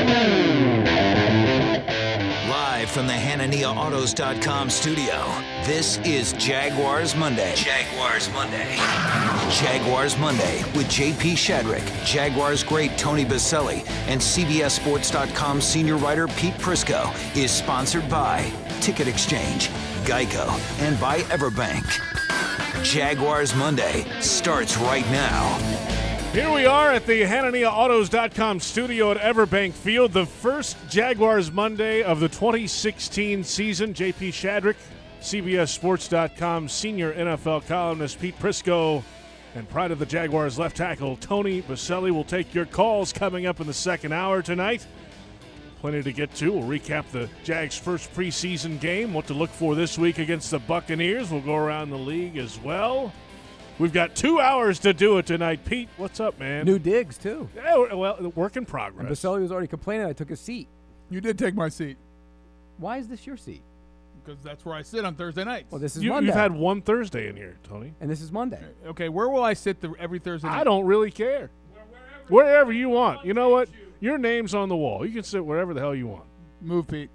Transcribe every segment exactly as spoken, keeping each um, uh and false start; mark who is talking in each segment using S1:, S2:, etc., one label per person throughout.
S1: Live from the Hanania Autos dot com studio, this is Jaguars Monday. Jaguars Monday. Jaguars Monday with J P Shadrick, Jaguars great Tony Baselli, and C B S Sports dot com senior writer Pete Prisco is sponsored by Ticket Exchange, Geico, and by Everbank. Jaguars Monday starts right now.
S2: Here we are at the Hanania Autos dot com studio at Everbank Field, the first Jaguars Monday of the twenty sixteen season. J P Shadrick, C B S Sports dot com senior N F L columnist Pete Prisco, and pride of the Jaguars left tackle Tony Baselli will take your calls coming up in the second hour tonight. Plenty to get to. We'll recap the Jags' first preseason game, what to look for this week against the Buccaneers. We'll go around the league as well. We've got two hours to do it tonight. Pete, what's up, man?
S3: New digs, too.
S2: Yeah, well, work in progress.
S3: And Baselli was already complaining I took a seat.
S4: You did take my seat.
S3: Why is this your seat?
S4: Because that's where I sit on Thursday nights.
S3: Well, this is
S2: you,
S3: Monday.
S2: You've had one Thursday in here, Tony.
S3: And this is Monday.
S4: Okay, where will I sit the, every Thursday night?
S2: I don't really care. Wherever, wherever you want. You know what? Your name's on the wall. You can sit wherever the hell you want.
S4: Move, Pete.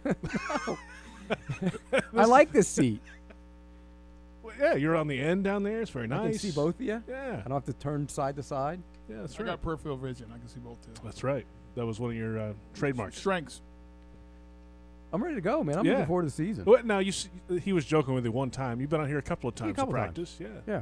S3: I like this seat.
S2: Well, yeah, you're on the end down there. It's very nice.
S3: I can see both of you.
S2: Yeah.
S3: I don't have to turn side to side.
S2: Yeah, that's
S4: I
S2: right.
S4: got peripheral vision. I can see both, too.
S2: That's right. That was one of your uh, trademarks.
S4: Strengths.
S3: I'm ready to go, man. I'm
S2: Yeah.
S3: looking forward to the season.
S2: Well, now, you, s- he was joking with you one time. You've been out here a couple of
S3: Yeah, a
S2: times
S3: couple
S2: to practice. Yeah.
S3: Yeah.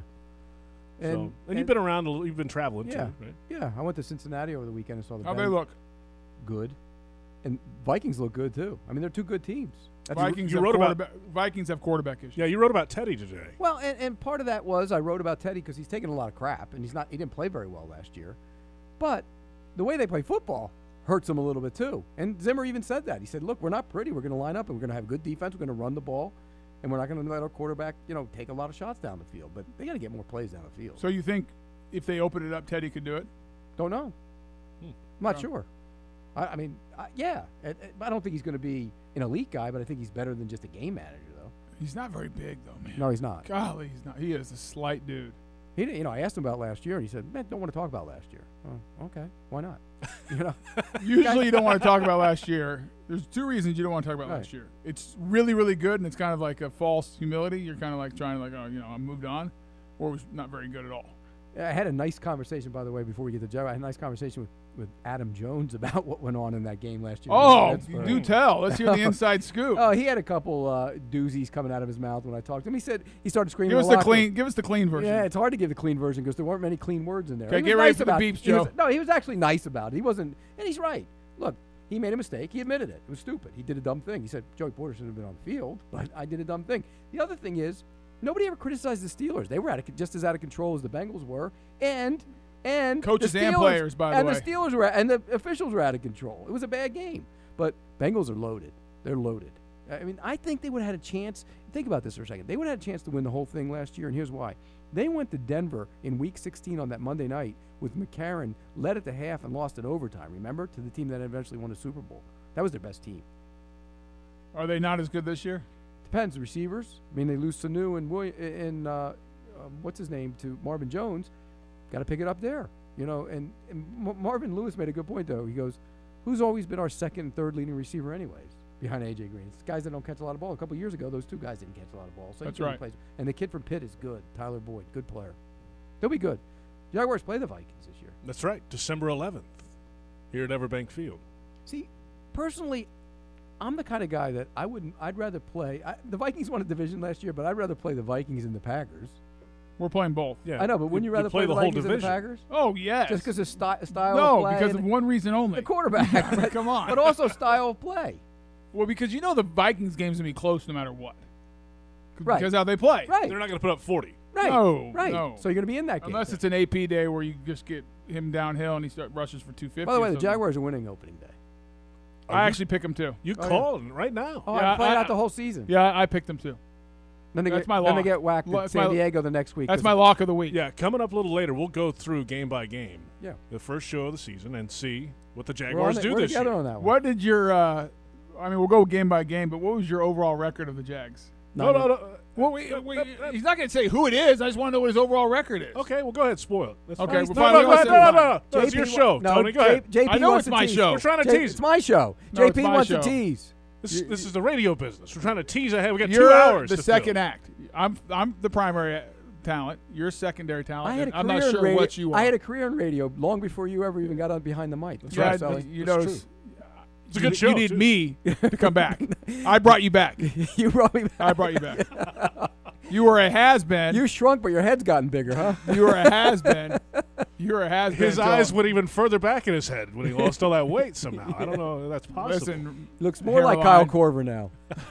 S2: So,
S3: And,
S2: and,
S3: and
S2: you've been around. A little, you've been traveling,
S3: Yeah.
S2: too, right?
S3: Yeah, I went to Cincinnati over the weekend and saw the
S4: How they
S3: Bengals.
S4: look?
S3: Good. And Vikings look good, too. I mean, they're two good teams. That's
S4: Vikings,
S2: you
S4: have
S2: wrote about-
S4: quarterback- Vikings have quarterback issues.
S2: Yeah, you wrote about Teddy today.
S3: Well, and, and part of that was I wrote about Teddy because he's taken a lot of crap, and he's not he didn't play very well last year. But the way they play football hurts him a little bit too. And Zimmer even said that. He said, "Look, we're not pretty. We're going to line up, and we're going to have good defense. We're going to run the ball, and we're not going to let our quarterback, you know, take a lot of shots down the field. But they got to get more plays down the field."
S4: So you think if they open it up, Teddy could do it?
S3: Don't know.
S2: Hmm.
S3: I'm not
S4: Yeah.
S3: sure. I, I mean, I, yeah. I, I don't think he's going to be an elite guy, but I think he's better than just a game manager, though.
S4: He's not very big, though, man.
S3: No, he's not.
S4: Golly, he's not. He is a slight dude.
S3: He, didn't- you know, I asked him about last year, and he said, "Man, don't want to talk about last year." Oh, okay, why not? You know,
S4: Usually you don't want to talk about last year. There's two reasons you don't want to talk about
S3: Right.
S4: last year. It's really, really good, and it's kind of like a false humility. You're kind of like trying to like, oh, you know, I moved on, or it was not very good at all.
S3: I had a nice conversation, by the way, before we get to Joe. I had a nice conversation with, with Adam Jones about what went on in that game last year.
S4: Oh,
S3: against
S4: you
S3: Pittsburgh.
S4: do tell. Let's hear the inside scoop.
S3: Oh, he had a couple uh, doozies coming out of his mouth when I talked to him. He said he started screaming.
S4: Give
S3: a
S4: us the
S3: lot.
S4: clean. Give us the clean version.
S3: Yeah, it's hard to give the clean version because there weren't many clean words in there.
S4: Okay,
S3: He was
S4: get ready
S3: nice
S4: for the
S3: about it.
S4: beeps,
S3: He was-
S4: Joe.
S3: no, he was actually nice about it. He wasn't, and he's right. Look, he made a mistake. He admitted it. It was stupid. He did a dumb thing. He said Joey Porter should have been on the field, but I did a dumb thing. The other thing is, nobody ever criticized the Steelers. They were out of, just as out of control as the Bengals were, and and
S4: Coaches
S3: the
S4: and
S3: Steelers-
S4: players, by the
S3: and
S4: way.
S3: the Steelers were and the officials were out of control. It was a bad game, but Bengals are loaded. They're loaded. I mean, I think they would have had a chance. Think about this for a second. They would have had a chance to win the whole thing last year, and here's why. They went to Denver in Week sixteen on that Monday night with McCarron, led at the half and lost in overtime, remember, to the team that eventually won the Super Bowl. That was their best team.
S4: Are they not as good this year?
S3: Depends. Receivers. I mean, they lose Sanu and William, and uh, um, what's his name to Marvin Jones. Got to pick it up there, you know. And, and M- Marvin Lewis made a good point though. He goes, "Who's always been our second and third leading receiver, anyways, behind A J Green? It's guys that don't catch a lot of ball. A couple years ago, those two guys didn't catch a lot of balls. So
S4: That's
S3: he
S4: right.
S3: plays. And the kid from Pitt is good. Tyler Boyd, good player. They'll be good. Jaguars play the Vikings this year.
S2: That's right. December eleventh here at Everbank Field.
S3: See, personally, I'm the kind of guy that I wouldn't. I'd rather play. I, the Vikings won a division last year, but I'd rather play the Vikings than the Packers.
S4: We're playing both.
S2: Yeah,
S3: I know, but wouldn't you rather
S2: play
S3: play,
S2: the
S3: the
S2: whole
S3: Vikings than the
S2: division?
S3: Packers?
S4: Oh yes.
S3: Just because of sty- style
S4: no,
S3: of play?
S4: because of
S3: and
S4: one reason only.
S3: the quarterback. but,
S4: Come on.
S3: But also style of play.
S4: Well, because you know the Vikings game's gonna be close no matter what. C-
S3: Right.
S4: Because how they play.
S3: Right.
S2: They're not going to put up forty.
S3: Right.
S4: No,
S3: Right.
S4: no.
S3: So you're going to be in that game.
S4: Unless it's an A P day where you just get him downhill and he start rushes for two fifty.
S3: By the way,
S4: or
S3: the
S4: something.
S3: Jaguars are winning opening day.
S2: Are
S4: I
S2: you-
S4: actually pick him too.
S2: You
S3: Oh, yeah.
S2: called right now.
S3: Oh,
S4: Yeah,
S3: I'm playing
S4: I-
S3: out the whole season.
S4: Yeah, I picked him too.
S3: Then they
S4: That's
S3: get
S4: my
S3: then they
S4: lock.
S3: get whacked
S4: Lo-
S3: at
S4: that's
S3: San
S4: my-
S3: Diego the next week.
S4: That's
S3: 'cause
S4: my
S3: of-
S4: lock of the week.
S2: Yeah, coming up a little later, we'll go through game by game,
S3: Yeah.
S2: the first show of the season, and see what the
S3: We're, on
S2: Jaguars
S3: the-
S2: do
S3: we're
S2: this
S3: together
S2: year.
S3: on that one.
S4: What did your? Uh, I mean, we'll go game by game, but what was your overall record of the Jags?
S2: No,
S3: Nine
S2: no,
S3: and-
S2: no.
S4: Well, we, we, he's not going to say who it is. I just want to know what his overall record is.
S2: Okay, well, go ahead, spoil it. That's
S4: Okay,
S2: fine.
S4: we're
S2: no,
S4: finally
S2: no,
S4: gonna
S2: no,
S4: say
S2: no, no,
S4: fine.
S2: no, no. It's
S3: J P
S2: your
S3: wa-
S2: show,
S3: no,
S2: Tony. Go
S3: J-
S2: ahead.
S3: J P
S4: I know
S3: wants
S4: it's
S3: to
S4: my
S3: tease.
S4: show.
S2: We're trying to
S3: J-
S2: tease.
S3: It's my show.
S4: No,
S3: J
S4: it's
S3: P
S4: my
S3: wants
S4: show.
S3: to tease.
S2: This, this is the radio business. We're trying to tease ahead. We got
S4: You're
S2: two hours.
S4: the
S2: to
S4: second
S2: fill.
S4: act. I'm I'm the primary talent. You're secondary talent.
S3: I had a
S4: and I'm
S3: career
S4: not sure
S3: in radio.
S4: what you are.
S3: I had a career in radio long before you ever even got on behind the mic. That's
S4: yeah,
S3: right, Sally.
S4: you
S2: That's
S4: know,
S2: true.
S4: it's
S2: It's a good
S4: you,
S2: show.
S4: You need
S2: too.
S4: me to come back. I brought you back.
S3: you brought me back.
S4: I brought you back. You were a has-been.
S3: You shrunk, but your head's gotten bigger, huh?
S4: You were a has-been. You were a has-been.
S2: His
S4: until-
S2: eyes went even further back in his head when he lost all that weight somehow. I don't know if that's possible.
S4: Listen,
S3: Looks more like Kyle
S4: hairline.
S3: Korver now.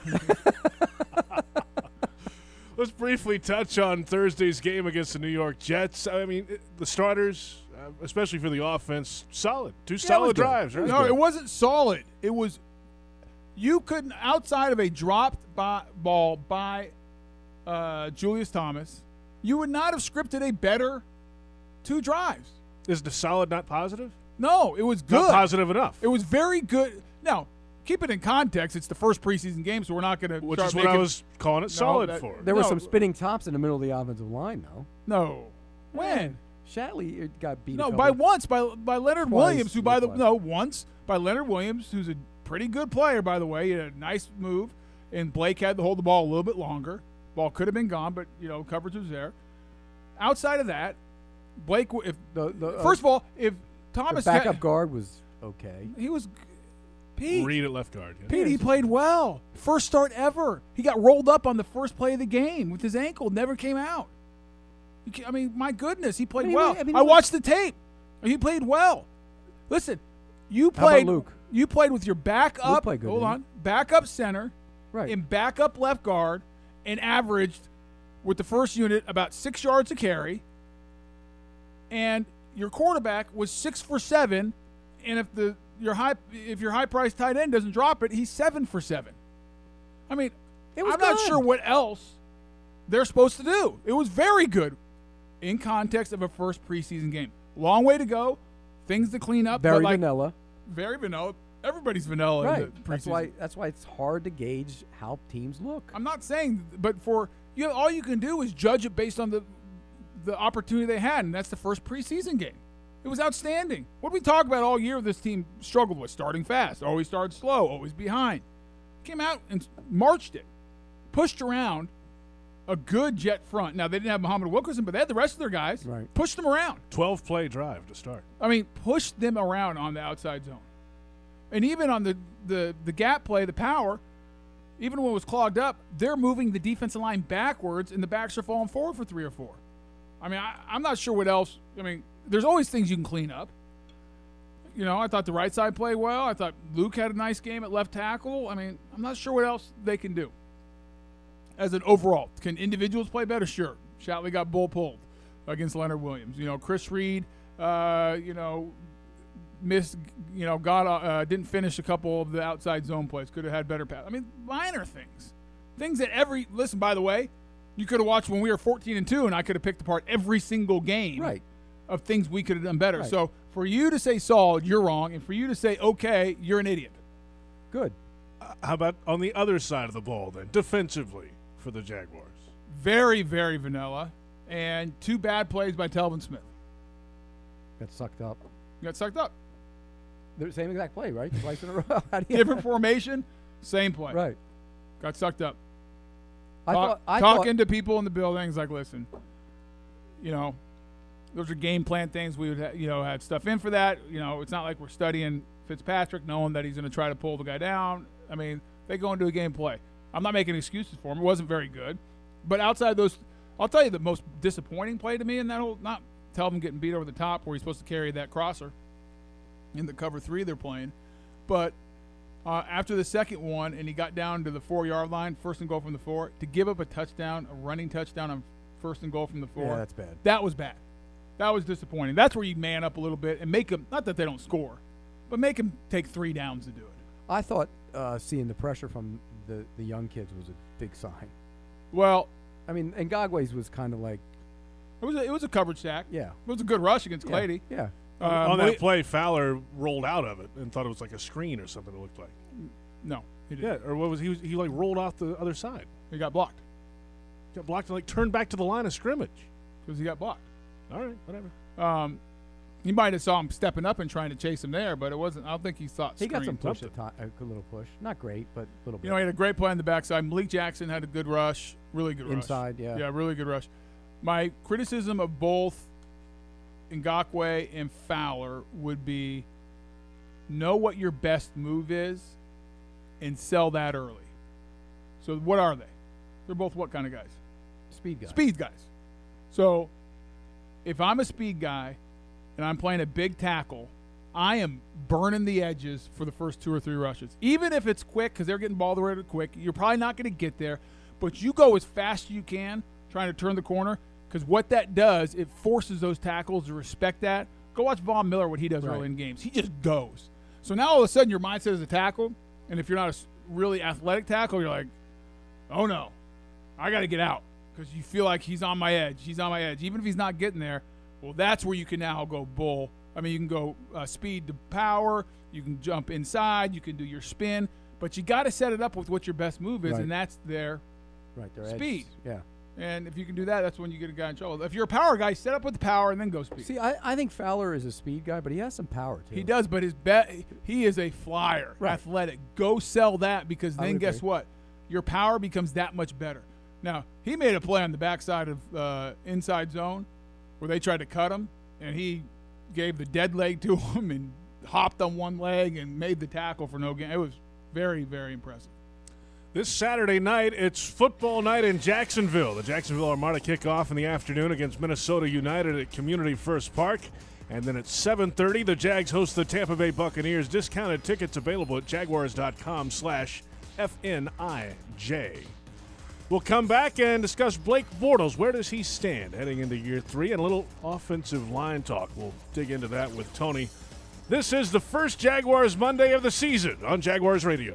S2: Let's briefly touch on Thursday's game against the New York Jets. I mean, it- the starters, uh, especially for the offense, solid. Two
S3: it was
S2: solid
S3: good.
S2: drives. Right?
S4: No, it wasn't solid. It was you couldn't outside of a dropped by, ball by uh, Julius Thomas, you would not have scripted a better two drives.
S2: Is the solid not positive?
S4: No, it was
S2: Not
S4: good.
S2: positive enough.
S4: It was very good. Now, keep it in context. It's the first preseason game, so we're not going to
S2: Which
S4: start
S2: is what
S4: making,
S2: I was calling it solid
S4: that-
S2: for.
S3: There were
S4: No.
S3: some spinning tops in the middle of the offensive line, though.
S4: No. When?
S3: Shatley uh, got beat. a
S4: No,
S3: couple
S4: by once by by Leonard
S3: Twice,
S4: Williams, who by the
S3: twice.
S4: no once by Leonard Williams, who's a pretty good player by the way. He had a nice move, and Blake had to hold the ball a little bit longer. Ball could have been gone, but you know coverage was there. Outside of that, Blake, w- if
S3: The, the, uh,
S4: first of all, if
S3: the
S4: Thomas
S3: backup
S4: had,
S3: guard was okay.
S4: he was Pete.
S2: Reed at left guard. yeah.
S4: Pete, he played well. First start ever. He got rolled up on the first play of the game with his ankle. Never came out. You can't- I mean, my goodness, he played
S3: I mean,
S4: well.
S3: I mean,
S4: I
S3: he was-
S4: watched the tape. He played well. Listen, you
S3: How about
S4: played.
S3: Luke?
S4: You played with your backup.
S3: played good,
S4: hold
S3: didn't
S4: on, backup center
S3: Right.
S4: and backup left guard, and averaged with the first unit about six yards a carry. And your quarterback was six for seven, and if the your high if your high priced tight end doesn't drop it, he's seven for seven. I mean,
S3: It was
S4: I'm not
S3: good.
S4: sure what else they're supposed to do. It was very good in context of a first preseason game. Long way to go, things to clean up.
S3: Very
S4: but like,
S3: vanilla.
S4: Very vanilla. Everybody's vanilla in
S3: Right.
S4: the preseason.
S3: That's why. That's why it's hard to gauge how teams look.
S4: I'm not saying, but for you, know, all you can do is judge it based on the the opportunity they had, and that's the first preseason game. It was outstanding. What did we talk about all year? This team struggled with starting fast, always started slow, always behind. Came out and marched it, pushed around a good Jet front. Now they didn't have Muhammad Wilkerson, but they had the rest of their guys.
S3: Right.
S4: Pushed them around.
S2: twelve play drive to start.
S4: I mean, pushed them around on the outside zone. And even on the, the, the gap play, the power, even when it was clogged up, they're moving the defensive line backwards, and the backs are falling forward for three or four. I mean, I, I'm not sure what else. I mean, there's always things you can clean up. You know, I thought the right side played well. I thought Luke had a nice game at left tackle. I mean, I'm not sure what else they can do. As an overall, can individuals play better? Sure. Shatley got bull pulled against Leonard Williams. You know, Chris Reed, uh, you know, missed, you know, got uh, didn't finish a couple of the outside zone plays. Could have had better pass. I mean, minor things, things that every listen. By the way, you could have watched when we were fourteen and two, and I could have picked apart every single game
S3: Right.
S4: of things we could have done better.
S3: Right.
S4: So for you to say solid, you're wrong, and for you to say okay, you're an idiot.
S3: Good.
S2: How about on the other side of the ball then, defensively for the Jaguars?
S4: Very, very vanilla, and two bad plays by Telvin Smith.
S3: Got sucked up.
S4: Got sucked up.
S3: The same exact play, right? Twice in a row. How do you-
S4: Different formation, same play.
S3: Right.
S4: Got sucked up.
S3: I
S4: Talk,
S3: thought. I
S4: talking
S3: thought,
S4: to people in the buildings, like, listen, you know, those are game plan things. We would, ha- you know, had stuff in for that. You know, it's not like we're studying Fitzpatrick, knowing that he's going to try to pull the guy down. I mean, they go into a game play. I'm not making excuses for him. It wasn't very good, but outside those, I'll tell you the most disappointing play to me in that whole not Telvin getting beat over the top where he's supposed to carry that crosser in the cover three they're playing, but. Uh, after the second one, and he got down to the four-yard line, first and goal from the four, to give up a touchdown, a running touchdown on first and goal from the four.
S3: Yeah, that's bad.
S4: That was bad. That was disappointing. That's where you man up a little bit and make them, not that they don't score, but make them take three downs to do it.
S3: I thought uh, seeing the pressure from the, the young kids was a big sign.
S4: Well,
S3: I mean, Ngagwe's was kind of like,
S4: it was a, it was a coverage sack.
S3: yeah.
S4: It was a good rush against
S3: Yeah.
S4: Clady.
S3: Yeah.
S4: Uh,
S2: on
S4: Malik-
S2: that play, Fowler rolled out of it and thought it was like a screen or something. It looked like.
S4: No, he
S2: Yeah,
S4: didn't.
S2: or what was he? Was, he like rolled off the other side.
S4: He got blocked.
S2: Got blocked and like turned back to the line of scrimmage.
S4: Because he got blocked.
S2: All right, whatever.
S4: Um, he might have saw him stepping up and trying to chase him there, but it wasn't. I don't think he thought.
S3: He got
S4: screen.
S3: some push, at time, a little push. Not great, but a little bit.
S4: You know, he had a great play on the backside. Malik Jackson had a good rush, really good rush.
S3: Inside, yeah.
S4: Yeah, really good rush. My criticism of both Ngakoue and Fowler would be know what your best move is and sell that early. So what are they? They're both what kind of guys?
S3: Speed guy.
S4: Speed guys. So if I'm a speed guy and I'm playing a big tackle, I am burning the edges for the first two or three rushes. Even if it's quick, because they're getting ball really quick, you're probably not going to get there. But you go as fast as you can trying to turn the corner, because what that does, it forces those tackles to respect that. Go watch Von Miller, what he does
S3: Right.
S4: early in games. He just goes. So now all of a sudden your mindset is a tackle, and if you're not a s- really athletic tackle, you're like, oh no, I got to get out, because you feel like he's on my edge. He's on my edge. Even if he's not getting there, well, that's where you can now go bull. I mean, you can go uh, speed to power. You can jump inside. You can do your spin. But you got to set it up with what your best move is,
S3: Right.
S4: and that's their
S3: Right, their
S4: speed.
S3: edges. Yeah.
S4: And if you can do that, that's when you get a guy in trouble. If you're a power guy, set up with the power and then go speed.
S3: See, I, I think Fowler is a speed guy, but he has some power too.
S4: He does, but his bet he is a flyer,
S3: Right.
S4: athletic. Go sell that, because
S3: I
S4: then
S3: would
S4: guess
S3: agree.
S4: what? Your power becomes that much better. Now, he made a play on the backside of uh, inside zone where they tried to cut him, and he gave the dead leg to him and hopped on one leg and made the tackle for no gain. It was very, very impressive.
S2: This Saturday night, it's football night in Jacksonville. The Jacksonville Armada kick off in the afternoon against Minnesota United at Community First Park. And then at seven thirty, the Jags host the Tampa Bay Buccaneers. Discounted tickets available at jaguars.com slash FNIJ. We'll come back and discuss Blake Bortles. Where does he stand heading into year three? And a little offensive line talk. We'll dig into that with Tony. This is the first Jaguars Monday of the season on Jaguars Radio.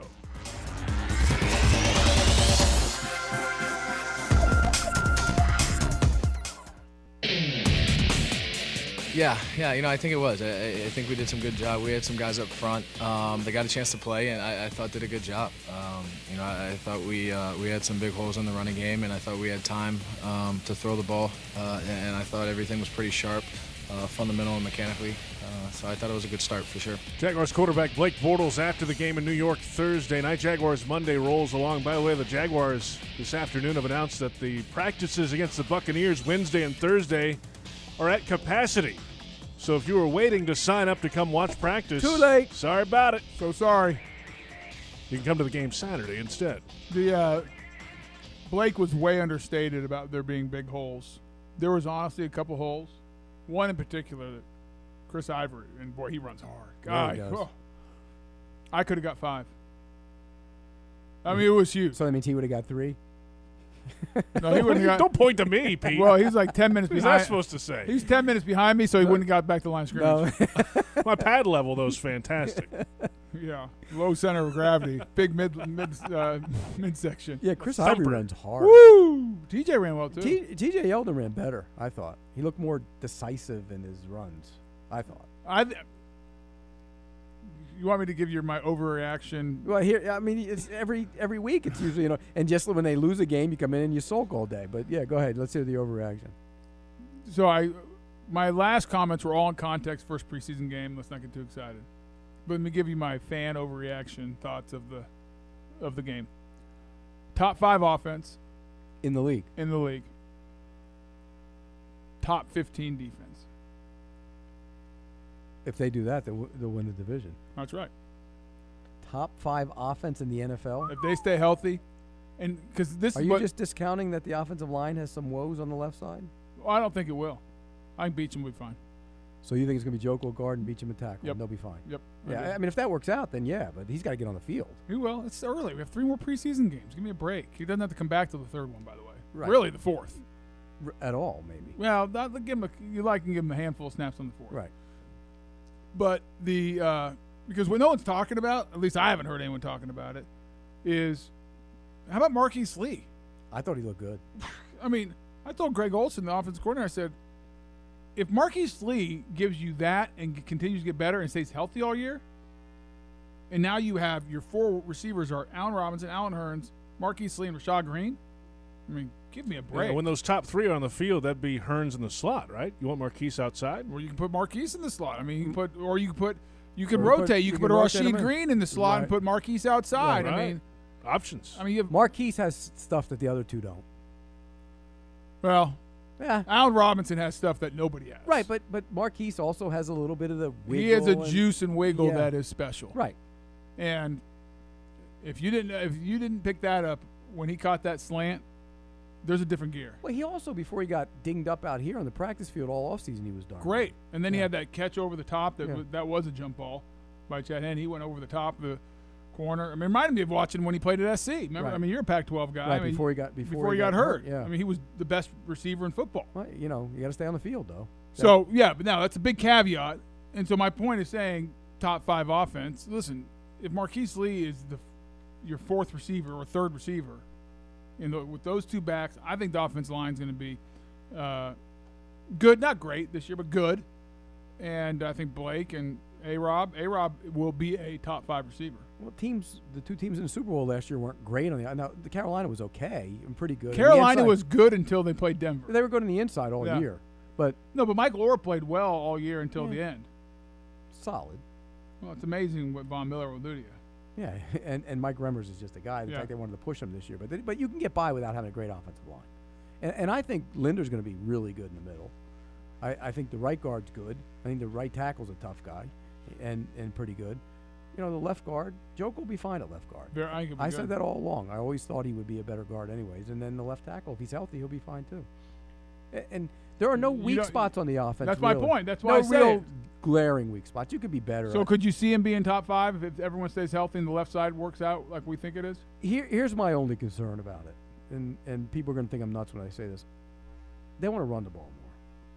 S5: Yeah, yeah, you know, I think it was. I, I think we did some good job. We had some guys up front. Um, they got a chance to play, and I, I thought did a good job. Um, you know, I, I thought we uh, we had some big holes in the running game, and I thought we had time um, to throw the ball, uh, and I thought everything was pretty sharp, uh, fundamental and mechanically. Uh, so I thought it was a good start for sure.
S2: Jaguars quarterback Blake Bortles after the game in New York Thursday night. Jaguars Monday rolls along. By the way, the Jaguars this afternoon have announced that the practices against the Buccaneers Wednesday and Thursday are at capacity. So if you were waiting to sign up to come watch practice,
S3: Too late.
S2: Sorry about it.
S4: So sorry.
S2: You can come to the game Saturday instead.
S4: The uh, Blake was way understated about there being big holes. There was honestly a couple holes. One in particular, that Chris Ivory, and boy, he runs hard.
S3: Yeah,
S4: God,
S3: he does.
S4: oh. I could have got five. I mean, it was huge.
S3: So that means he would have got three.
S4: No, he wouldn't have got.
S2: Don't point to me, Pete.
S4: Well, he's like ten minutes
S2: What is
S4: behind.
S2: that supposed to say?
S4: He's ten minutes behind me, so he wouldn't have got back to the line of
S3: No.
S4: scrimmage.
S2: My pad level, though, is fantastic.
S4: Yeah, low center of gravity, big mid mid uh, midsection.
S3: yeah, Chris
S2: Thumper.
S3: Ivory runs hard.
S4: Woo! T J ran well too.
S3: T- TJ Yeldon ran better, I thought. He looked more decisive in his runs, I thought.
S4: I. You want me to give you my overreaction?
S3: Well, here, I mean, it's every every week. It's usually, you know, and just when they lose a game, you come in and you sulk all day. But yeah, go ahead. Let's hear the overreaction.
S4: So I, my last comments were all in context. First preseason game. Let's not get too excited. But let me give you my fan overreaction thoughts of the, of the game. Top five offense
S3: In the league,
S4: in the league. Top fifteen defense.
S3: if they do that, they'll, w- they'll win the division.
S4: That's right.
S3: Top five offense in the N F L.
S4: If they stay healthy, and because this
S3: Are
S4: is
S3: you
S4: what
S3: just discounting that the offensive line has some woes on the left side?
S4: well, I don't think it will. I think Beecham will be fine.
S3: So you think it's going to be Joe guard and Beecham attack?
S4: Yep.
S3: And they'll be fine.
S4: Yep. I
S3: Yeah,
S4: do.
S3: I mean, if that works out, then yeah, but he's got to get on the field.
S4: He will. It's early. We have three more preseason games. Give me a break. He doesn't have to come back to the third one, by the way.
S3: Right.
S4: Really, the fourth.
S3: R- at all, maybe.
S4: Well, that, give him a, you like and give him a handful of snaps on the fourth.
S3: Right.
S4: But the uh, because what no one's talking about, at least I haven't heard anyone talking about it, is how about Marquise Lee?
S3: I thought he looked good.
S4: I mean, I told Greg Olson, the offensive coordinator, I said, if Marquise Lee gives you that and g- continues to get better and stays healthy all year, and now you have your four receivers are Allen Robinson, Allen Hurns, Marquise Lee, and Rashad Green, I mean, give me a
S2: Yeah,
S4: break.
S2: when those top three are on the field, that'd be Hearns in the slot, right? You want Marquise outside?
S4: Or you can put Marquise in the slot. I mean, you can put, or you can put, you can
S3: Or put-
S4: rotate. You,
S3: you
S4: can
S3: can
S4: put
S3: rotate
S4: Rashid
S3: him in.
S4: Green in the slot and
S3: Right.
S4: put Marquise outside.
S2: Right.
S4: I mean,
S2: Options.
S4: I mean, you have,
S3: Marquise has stuff that the other two don't.
S4: well,
S3: Yeah.
S4: Allen Robinson has stuff that nobody has.
S3: Right, but but Marquise also has a little bit of the wiggle.
S4: he has a
S3: and-
S4: juice and wiggle
S3: Yeah.
S4: that is special.
S3: Right.
S4: And if you didn't, if you didn't pick that up when he caught that slant, there's a different gear.
S3: Well, he also, before he got dinged up out here on the practice field all offseason, he was darn
S4: Great. And then he
S3: Yeah.
S4: had that catch over the top that
S3: Yeah.
S4: was, that was a jump ball by Chad Henne. He went over the top of the corner. I mean, it reminded me of watching when he played at S C. Remember?
S3: Right.
S4: I mean, you're a Pac twelve guy.
S3: Right,
S4: I mean,
S3: before he got- before
S4: he
S3: he
S4: got,
S3: got
S4: hurt.
S3: hurt, yeah.
S4: I mean, he was the best receiver in football.
S3: Well, you know, you got to stay on the field, though.
S4: So, yeah, but now that's a big caveat. And so my point is saying top five offense. Listen, if Marquise Lee is the your fourth receiver or third receiver, in the, with those two backs, I think the offensive line is going to be uh, good, not great this year, but good. And I think Blake and A-Rob, A-Rob will be a top five receiver.
S3: Well, teams, the two teams in the Super Bowl last year weren't great on the. Now, the Carolina was okay and pretty good. on the
S4: Carolina
S3: inside.
S4: was good until they played Denver.
S3: They were good on the inside all
S4: Yeah.
S3: year, but
S4: No, but Michael Orr played well all year until
S3: Yeah.
S4: the end.
S3: solid.
S4: Well, it's amazing what Von Miller will do to you.
S3: Yeah, and, and Mike Remmers is just a guy. In
S4: Yeah.
S3: fact, they wanted to push him this year, but they, but you can get by without having a great offensive line. And, and I think Linder's going to be really good in the middle. I, I think the right guard's good. I think the right tackle's a tough guy, and and pretty good. You know, the left guard, Joke will be fine at left guard.
S4: Very- I think he'll be
S3: I
S4: good.
S3: said that all along. I always thought he would be a better guard, anyways. And then the left tackle, if he's healthy, he'll be fine too. A- And there are no
S4: You
S3: weak
S4: don't-
S3: spots on the offense.
S4: That's my
S3: really.
S4: point. That's why
S3: no
S4: I say
S3: real
S4: it.
S3: glaring weak spots. You could be better.
S4: So
S3: at-
S4: could you see him being top five if everyone stays healthy and the left side works out like we think it is?
S3: Here, here's my only concern about it, and and people are going to think I'm nuts when I say this. They want to run the ball more,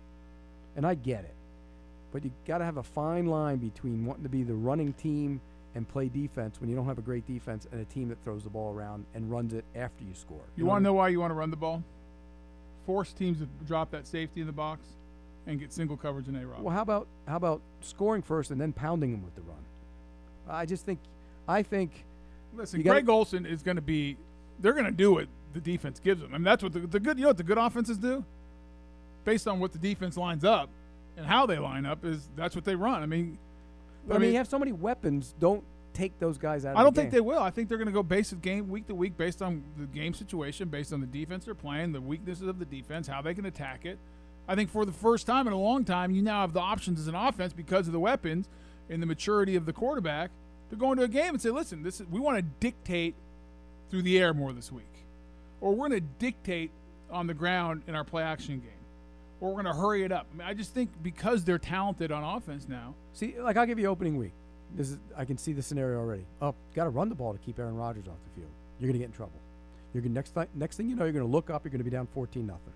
S3: and I get it, but you got to have a fine line between wanting to be the running team and play defense when you don't have a great defense and a team that throws the ball around and runs it after you score.
S4: You want to know why you want to run the ball? Force teams to drop that safety in the box and get single coverage in A-Rob.
S3: Well, how about how about scoring first and then pounding them with the run? I just think, I think.
S4: Listen,
S3: you gotta-
S4: Greg Olson is going to be – they're going to do what the defense gives them. I mean, that's what the, the good – you know what the good offenses do? Based on what the defense lines up and how they line up is that's what they run. I mean –
S3: But I mean, you have so many weapons. Don't take those guys out.
S4: I
S3: of
S4: don't
S3: the
S4: think
S3: game.
S4: they will. I think they're going to go basic game week to week based on the game situation, based on the defense they're playing, the weaknesses of the defense, how they can attack it. I think for the first time in a long time, you now have the options as an offense because of the weapons and the maturity of the quarterback to go into a game and say, listen, this is, we want to dictate through the air more this week. Or we're going to dictate on the ground in our play action game. Or we're going to hurry it up. I mean, I just think because they're talented on offense now.
S3: See, like I'll give you opening week. This is I can see the scenario already. Oh, got to run the ball to keep Aaron Rodgers off the field. You're going to get in trouble. You're gonna, next th- next thing you know, you're going to look up. You're going to be down fourteen nothing.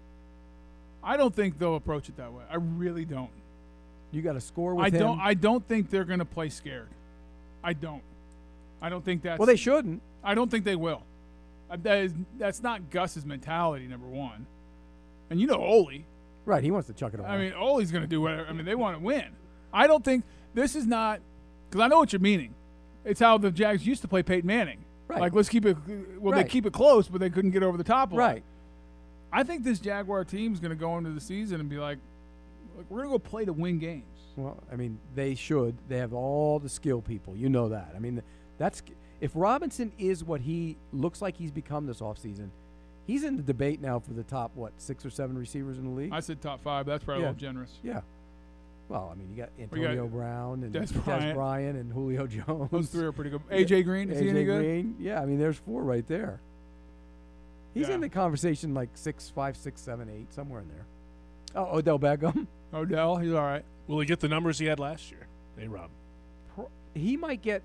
S4: I don't think they'll approach it that way. I really don't.
S3: You got to score with
S4: I
S3: him.
S4: don't. I don't think they're going to play scared. I don't. I don't think that's.
S3: well, they shouldn't.
S4: I don't think they will. Uh, That is. That's not Gus's mentality. Number one, and you know Ole.
S3: Right, he wants to chuck it away.
S4: I mean, Ole's going to do whatever. I mean, they want to win. I don't think this is not because I know what you're meaning. It's how the Jags used to play Peyton Manning.
S3: Right.
S4: Like let's keep it. Well,
S3: Right.
S4: they keep it close, but they couldn't get over the top. a lot.
S3: right.
S4: I think this Jaguar team is going to go into the season and be like, like we're going to go play to win games.
S3: Well, I mean, they should. They have all the skill people. You know that. I mean, that's if Robinson is what he looks like he's become this offseason, he's in the debate now for the top, what, six or seven receivers in the league?
S4: I said top five. That's probably
S3: Yeah.
S4: a little generous.
S3: yeah. Well, I mean, you got
S4: We got
S3: Antonio Brown and
S4: Des
S3: Des
S4: Bryant.
S3: Bryant and Julio Jones.
S4: Those three are pretty good. A J Green, is he
S3: A J
S4: any good?
S3: Green. Yeah, I mean, there's four right there. He's
S4: Yeah.
S3: in the conversation like six, five, six, seven, eight, somewhere in there. Oh, Odell Beckham.
S4: Odell, he's all right.
S2: Will he get the numbers he had last year? Hey, Rob.
S3: He might get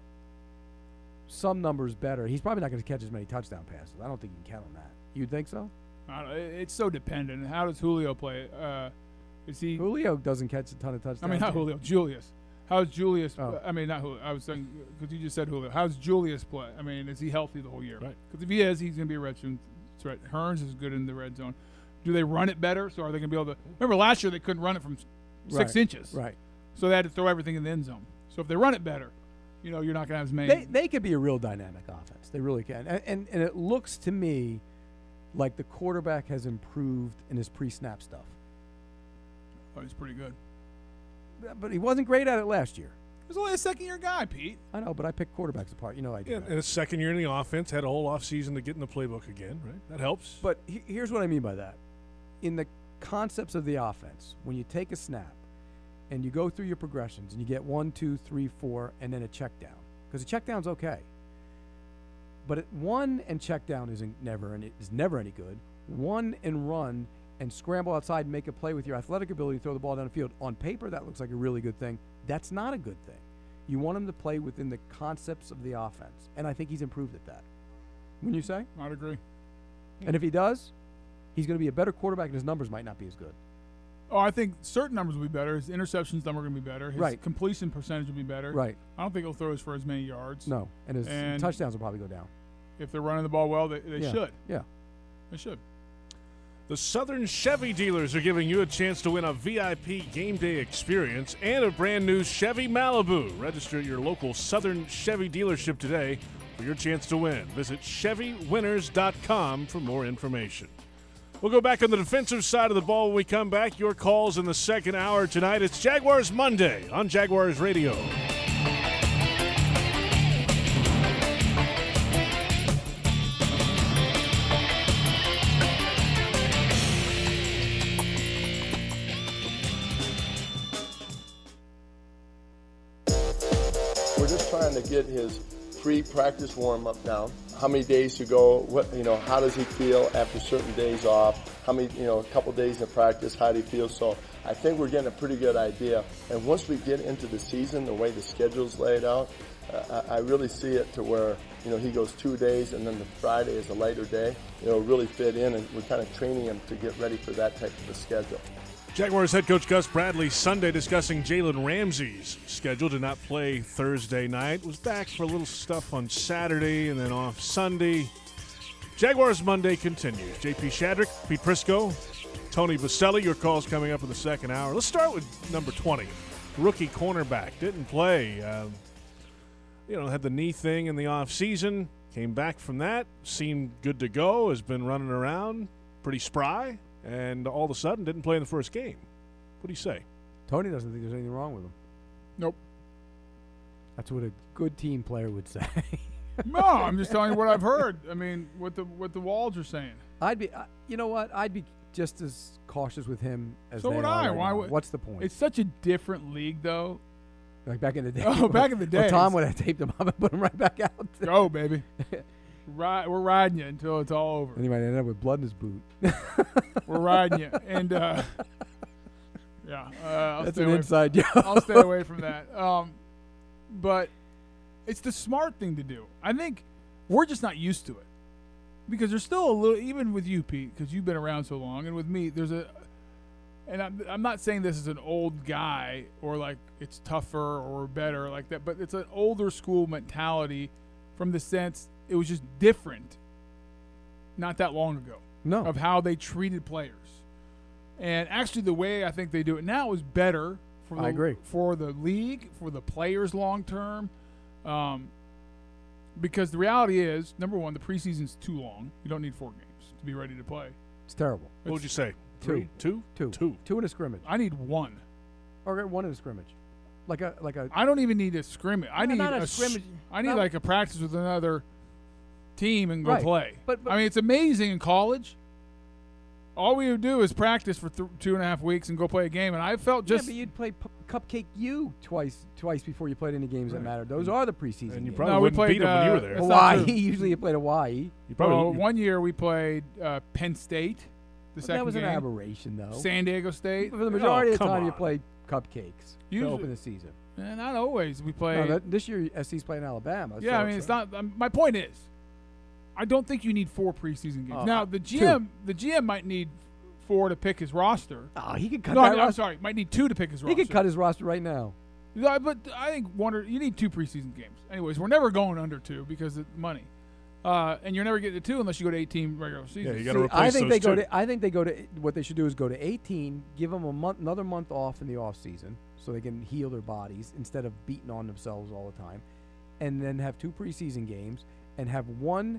S3: some numbers better. He's probably not going to catch as many touchdown passes. I don't think you can count on that. You'd think so?
S4: I don't know. It- It's so dependent. How does Julio play? Uh, is he?
S3: Julio doesn't catch a ton of touchdowns.
S4: I mean, not Julio. Julius. How's Julius?
S3: Oh.
S4: I mean, not Julio. I was saying because you just said Julio. How's Julius play? I mean, is he healthy the whole year?
S2: Right.
S4: Because if he is, he's going to be a red zone threat. Hearns is good in the red zone. Do they run it better? So are they going to be able to? Remember last year they couldn't run it from s- six
S3: Right.
S4: inches.
S3: Right.
S4: So they had to throw everything in the end zone. So if they run it better, you know, you're not going to have as many.
S3: They they could be a real dynamic offense. They really can. And and, and it looks to me like the quarterback has improved in his pre-snap stuff.
S4: Oh, he's pretty good.
S3: But he wasn't great at it last year.
S4: He's only a second-year guy, Pete.
S3: I know, but I pick quarterbacks apart. You know I do.
S2: Yeah,
S3: that.
S2: and his second year in the offense, had a whole offseason to get in the playbook again, right? That helps.
S3: But he, here's what I mean by that. In the concepts of the offense, when you take a snap and you go through your progressions and you get one, two, three, four, and then a check down, because a check down's okay. But it, one and check down isn't never and is never any good. One and run and scramble outside and make a play with your athletic ability to throw the ball down the field. On paper, that looks like a really good thing. That's not a good thing. You want him to play within the concepts of the offense, and I think he's improved at that. Wouldn't you say?
S4: I'd agree.
S3: And if he does, he's going to be a better quarterback, and his numbers might not be as good.
S4: Oh, I think certain numbers will be better. His interceptions number going to be better. His
S3: Right.
S4: completion percentage will be better.
S3: Right.
S4: I don't think he'll throw as for as many yards.
S3: No, and his
S4: And-
S3: touchdowns will probably go down.
S4: If they're running the ball well, they, they
S3: Yeah.
S4: should.
S3: Yeah.
S4: They should.
S2: The Southern Chevy dealers are giving you a chance to win a V I P game day experience and a brand new Chevy Malibu. Register at your local Southern Chevy dealership today for your chance to win. Visit Chevy Winners dot com for more information. We'll go back on the defensive side of the ball when we come back. Your calls in the second hour tonight. It's Jaguars Monday on Jaguars Radio.
S6: We're just trying to get his pre-practice warm-up down. How many days to go? What you know? How does he feel after certain days off? How many you know? A couple days in practice. How do he feel? So I think we're getting a pretty good idea. And once we get into the season, the way the schedule's laid out, uh, I I really see it to where you know he goes two days and then the Friday is a lighter day. It'll really fit in, and we're kind of training him to get ready for that type of a schedule.
S2: Jaguars head coach Gus Bradley Sunday discussing Jalen Ramsey's schedule. Did not play Thursday night. Was back for a little stuff on Saturday and then off Sunday. Jaguars Monday continues. J P Shadrick, Pete Prisco, Tony Baselli. Your calls coming up in the second hour. Let's start with number twenty, rookie cornerback. Didn't play. Um, you know, had the knee thing in the offseason. Came back from that. Seemed good to go. Has been running around. Pretty spry. And all of a sudden didn't play in the first game. What do you say?
S3: Tony doesn't think there's anything wrong with him.
S4: Nope.
S3: That's what a good team player would say.
S4: No, I'm just telling you what I've heard. I mean, what the what the Walls are saying.
S3: I'd be, uh, you know what? I'd be just as cautious with him as
S4: So
S3: they
S4: would
S3: are
S4: I.
S3: right
S4: Why
S3: now.
S4: would-
S3: What's the point?
S4: It's such a different league, though.
S3: like back in the day.
S4: Oh, back in the
S3: Well,
S4: days.
S3: Tom would have taped him up and put him right back out.
S4: Go, baby. Ride, we're riding you until it's all over.
S3: And he might end up with blood in his boot.
S4: We're riding you, and uh, yeah, uh, I'll
S3: That's
S4: stay
S3: an
S4: away
S3: inside
S4: From,
S3: joke.
S4: I'll stay away from that. Um, but it's the smart thing to do. I think we're just not used to it because there's still a little, even with you, Pete, because you've been around so long, and with me, there's a. And I'm, I'm not saying this as an old guy or like it's tougher or better like that, but it's an older school mentality from the sense it was just different not that long ago
S3: No.
S4: of how they treated players. And actually the way I think they do it now is better for the,
S3: I agree.
S4: for the league, for the players long term. Um, because the reality is, number one, the preseason's too long. You don't need four games to be ready to play.
S3: It's terrible.
S2: What would you say?
S3: Two.
S2: Three? Two?
S3: Two.
S2: Two.
S3: Two in a scrimmage.
S4: I need one.
S3: Or one in a scrimmage. Like a like a
S4: I don't even need a scrimmage. I
S3: No,
S4: need
S3: not a
S4: a s-
S3: scrimmage.
S4: I need
S3: Not-
S4: like a practice with another team and go
S3: Right.
S4: play.
S3: But- but-
S4: I mean, it's amazing in college. All we would do is practice for th- two and a half weeks and go play a game, and I felt just
S3: yeah, but you'd play P- Cupcake U twice twice before you played any games that
S2: Right.
S3: mattered. Those are the preseason
S2: And you
S3: games.
S2: probably
S4: No, we
S2: wouldn't
S4: played,
S2: beat them when you
S4: uh,
S2: were there.
S4: that's not
S3: Hawaii.
S4: true.
S3: Usually you played Hawaii.
S2: You probably
S4: well,
S2: you-
S4: one year we played uh, Penn State. The
S3: But
S4: second
S3: that was
S4: game.
S3: an aberration, though.
S4: San Diego State.
S3: For the majority
S2: Oh,
S3: of the
S2: come
S3: time, you
S2: on.
S3: played Cupcakes
S4: Usually-
S3: to open the season.
S4: Eh, not always. We play.
S3: No, that, this year S C's playing Alabama.
S4: yeah,
S3: so
S4: I mean, it's not. Um, my point is, I don't think you need four preseason games.
S3: Oh,
S4: now
S3: uh,
S4: the
S3: two.
S4: G M, the G M might need four to pick his roster.
S3: Oh, he could cut
S4: No,
S3: that
S4: I mean, I'm
S3: roster.
S4: sorry, might need two to pick his
S3: He
S4: roster.
S3: could cut his roster right now.
S4: Yeah, but I think one or you need two preseason games. Anyways, we're never going under two because of money, uh, and you're never getting to two unless you go to eighteen regular season.
S2: Yeah, you got to
S3: See,
S2: replace
S3: I think
S2: those
S3: they go
S2: two.
S3: to. I think they go to. What they should do is go to eighteen, give them a month, another month off in the off season, so they can heal their bodies instead of beating on themselves all the time, and then have two preseason games and have one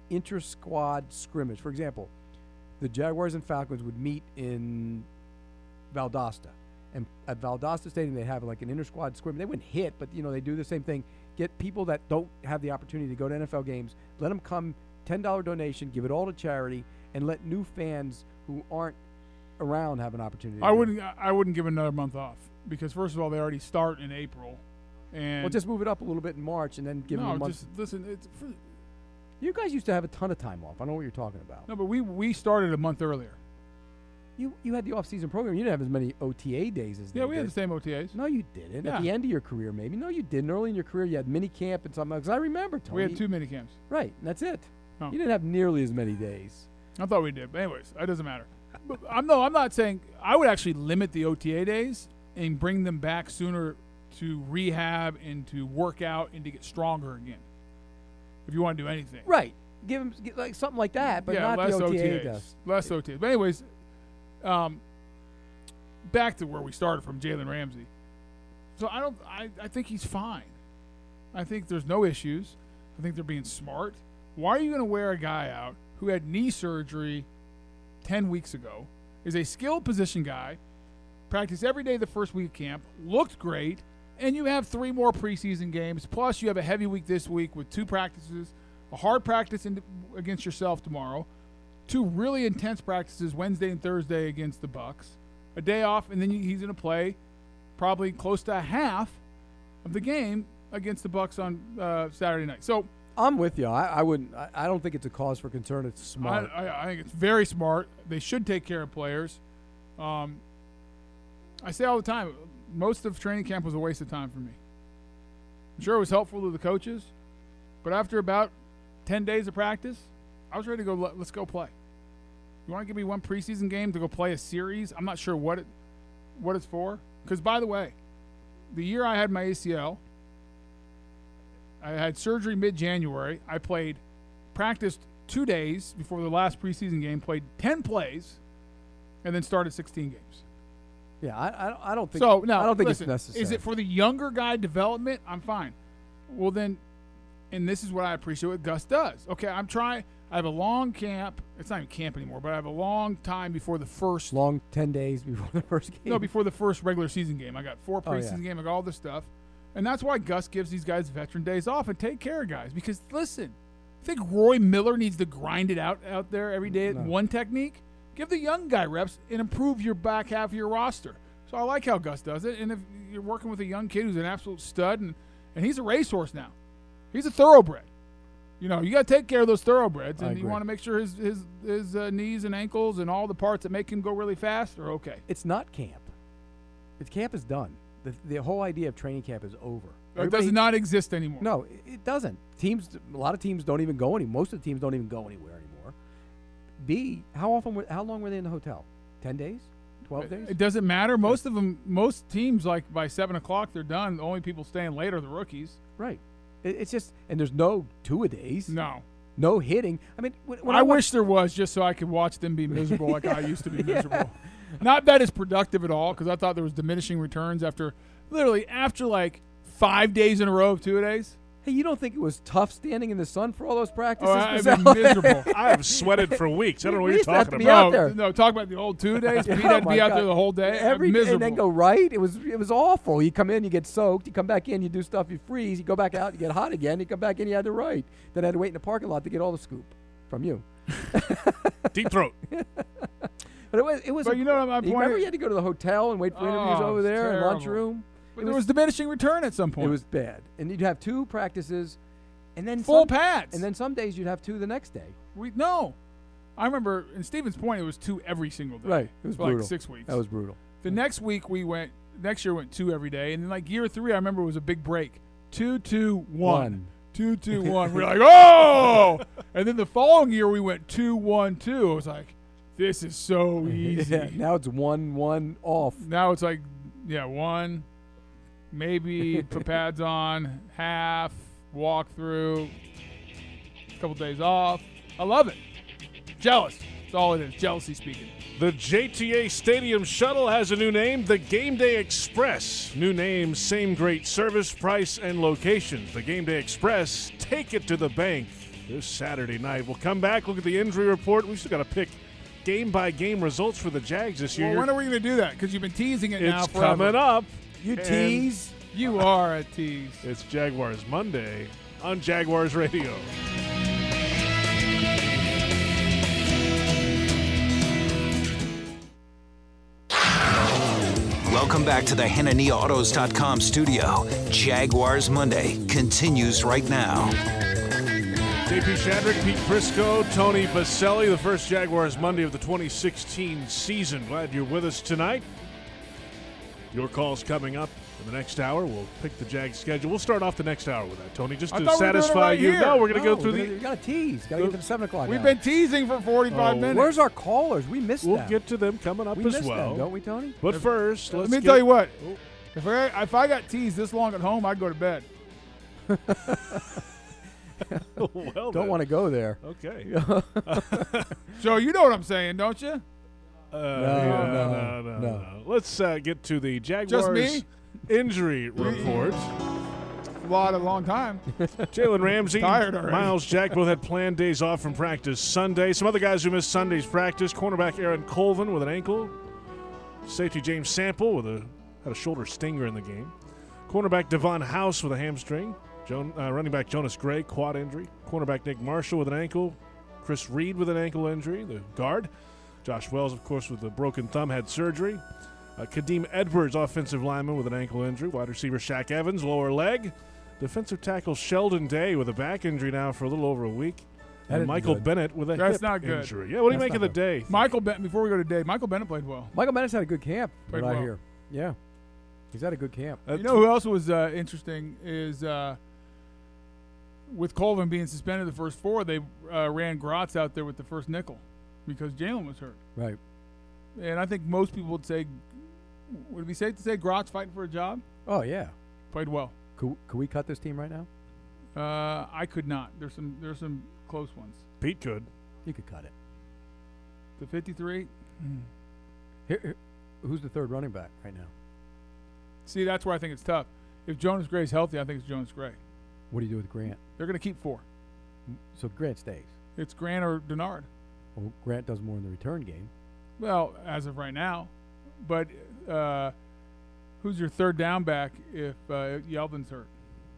S3: inter-squad scrimmage. For example, the Jaguars and Falcons would meet in Valdosta. And at Valdosta Stadium, they'd have like an inter-squad scrimmage. They wouldn't hit, but, you know, they do the same thing. Get people that don't have the opportunity to go to N F L games, let them come, ten dollar donation, give it all to charity, and let new fans who aren't around have an opportunity.
S4: I wouldn't. I wouldn't give another month off because first of all, they already start in April, and
S3: well, just move it up a little bit in March and then give
S4: no,
S3: them a month.
S4: just listen. It's for,
S3: you guys used to have a ton of time off. I know what you're talking about.
S4: no, but we we started a month earlier.
S3: You you had the off-season program. You didn't have as many O T A days as
S4: Yeah,
S3: they
S4: we
S3: did.
S4: had the same O T As.
S3: No, you didn't.
S4: Yeah.
S3: At the end of your career, maybe. No, you didn't. Early in your career, you had mini camp and something. Because I remember, Tony.
S4: We had two mini camps.
S3: Right, and that's it.
S4: Oh.
S3: You didn't have nearly as many days.
S4: I thought we did, but anyways, it doesn't matter. But I'm no, I'm not saying I would actually limit the O T A days and bring them back sooner to rehab and to work out and to get stronger again. If you want to do anything,
S3: Right. Give them like something like that, but
S4: yeah,
S3: not
S4: less
S3: the O T A
S4: O T As,
S3: does.
S4: less O T As. But anyways, um, back to where we started from Jalen Ramsey. So I don't. I, I think he's fine. I think there's no issues. I think they're being smart. Why are you going to wear a guy out who had knee surgery ten weeks ago, is a skilled position guy, practiced every day the first week of camp, looked great, and you have three more preseason games, plus you have a heavy week this week with two practices, a hard practice in, against yourself tomorrow, two really intense practices Wednesday and Thursday against the Bucs, a day off, and then he's going to play probably close to a half of the game against the Bucs on uh, Saturday night. So
S3: I'm with you. I, I wouldn't. I, I don't think it's a cause for concern. It's smart.
S4: I, I, I think it's very smart. They should take care of players. Um, I say all the time, most of training camp was a waste of time for me. I'm sure it was helpful to the coaches, but after about ten days of practice, I was ready to go. Let, let's go play. You want to give me one preseason game to go play a series? I'm not sure what it, what it's for. Because, by the way, the year I had my A C L, I had surgery mid-January. I played, practiced two days before the last preseason game, played ten plays, and then started sixteen games.
S3: Yeah, I, I, I don't think.
S4: So now,
S3: I don't think
S4: listen,
S3: it's necessary.
S4: Is it for the younger guy development? I'm fine. Well, then, and this is what I appreciate what Gus does. Okay, I'm trying. I have a long camp. It's not even camp anymore, but I have a long time before the first.
S3: long ten days before the first game?
S4: No, before the first regular season game. I got four
S3: Oh, yeah.
S4: preseason games. I got all this stuff. And that's why Gus gives these guys veteran days off and take care of guys. Because, listen, you think Roy Miller needs to grind it out out there every day at
S3: No.
S4: one technique? Give the young guy reps and improve your back half of your roster. So I like how Gus does it. And if you're working with a young kid who's an absolute stud, and, and he's a racehorse now. He's a thoroughbred. You know, you got to take care of those thoroughbreds,
S3: I
S4: and you
S3: agree.
S4: want to make sure his his, his uh, knees and ankles and all the parts that make him go really fast are okay.
S3: It's not camp. It's camp is done. The, the whole idea of training camp is over.
S4: It
S3: Everybody-
S4: does not exist anymore.
S3: No, it- it doesn't. Teams, a lot of teams don't even go any. Most of the teams don't even go anywhere anymore. B, how often? Were, how long were they in the hotel? Ten days? Twelve days?
S4: It doesn't matter. Most of them, most teams, like by seven o'clock, they're done. The only people staying late are the rookies.
S3: Right. It, it's just, and there's no two a days.
S4: No,
S3: No hitting. I mean, when, when
S4: I,
S3: I, went-
S4: wish there was, just so I could watch them be miserable like I used to be miserable. Not that it's productive at all, because I thought there was diminishing returns after, literally after like five days in a row of two a days.
S3: Hey, you don't think it was tough standing in the sun for all those practices?
S4: Oh, I've
S3: Giselle?
S4: been miserable.
S2: I have sweated for weeks. I don't know what
S3: We
S2: you're
S3: used to have
S2: talking
S3: to be
S2: about.
S3: out
S4: no,
S3: there.
S4: no, talk about the old two days. Pete
S3: Oh,
S4: had to
S3: my
S4: be out
S3: God.
S4: there the whole day.
S3: Every
S4: I'm miserable.
S3: and then go right. It was it was awful. You come in, you get soaked. You come back in, you do stuff, you freeze. You go back out, you get hot again. You come back in, you had to write. Then I had to wait in the parking lot to get all the scoop from you.
S2: Deep throat.
S3: But it was it was.
S4: But
S3: a-
S4: you know what my
S3: you
S4: point
S3: Remember,
S4: is?
S3: you had to go to the hotel and wait for interviews
S4: Oh,
S3: over
S4: it's
S3: there and
S4: terrible.
S3: lunchroom.
S4: But
S3: It
S4: there
S3: was-
S4: was diminishing return at some point.
S3: It was bad, and you'd have two practices, and then
S4: full
S3: some,
S4: pads.
S3: and then some days you'd have two the next day.
S4: we no. I remember in Stevens Point, it was two every single day.
S3: Right. It was
S4: for
S3: brutal.
S4: like six weeks.
S3: That was brutal.
S4: The next week we went. Next year went two every day, and then like year three, I remember it was a big break. Two, two, one.
S3: One.
S4: Two, two, one. We're like, oh! And then the following year we went two, one, two. I was like, this is so easy.
S3: Yeah, now it's one one off.
S4: Now it's like, yeah, one, maybe put pads on, half, walk through, a couple days off. I love it. Jealous. That's all it is. Jealousy speaking.
S2: The J T A Stadium Shuttle has a new name, the Game Day Express. New name, same great service, price, and locations. The Game Day Express, take it to the bank. this Saturday night. We'll come back, look at the injury report. We still got to pick game-by-game results for the Jags this year.
S4: Well, when are we going to do that? Because you've been teasing it now
S2: It's
S4: forever.
S2: coming up.
S3: You
S2: And
S3: tease.
S4: You are a tease.
S2: It's Jaguars Monday on Jaguars Radio.
S1: Welcome back to the Hanania Autos dot com studio. Jaguars Monday continues right now.
S2: J P Shadrick, Pete Prisco, Tony Baselli, the first Jaguars Monday of the twenty sixteen season. Glad you're with us tonight. Your call's coming up in the next hour. We'll pick the Jag schedule. We'll start off the next hour with that, Tony, just
S4: I
S2: to
S4: thought we were doing it
S2: satisfy
S4: right
S2: you.
S4: here.
S2: No, we're going to
S3: No,
S2: go through
S3: we
S2: the.
S3: gotta- You got to tease. Got to get to the seven o'clock.
S4: We've
S3: hour.
S4: been teasing for forty-five
S2: Oh,
S4: minutes.
S3: Where's our callers? We missed
S2: We'll
S3: them.
S2: get to them coming up
S3: we
S2: as
S3: missed
S2: well.
S3: them, don't we, Tony?
S2: But first, let's
S4: Let me
S2: get-
S4: tell you what.
S2: Oh.
S4: If I, if I got teased this long at home, I'd go to bed.
S2: well,
S3: Don't want to go there.
S2: Okay.
S4: Joe, you know what I'm saying, don't you?
S2: Uh,
S3: No,
S2: yeah,
S3: no,
S2: no, no,
S3: no.
S2: no. Let's uh, get to the Jaguars
S4: me?
S2: injury report.
S4: A lot, a long time.
S2: Jalen Ramsey,
S4: Tired already.
S2: Miles Jack both had planned days off from practice Sunday. Some other guys who missed Sunday's practice: cornerback Aaron Colvin with an ankle, safety James Sample with a had a shoulder stinger in the game, cornerback Devon House with a hamstring, Joan, uh, running back Jonas Gray quad injury, cornerback Nick Marshall with an ankle, Chris Reed with an ankle injury, the guard, Josh Wells, of course, with a broken thumb had surgery, uh, Kadeem Edwards, offensive lineman with an ankle injury, wide receiver Shaq Evans, lower leg, defensive tackle Sheldon Day with a back injury now for a little over a week,
S3: That
S2: and
S3: isn't
S2: Michael
S3: good.
S2: Bennett with a
S4: That's
S2: hip
S4: not good.
S2: injury. Yeah, what do you
S3: That's
S2: make of the
S3: not
S2: day?
S4: Michael Bennett, before we go to Dave, Michael Bennett played well.
S3: Michael Bennett's had a good camp,
S4: Played
S3: what I
S4: well.
S3: hear. Yeah. He's had a good camp.
S2: Uh,
S4: You know who else was uh, interesting is uh, with Colvin being suspended the first four, they uh, ran Gratz out there with the first nickel because Jalen was hurt.
S3: Right.
S4: And I think most people would say, would it be safe to say Gratz fighting for a job?
S3: Oh, yeah.
S4: Played well.
S3: Could, could we cut this team right now?
S4: Uh, I could not. There's some there's some close ones.
S2: Pete could.
S3: You could cut it.
S4: The fifty-three.
S3: Here, here- who's the third running back right now?
S4: See, that's where I think it's tough. If Jonas Gray's healthy, I think it's Jonas Gray.
S3: What do you do with Grant?
S4: They're going to keep four.
S3: So Grant stays.
S4: It's Grant or Denard.
S3: Well, Grant does more in the return game.
S4: Well, as of right now. But uh, who's your third down back if uh, Yeldon's hurt?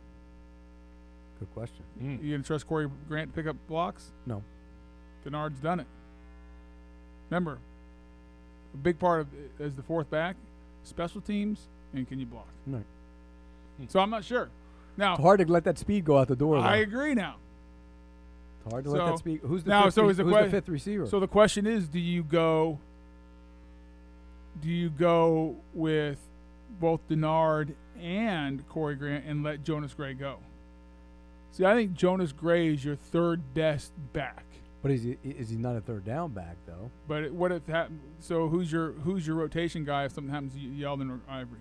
S3: Good question.
S2: Mm.
S4: You going to trust Corey Grant to pick up blocks?
S3: No.
S4: Denard's done it. Remember, a big part of as the fourth back, special teams, and can you block?
S3: Right.
S4: So I'm not sure. Now,
S3: It's hard to let that speed go out the door. Though.
S4: I agree now.
S3: It's hard to
S4: So-
S3: let that speed. Who's the,
S4: now,
S3: fifth,
S4: so
S3: re-
S4: is the
S3: who's
S4: que-
S3: the fifth receiver?
S4: So the question is, do you go do you go with both Denard and Corey Grant and let Jonas Gray go? See, I think Jonas Gray is your third best back.
S3: but is he, is he not a third down back, though?
S4: But it- what if hap- so who's your who's your rotation guy if something happens to Yeldon or Ivory?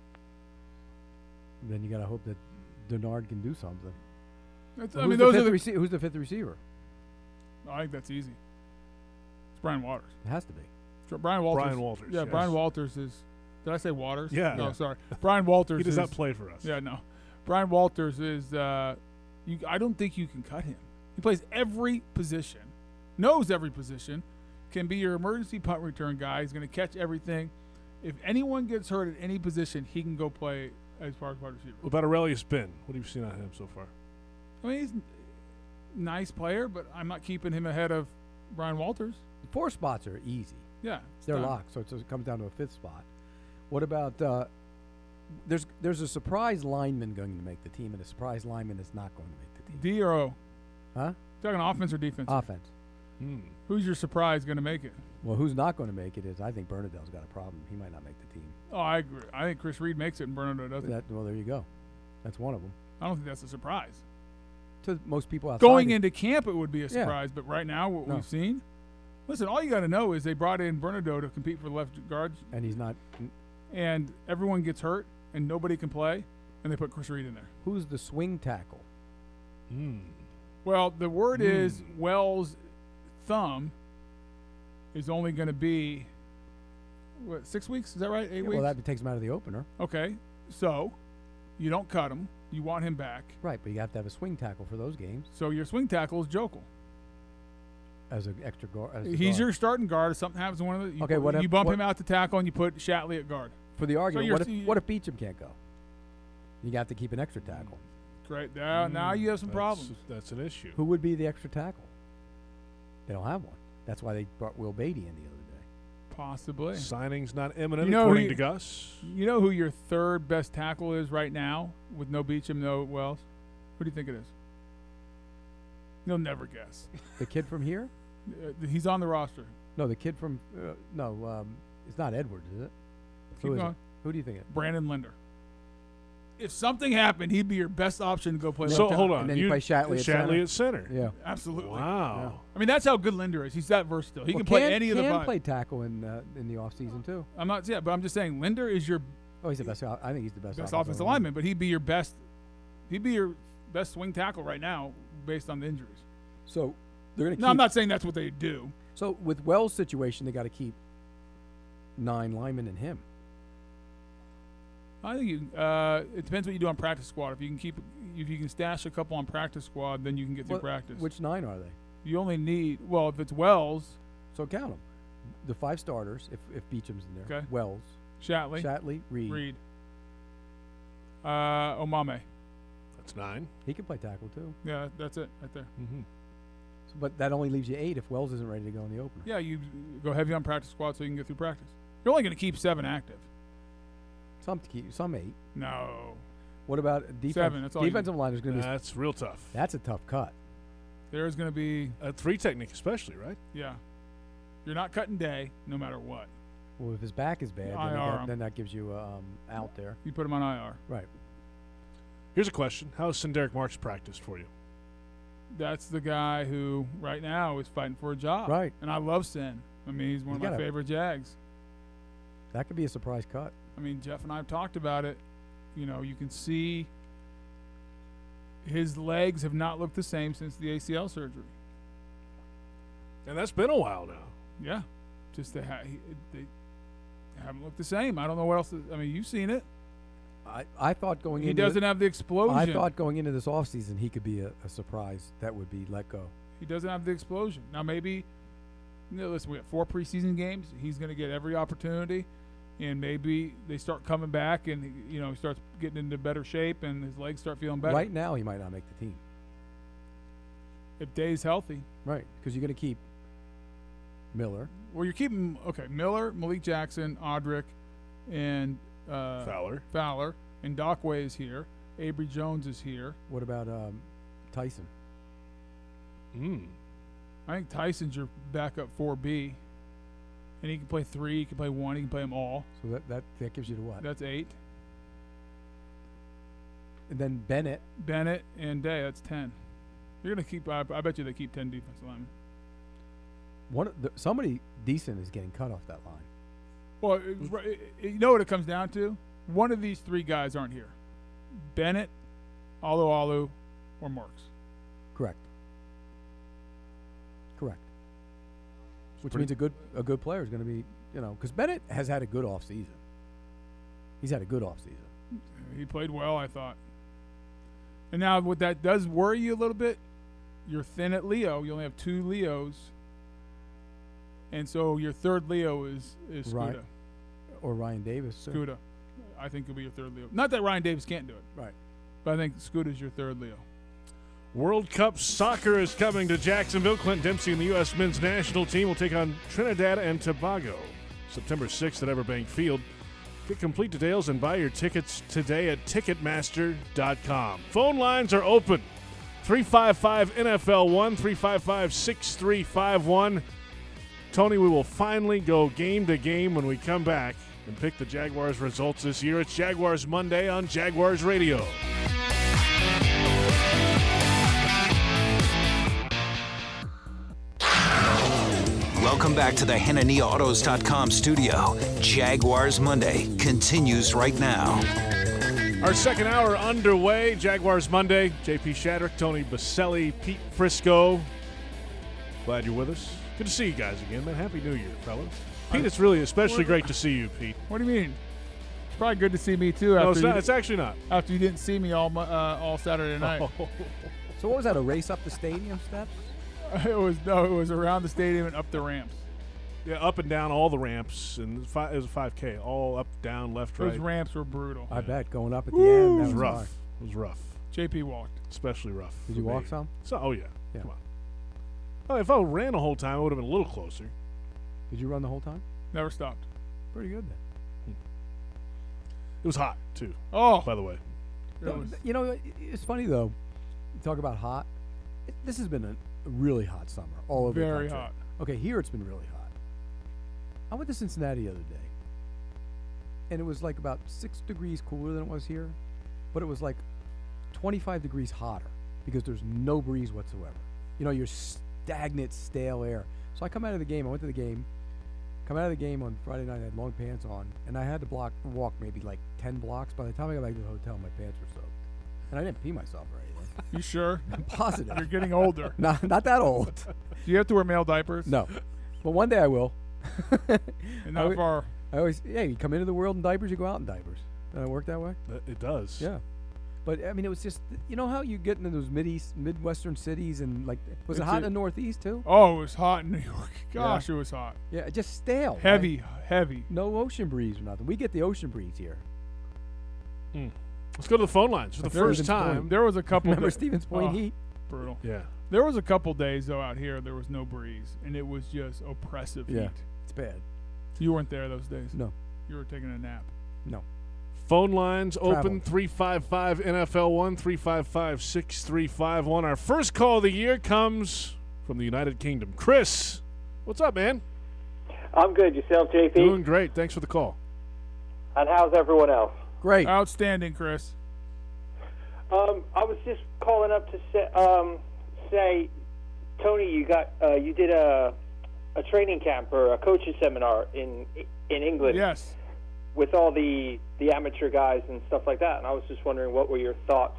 S3: Then you got to hope that Denard can do something.
S4: That's,
S3: Well,
S4: I
S3: who's
S4: mean,
S3: the
S4: those are
S3: fifth
S4: the.
S3: rece- who's the fifth receiver?
S4: I think that's easy. It's Brian Waters.
S3: It has to be.
S4: Sure, Brian Walters.
S2: Brian Walters,
S4: Yeah,
S2: yes.
S4: Brian Walters is. Did I say Waters?
S2: Yeah.
S4: No,
S2: Yeah.
S4: sorry. Brian Walters.
S2: He does
S4: is,
S2: not play for us.
S4: Yeah, no. Brian Walters is. Uh, you. I don't think you can cut him. He plays every position, knows every position, can be your emergency punt return guy. He's going to catch everything. If anyone gets hurt at any position, he can go play as far as wide receiver.
S2: What about Aurelius Ben? What have you seen on him so far?
S4: I mean, he's a nice player, but I'm not keeping him ahead of Brian Walters.
S3: The four spots are easy.
S4: Yeah,
S3: It's their
S4: done.
S3: lock, so it's, it comes down to a fifth spot. What about uh, there's there's a surprise lineman going to make the team and a surprise lineman that's not going to make the team.
S4: D or O?
S3: Huh?
S4: Talking offense or defense?
S3: Offense.
S2: Hmm.
S4: Who's your surprise going to make it?
S3: Well, who's not going to make it is I think Bernadette's got a problem. He might not make the team.
S4: Oh, I agree. I think Chris Reed makes it and Bernardo doesn't.
S3: That, well, there you go. That's one of them.
S4: I don't think that's a surprise.
S3: To most people outside.
S4: Going
S3: it-
S4: into camp, it would be a
S3: Yeah.
S4: surprise, but right now, what
S3: No.
S4: we've seen, listen, all you got to know is they brought in Bernardo to compete for the left guards,
S3: and he's not.
S4: and everyone gets hurt, and nobody can play, and they put Chris Reed in there.
S3: Who's the swing tackle?
S2: Hmm.
S4: Well, the word
S3: Hmm.
S4: is Wells' thumb is only going to be, what, six weeks? Is that right? Eight
S3: Yeah,
S4: weeks?
S3: well, that takes him out of the opener.
S4: Okay, so you don't cut him. You want him back.
S3: Right, but you have to have a swing tackle for those games
S4: So your swing tackle is Jokel.
S3: as an extra guard. As a
S4: He's
S3: guard.
S4: your starting guard. If something happens to one of the, you,
S3: Okay,
S4: put-
S3: what if-
S4: you bump
S3: what-
S4: him out to tackle and you put Shatley at guard.
S3: For the argument,
S4: you're-
S3: what if,
S4: you-
S3: what if Beecham can't go? You have to keep an extra tackle.
S4: Great. Now, now you have some
S2: That's-
S4: problems.
S2: That's an issue.
S3: Who would be the extra tackle? They don't have one. That's why they brought Will Beatty in the other day.
S4: Possibly.
S2: Signing's not imminent,
S4: You know
S2: according
S4: who-
S2: to Gus.
S4: You know who your third best tackle is right now with no Beecham, no Wells? Who do you think it is? You'll never guess.
S3: The kid from here?
S4: Uh, he's on the roster.
S3: No, the kid from uh, no. Um, it's not Edwards, is it?
S4: Keep
S3: Who is
S4: going.
S3: it? Who do you think it?
S4: Brandon Linder. If something happened, he'd be your best option to go play.
S2: So
S4: left
S2: hold
S4: tackle.
S2: on.
S3: And then you play Shatley at center?
S2: at center.
S3: Yeah.
S4: Absolutely.
S2: Wow.
S4: I mean, that's how good Linder is. He's that versatile. He
S3: Well,
S4: can play
S3: Can-
S4: any of the
S3: Can
S4: five.
S3: play tackle in uh, in the off season too.
S4: I'm not, yeah, but I'm just saying, Linder is your
S3: Oh, he's the best. I think he's the best.
S4: best offensive lineman, but he'd be your best. He'd be your best swing tackle right now, based on the injuries.
S3: So they're going to.
S4: No, I'm not saying that's what they do.
S3: So with Wells' situation, they got to keep nine linemen and him.
S4: I think you, uh, it depends what you do on practice squad. If you can keep, if you can stash a couple on practice squad, then you can get through
S3: What-
S4: practice.
S3: Which nine are they?
S4: You only need, well, if it's Wells,
S3: So count them. The five starters, if if Beecham's in there.
S4: Okay.
S3: Wells,
S4: Shatley,
S3: Shatley, Reed.
S4: Reed, uh, Omame.
S2: That's nine.
S3: He can play tackle too.
S4: Yeah, that's it right there.
S2: Mm-hmm.
S3: So, but that only leaves you eight if Wells isn't ready to go in the opener.
S4: Yeah, you go heavy on practice squad so you can get through practice. You're only going to keep seven active.
S3: Some to keep, some eight.
S4: No,
S3: What about defense?
S4: Seven, that's all you
S3: defensive line is going to be.
S2: That's real tough.
S3: That's a tough cut.
S4: there's going to be,
S2: At three technique, especially, right?
S4: yeah. You're not cutting day, no matter what.
S3: Well, if his back is bad, then,
S4: I
S3: you
S4: R
S3: got-
S4: him.
S3: then that gives you um, out there.
S4: You put him on I R.
S3: Right.
S2: Here's a question: How has Sinderic Marks practiced for you?
S4: That's the guy who right now is fighting for a job.
S3: Right.
S4: And I love Sin. I mean, he's one
S3: You
S4: of my
S3: gotta-
S4: favorite Jags.
S3: That could be a surprise cut.
S4: I mean, Jeff and I have talked about it. You know, you can see his legs have not looked the same since the A C L surgery.
S2: And that's been a while now.
S4: Yeah. Just they, ha- he, they haven't looked the same. I don't know what else. I mean, you've seen it.
S3: I, I thought going
S4: He
S3: into
S4: doesn't have the explosion.
S3: I thought going into this offseason he could be a, a surprise that would be let go.
S4: He doesn't have the explosion. Now, maybe, you know, listen, we have four preseason games. He's going to get every opportunity. And maybe they start coming back and, you know, he starts getting into better shape and his legs start feeling better.
S3: Right now he might not make the team.
S4: If Day's healthy.
S3: Right, because you're going to keep Miller.
S4: Well, you're keeping, okay, Miller, Malik Jackson, Audric, and uh,
S2: Fowler.
S4: Fowler. And Dockway is here. Avery Jones is here.
S3: What about um, Tyson?
S2: Mm.
S4: I think Tyson's your backup four B. And he can play three, he can play one, he can play them all.
S3: So that, that, that gives you to what?
S4: That's eight.
S3: And then Bennett.
S4: Bennett and Day, that's ten. You're going to keep, I, I bet you they keep ten defensive linemen.
S3: One of the, somebody decent is getting cut off that line.
S4: Well, it, it, you know what it comes down to? One of these three guys aren't here. Bennett, Alu Alu, or Marks.
S3: Correct. Correct. Which
S2: pretty-
S3: means a good a good player is going to be, you know, because Bennett has had a good off season. He's had a good off season.
S4: He played well, I thought. And now what that does worry you a little bit, you're thin at Leo. You only have two Leos. And so your third Leo is, is Scuda.
S3: Right. Or Ryan Davis. too.
S4: Scuda. I think he'll be your third Leo. Not that Ryan Davis can't do it.
S3: Right.
S4: But I think Scuda's your third Leo.
S2: World Cup soccer is coming to Jacksonville. Clint Dempsey and the U S men's national team will take on Trinidad and Tobago September sixth at Everbank Field. Get complete details and buy your tickets today at Ticketmaster dot com. Phone lines are open. three five five N F L one, three five five, six three five one. Tony, we will finally go game to game when we come back and pick the Jaguars' results this year. It's Jaguars Monday on Jaguars Radio.
S1: Welcome back to the Hanania Autos dot com studio. Jaguars Monday continues right now.
S2: Our second hour underway. Jaguars Monday. J P Shadrick, Tony Baselli, Pete Frisco. Glad you're with us. Good to see you guys again, man. Happy New Year, fellas. Pete, it's really especially great to see you, Pete.
S4: What do you mean? It's probably good to see me too.
S2: No,
S4: After
S2: it's,
S4: you
S2: not,
S4: di-
S2: it's actually not.
S4: after you didn't see me all mu- uh, all Saturday night.
S3: So what was that? A race up the stadium steps?
S4: It was no, it was around the stadium and up the ramps.
S2: Yeah, up and down all the ramps, and fi- it was a five K, all up, down, left,
S4: Those
S2: right.
S4: ramps were brutal.
S3: I bet going up at the
S2: It
S3: end. That
S2: was
S3: was
S2: rough.
S3: hard.
S2: It was rough,
S4: J P walked.
S2: especially rough.
S3: Did
S2: for
S3: you walk
S2: me.
S3: some?
S2: So, oh yeah.
S3: Yeah.
S2: Come on. Oh, if I ran the whole time, it would have been a little closer.
S3: Did you run the whole time?
S4: Never stopped.
S3: Pretty good then.
S2: It was hot too,
S4: Oh,
S2: by the way.
S4: it
S3: No,
S4: was-
S3: th- you know, i- it's funny though. You talk about hot. It, this has been a, a really hot summer all over. the
S4: very
S3: country.
S4: hot.
S3: Okay, here it's been really hot. I went to Cincinnati the other day, and it was like about six degrees cooler than it was here, but it was like twenty-five degrees hotter because there's no breeze whatsoever. You know, you're stagnant, stale air. So I come out of the game. I went to the game. Come out of the game on Friday night. I had long pants on, and I had to block walk maybe like ten blocks. By the time I got back to the hotel, my pants were soaked, and I didn't pee myself or anything.
S4: You sure?
S3: I'm positive.
S4: You're getting older.
S3: not not that old.
S4: Do you have to wear male diapers?
S3: No, but one day I will.
S4: And
S3: I
S4: not
S3: would-
S4: far.
S3: I always, yeah, you come into the world in diapers, you go out in diapers. Doesn't it work that way?
S2: That- It does.
S3: Yeah. But, I mean, it was just, you know how you get into those mid-east, Midwestern cities and, like, was it
S4: It's
S3: hot
S4: a-
S3: in the Northeast, too?
S4: Oh, it was hot in New York. Gosh, it was hot.
S3: Yeah, just stale. right?
S4: Heavy, heavy.
S3: No ocean breeze or nothing. We get the ocean breeze here.
S2: Let's go to the phone lines for the
S3: There was
S2: first
S3: a
S2: time.
S3: point.
S4: There was a couple.
S3: Remember
S4: da-
S3: Stevens Point
S4: oh,
S3: heat?
S4: Brutal.
S2: Yeah.
S4: There was a couple days though out here. There was no breeze, and it was just oppressive
S3: Yeah.
S4: heat.
S3: It's bad.
S4: You weren't there those days.
S3: No.
S4: You were taking a nap.
S3: No.
S2: Phone lines open
S3: Travel.
S2: three five five N F L one, three five five, six three five one. Our first call of the year comes from the United Kingdom. Chris, what's up, man?
S7: I'm good. Yourself, J P?
S2: Doing great. Thanks for the call.
S7: And how's everyone else?
S3: Great.
S4: Outstanding, Chris.
S7: Um, I was just calling up to say, um, say Tony, you got uh, you did a a training camp or a coaching seminar in in England
S4: Yes.
S7: with all the the amateur guys and stuff like that. And I was just wondering, what were your thoughts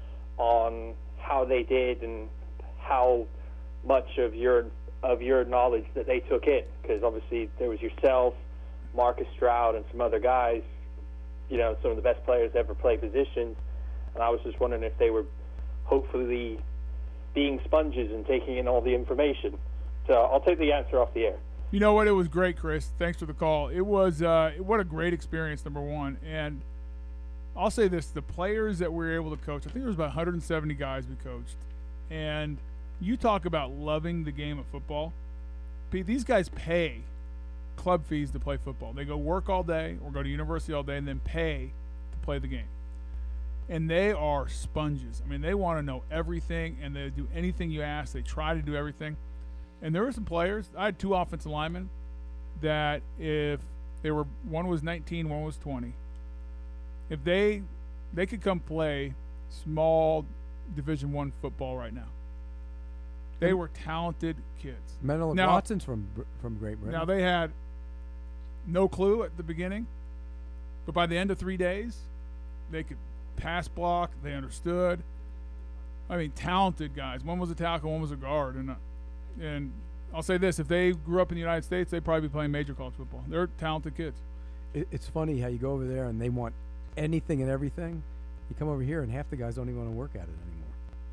S7: on how they did and how much of your of your knowledge that they took in? Because obviously there was yourself, Marcus Stroud, and some other guys. You know, some of the best players to ever play positions. And I was just wondering if they were hopefully being sponges and taking in all the information. So I'll take the answer off the air.
S4: You know what? It was great, Chris. Thanks for the call. It was uh, what a great experience, number one. And I'll say this: the players that we were able to coach, I think there was about one hundred seventy guys we coached. And you talk about loving the game of football. Pete, these guys pay club fees to play football. They go work all day or go to university all day and then pay to play the game. And they are sponges. I mean, they want to know everything, and they do anything you ask. They try to do everything. And there were some players. I had two offensive linemen that if they were, one was nineteen, one was twenty. If they they could come play small Division One football right now. They were talented kids.
S3: Menlo
S4: Now-
S3: Watson's from Br- from Great Britain.
S4: Now they had no clue at the beginning, but by the end of three days, they could pass block. They understood. I mean, talented guys. One was a tackle, one was a guard, and uh, and I'll say this: if they grew up in the United States, they'd probably be playing major college football. They're talented kids.
S3: It, it's funny how you go over there and they want anything and everything. You come over here and half the guys don't even want to work at it anymore.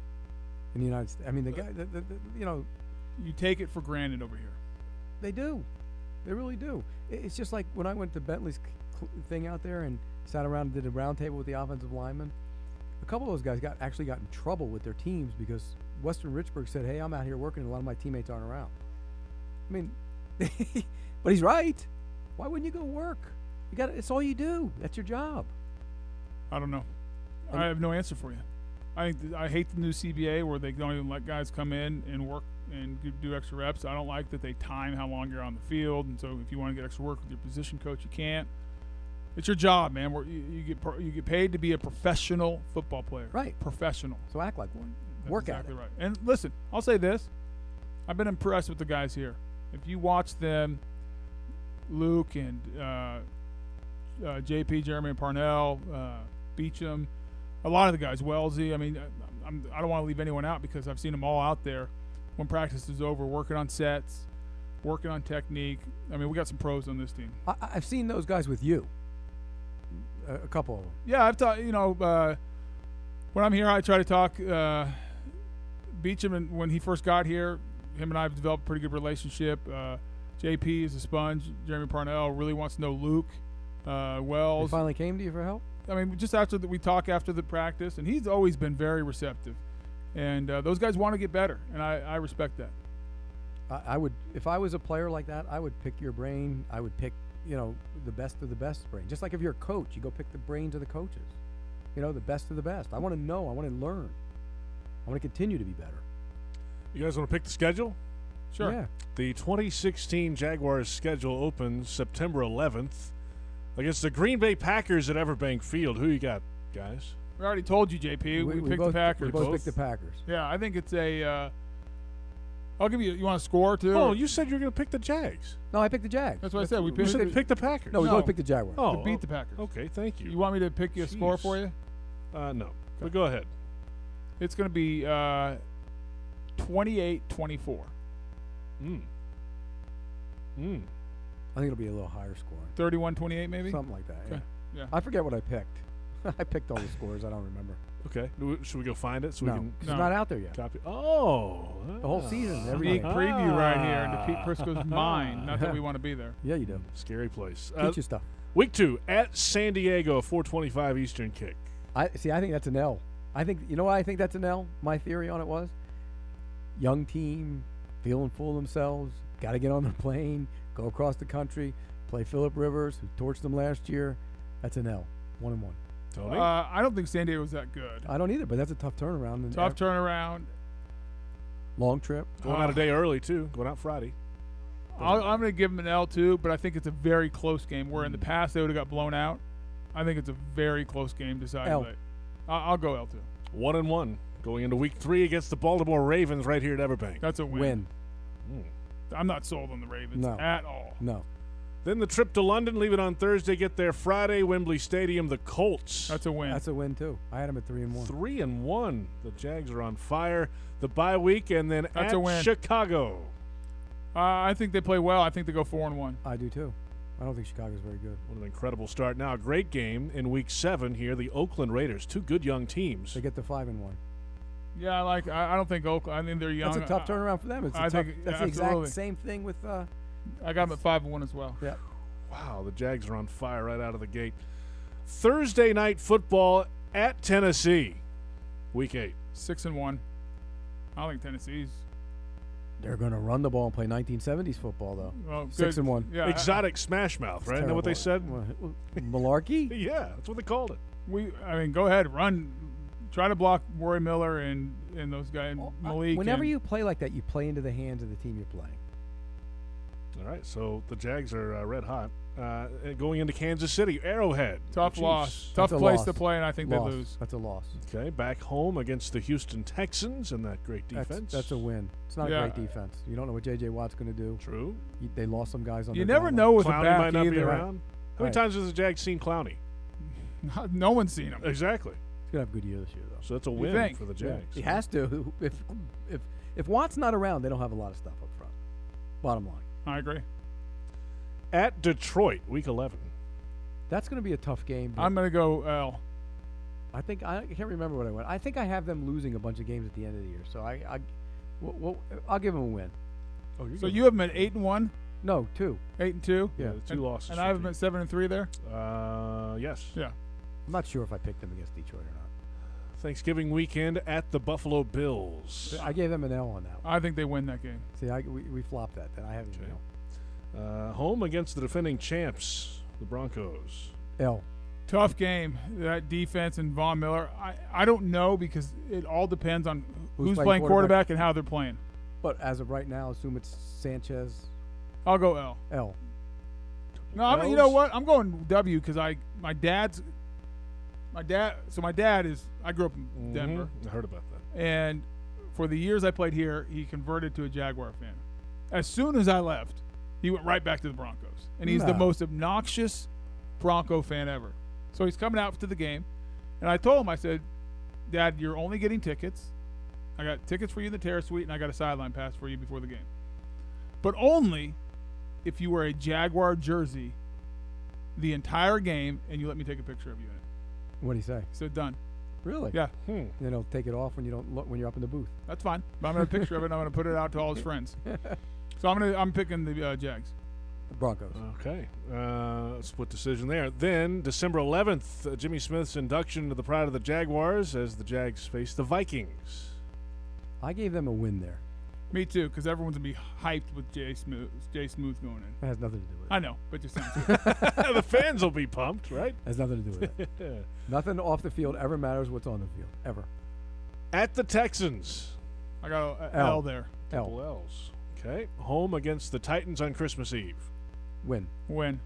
S3: In the United States, I mean, the guy, the, the, the, you know,
S4: You take it for granted over here.
S3: they do, they really do. It, it's just like when I went to Bentley's cl- thing out there and sat around and did a round table with the offensive linemen. A couple of those guys got actually got in trouble with their teams because Western Richburg said, "Hey, I'm out here working, and a lot of my teammates aren't around." I mean, but he's right. Why wouldn't you go work? You got it's all you do. That's your job.
S4: I don't know.
S3: And-
S4: I have no answer for you. I think th- I hate the new C B A where they don't even let guys come in and work and do- do extra reps. I don't like that they time how long you're on the field, and so if you want to get extra work with your position coach, you can't. It's your job, man. Where you, you get pro- you get paid to be a professional football player.
S3: Right.
S4: Professional.
S3: So act like one.
S4: That's
S3: Work at
S4: exactly
S3: it.
S4: right. And listen, I'll say this: I've been impressed with the guys here. If you watch them, Luke and uh, uh, J P, Jeremy Parnell, uh, Beecham, a lot of the guys, Wellesley. I mean, I, I'm, I don't want to leave anyone out because I've seen them all out there when practice is over, working on sets, working on technique. I mean, we got some pros on this team.
S3: I, I've seen those guys with you. a, a couple of them.
S4: Yeah, I've talked. You know, uh, when I'm here, I try to talk. Uh, Beecham, and when he first got here, him and I have developed a pretty good relationship. Uh, J P is a sponge. Jeremy Parnell really wants to know Luke uh,
S3: They
S4: Wells.
S3: finally came to you for help.
S4: I mean, just after the, we talk after the practice, and he's always been very receptive. And uh, those guys want to get better, and I, I respect that.
S3: I, I would, if I was a player like that, I would pick your brain. I would pick, you know, the best of the best brain. Just like if you're a coach, you go pick the brains of the coaches. You know, the best of the best. I want to know. I want to learn. I want to continue to be better.
S2: You guys want to pick the schedule?
S4: Sure.
S3: Yeah.
S2: The twenty sixteen Jaguars schedule opens September eleventh against the Green Bay Packers at Everbank Field. Who you got, guys?
S4: We already told you, J P. We, picked
S3: both,
S4: the Packers.
S3: We both,
S2: Both?
S3: picked the Packers.
S4: Yeah, I think it's a. Uh, I'll give you. You want to score too?
S2: Oh, you said you were going to pick the Jags.
S3: No, I picked the Jags.
S4: That's what I said. We
S2: You
S4: picked.
S2: said pick the Packers.
S3: No, we
S4: No.
S3: both picked the Jaguars.
S2: oh,
S4: to beat the Packers.
S2: Okay, thank you.
S4: You want me to pick you a score
S2: Jeez.
S4: for you?
S2: uh, no, but go ahead.
S4: It's going to be uh, twenty-eight twenty-four.
S2: Mm. Mm.
S3: I think it'll be a little higher scoring.
S4: thirty-one twenty-eight maybe?
S3: Something like that.
S4: Okay.
S3: Yeah.
S4: Yeah.
S3: I forget what I picked. I picked all the scores. I don't remember.
S2: Okay, Do we- should we go find it so
S3: no,
S2: we
S3: 'cause
S2: can
S3: it's
S4: No.
S3: not out there yet.
S2: copy? Oh,
S3: The whole
S2: ah.
S3: season, every
S4: Sneak
S3: day.
S4: preview right here into Pete
S2: Ah.
S4: Prisco's mind. Not that we want to be there.
S3: Yeah, you do.
S2: Scary place.
S3: Teach
S2: Uh,
S3: you stuff.
S2: week two at San Diego, four twenty-five Eastern kick.
S3: I see. I think that's an L. I think you know why I think that's an L. My theory on it was, young team, feeling full of themselves, got to get on the plane, go across the country, play Phillip Rivers, who torched them last year. That's an L. One and one.
S2: Tony?
S4: Uh, I don't think San Diego's that good.
S3: I don't either, but that's a tough turnaround. And
S4: Tough
S3: ev-
S4: turnaround.
S3: long trip.
S2: Going out a day early, too. Going out Friday.
S4: I'll, I'm going to give them an L too, but I think it's a very close game. Where in the past they would have got blown out, I think it's a very close game decided
S3: L.
S4: late. I- I'll go L two.
S2: One and one. Going into week three against the Baltimore Ravens right here at Everbank.
S4: That's a win.
S3: Win.
S2: Mm.
S4: I'm not sold on the Ravens
S3: No.
S4: at all.
S3: No.
S2: Then the trip to London, leave it on Thursday, get there Friday, Wembley Stadium, the Colts.
S4: That's a win.
S3: That's a win too. I had them at three and one.
S2: Three and one. The Jags are on fire. The bye week, and then
S4: That's
S2: at
S4: a win.
S2: Chicago.
S4: uh, I think they play well. I think they go four and one.
S3: I do too. I don't think Chicago's very good.
S2: What an incredible start. Now, a great game in week seven here. The Oakland Raiders, two good young teams.
S3: They get to five and one.
S4: Yeah, I like. I, I don't think Oakland. I think they're young.
S3: That's a tough
S4: I-
S3: turnaround for them. It's a
S4: I
S3: tough,
S4: think-
S3: that's
S4: yeah,
S3: the exact
S4: absolutely.
S3: same thing with. Uh,
S4: I got them at five and one as well.
S3: yeah.
S2: Wow, the Jags are on fire right out of the gate. Thursday night football at Tennessee, week eight.
S4: Six and one. I don't think Tennessee's.
S3: They're going to run the ball and play nineteen seventies football though.
S4: Well,
S3: Six
S4: good.
S3: and one.
S4: Yeah, I-
S2: Exotic smash mouth, right? Isn't that what they said?
S3: Well, Malarkey?
S2: Yeah, that's what they called it.
S4: we. I mean, go ahead, run. Try to block Roy Miller and and those guys, and Malik.
S3: Whenever
S4: and-
S3: you play like that, you play into the hands of the team you're playing.
S2: All right, so the Jags are uh, red hot. Uh, going into Kansas City, Arrowhead.
S4: tough
S2: the
S4: loss,
S2: Chiefs.
S4: tough
S3: That's a
S4: place
S3: loss.
S4: to play, and I think
S3: Loss.
S4: they lose.
S3: That's a loss.
S2: Okay, back home against the Houston Texans and that great
S3: That's,
S2: defense.
S3: that's a win. It's not
S4: Yeah.
S3: a great defense. You don't know what J J Watt's going to do.
S2: True.
S3: You, they lost some guys on
S4: You
S3: their
S4: never
S3: down
S4: know with
S2: Clowney
S4: a back
S2: might not
S4: either.
S2: be around. How many
S3: Right.
S2: times has the Jags seen Clowney?
S4: no one's seen him.
S2: Exactly.
S3: He's going to have a good year this year, though.
S2: So that's a
S4: You
S2: win
S4: think?
S2: for the
S3: Yeah.
S2: Jags.
S3: He has to. If if if Watt's not around, they don't have a lot of stuff up front. Bottom line.
S4: I agree.
S2: At Detroit, week eleven.
S3: That's going to be a tough game. but
S4: I'm gonna go L.
S3: I think I can't remember what I went. I think I have them losing a bunch of games at the end of the year. So I, I well, well, I'll give them a win.
S2: Oh, you're
S4: So
S2: good.
S4: you have them at eight and one,
S3: No, two.
S4: eight and two.
S2: Yeah,
S3: Yeah.
S2: the two
S4: and,
S2: losses.
S4: And
S2: for
S4: I have them
S2: Pete.
S4: at seven and three there.
S2: Uh, yes.
S4: Yeah.
S3: I'm not sure if I picked them against Detroit or not.
S2: Thanksgiving weekend at the Buffalo Bills.
S3: I gave them an L on that one.
S4: I think they win that game.
S3: See, I, we, we flopped that. Then I have
S2: Okay.
S3: an
S2: Uh, home against the defending champs, the Broncos.
S3: L. L.
S4: Tough game. That defense and Von Miller. I, I don't know because it all depends on who's,
S3: Who's
S4: playing,
S3: playing
S4: quarterback?
S3: quarterback?
S4: and how they're playing.
S3: But as of right now, assume it's Sanchez.
S4: I'll go L.
S3: L.
S4: No, I'm, you know
S2: L's?
S4: what? I'm going W because I my dad's my dad. So my dad is. I grew up in Denver,
S2: Mhm. I heard about that.
S4: and for the years I played here, he converted to a Jaguar fan. As soon as I left, he went right back to the Broncos, and he's the
S3: No.
S4: most obnoxious Bronco fan ever. So he's coming out to the game, and I told him, I said, "Dad, you're only getting tickets. I got tickets for you in the terrace suite, and I got a sideline pass for you before the game, but only if you wear a Jaguar jersey the entire game, and you let me take a picture of you in it.
S3: What do you say?
S4: So done.
S3: Really?
S4: Yeah,
S2: Hmm.
S3: Then he'll take it off when you don't look when you're up in the booth.
S4: that's fine. But I'm gonna have a picture of it. and I'm gonna put it out to all his friends. So I'm gonna I'm picking the uh, Jags.
S3: The Broncos.
S2: Okay. Uh, split decision there. Then, December eleventh, uh, Jimmy Smith's induction to the Pride of the Jaguars as the Jags face the Vikings.
S3: I gave them a win there.
S4: Me too, because everyone's gonna be hyped with Jay Smooth, Jay Smooth going in.
S3: That has nothing to do with it.
S4: I know, but just sounds good.
S2: The fans will be pumped, right?
S3: Has nothing to do with it. Nothing off the field ever matters what's on the field. Ever.
S2: At the Texans.
S4: I got a, a
S3: L.
S4: L there.
S2: Couple
S3: L.
S2: L's. Okay. Home against the Titans on Christmas Eve.
S3: Win.
S4: Win.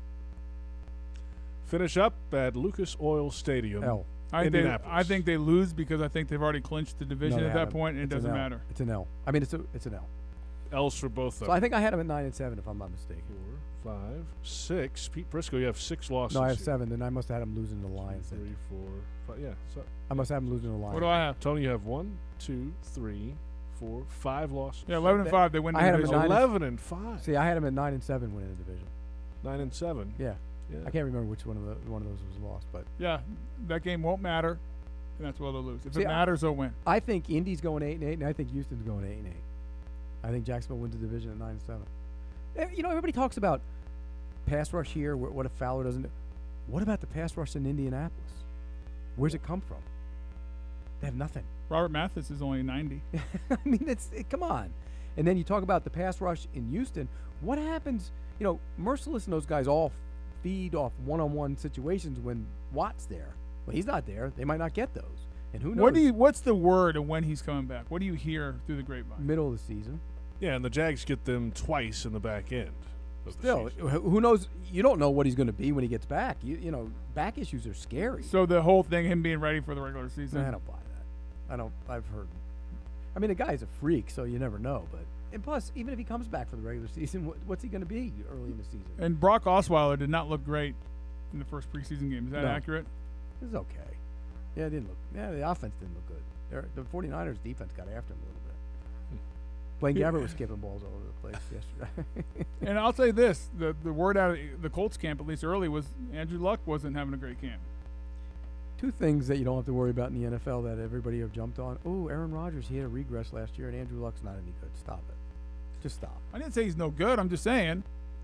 S2: Finish up at Lucas Oil Stadium.
S3: L.
S4: I think, they,
S2: Indianapolis.
S4: I think they lose because I think they've already clinched the division
S3: No, they
S4: at that
S3: haven't.
S4: point, and it
S3: It's an
S4: doesn't
S3: L.
S4: matter.
S3: It's an L. I mean, it's a it's an L.
S2: L's for both of
S3: So
S2: them.
S3: I think I had them at nine and seven, if I'm not mistaken.
S2: Four, five, six. Pete Briscoe, you have six losses.
S3: No, I have
S2: here.
S3: seven. Then I must have had them losing to the Lions. then.
S2: Three, four, five. Yeah. So,
S3: I must have them losing to the Lions.
S4: What do I have?
S2: Tony, you have one, two, three, four, five losses.
S4: Yeah, eleven and
S3: That-
S4: five. They win the
S3: I had 'em at
S4: division.
S3: nine and-
S2: Eleven and five.
S3: See, I had them at nine and seven winning the division.
S2: Nine and seven.
S3: Yeah.
S2: Yeah.
S3: I can't remember which one of the one of those was lost, but
S4: Yeah, that game won't matter, and that's why they'll lose. If
S3: See,
S4: it
S3: I-
S4: matters, they'll win.
S3: I think Indy's going eight and eight, and I think Houston's going eight and eight. I think Jacksonville wins the division at nine and seven. Eh, You know, everybody talks about pass rush here. wh- What if Fowler doesn't? do- What about the pass rush in Indianapolis? Where's it come from? They have nothing.
S4: Robert Mathis is only ninety.
S3: I mean, it's it, come on. And then you talk about the pass rush in Houston. What happens? You know, Merciless and those guys all feed off one-on-one situations when Watt's there. When he's not there, they might not get those. And who knows?
S4: What do you? What's the word of when he's coming back? What do you hear through the grapevine?
S3: Middle of the season.
S2: Yeah, and the Jags get them twice in the back end. Of the
S3: Still,
S2: season.
S3: wh- who knows? You don't know what he's going to be when he gets back. You you know, back issues are scary.
S4: So the whole thing, him being ready for the regular season.
S3: I don't buy that. I don't. I've heard. I mean, the guy's a freak, so you never know. But and plus, even if he comes back for the regular season, what, what's he going to be early in the season?
S4: And Brock Osweiler did not look great in the first preseason game. Is that
S3: No.
S4: accurate?
S3: It's okay. Yeah, it didn't look. Yeah, the offense didn't look good. They're, the 49ers defense got after him a little bit. Blaine Gabbert was skipping balls all over the place yesterday.
S4: And I'll say this: the the word out of the Colts camp, at least early, was Andrew Luck wasn't having a great camp.
S3: Two things that you don't have to worry about in the N F L that everybody have jumped on. Oh, Aaron Rodgers, he had a regress last year, and Andrew Luck's not any good. Stop it. Just stop.
S4: I didn't say he's no good. I'm just saying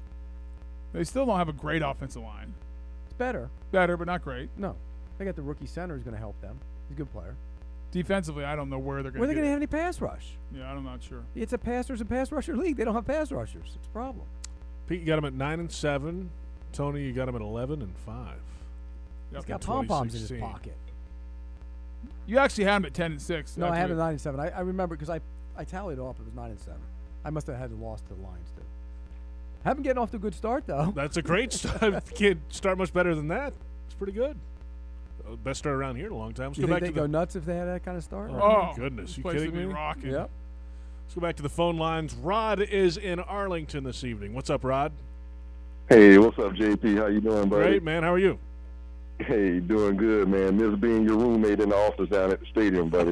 S4: they still don't have a great offensive line.
S3: It's better.
S4: Better, but not great.
S3: No. They got the rookie center who's going to help them. He's a good player.
S4: Defensively, I don't know where they're going
S3: Where are they
S4: to
S3: going to have any pass rush?
S4: Yeah, I'm not sure.
S3: It's a passers and pass rusher league. They don't have pass rushers. It's a problem.
S2: Pete, you got him at nine and seven. Tony, you got him at eleven and five.
S4: Yep.
S3: He's got pom poms in his
S2: twenty sixteen.
S3: pocket.
S4: You actually had him at ten and six.
S3: No, I had
S4: actually.
S3: him nine and seven. I, I remember because I, I tallied off. It was nine and seven. I must have had the loss to the Lions too. Haven't getting off to a good start though.
S2: That's a great start. Can't start much better than that. It's pretty good. Uh, Best start around here in a long time. Let's
S3: You
S2: go
S3: think
S2: back
S3: they
S2: to
S3: go
S2: the.
S3: nuts if they had that kind of start?
S2: Oh,
S4: Oh,
S2: my goodness.
S4: this
S2: You
S4: place
S2: kidding
S4: would be
S2: me?
S4: rocking.
S3: Yep.
S2: Let's go back to the phone lines. Rod is in Arlington this evening. What's up, Rod?
S8: Hey, what's up, J P? How you doing, buddy?
S2: Great, man. How are you?
S8: Hey, doing good, man. Miss being your roommate in the office down at the stadium, buddy.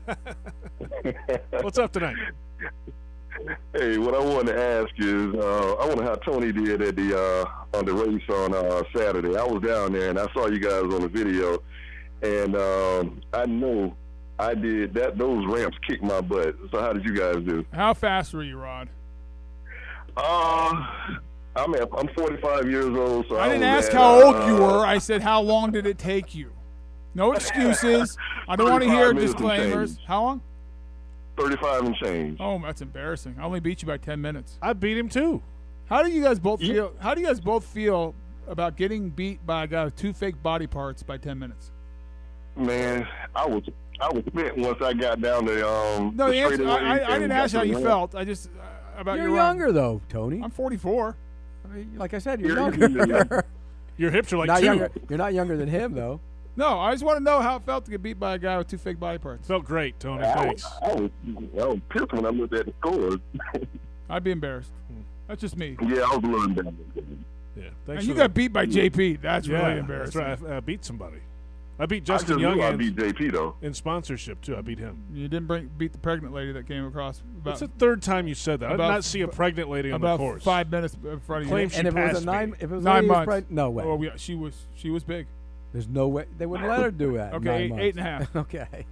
S2: What's up tonight?
S8: Hey, what I wanted to ask is, uh, I wonder how Tony did at the uh, on the race on uh, Saturday. I was down there and I saw you guys on the video, and um, I know I did that. Those ramps kicked my butt. So how did you guys do?
S4: How fast were you, Rod?
S8: Uh, I'm at, I'm forty-five years old, so I,
S4: I didn't
S8: was
S4: ask
S8: at,
S4: how old
S8: uh,
S4: you were. I said how long did it take you? No excuses. I don't want to hear
S8: thirty-five minutes and
S4: disclaimers.
S8: change.
S4: How long?
S8: thirty-five and change.
S4: Oh, that's embarrassing. I only beat you by ten minutes.
S2: I beat him too.
S4: How do you guys both feel? How do you guys both feel about getting beat by a guy with two fake body parts by ten minutes?
S8: Man, I was I was spent once I got down the um.
S4: No,
S8: the
S4: the answer,
S8: straightaway
S4: I, I, I
S8: and
S4: didn't
S8: got
S4: ask you how
S8: to
S4: you
S8: the
S4: felt. I just uh, about
S3: You're
S4: your
S3: younger though, Tony.
S4: I'm forty-four.
S3: I mean, like I said, you're
S8: You're-
S3: younger.
S2: Your hips are like
S3: not
S2: two.
S3: younger. You're not younger than him though.
S4: No, I just want to know how it felt to get beat by a guy with two fake body parts.
S2: Felt great, Tony.
S8: I
S2: Thanks.
S8: was, I was, I was pissed when I looked at the scores.
S4: I'd be embarrassed. That's just me.
S8: Yeah, I was a little embarrassed.
S2: Yeah. Thanks
S4: And
S2: for
S4: you
S2: the-
S4: got beat by J P. That's
S2: yeah,
S4: really
S2: that's
S4: embarrassing.
S2: right. I, I beat somebody. I beat
S8: I
S2: Justin
S8: just
S2: Young
S8: knew I
S2: in,
S8: beat J P though.
S2: in sponsorship too. I beat him.
S4: You didn't bring, beat the pregnant lady that came across
S2: That's
S4: about,
S2: the third time you said that. I did
S4: about-
S2: not see a pregnant lady on the
S4: about
S2: course.
S4: five minutes in front of
S2: Claim
S4: you.
S2: she
S3: and if it was
S2: passed
S3: a nine,
S2: me.
S3: if it was a
S4: Nine
S3: lady who was
S4: months.
S3: preg- no way.
S4: Oh, yeah, she was she was big.
S3: There's no way they wouldn't let her do that. in
S4: Okay,
S3: nine
S4: eight-
S3: months.
S4: eight and a half.
S3: Okay.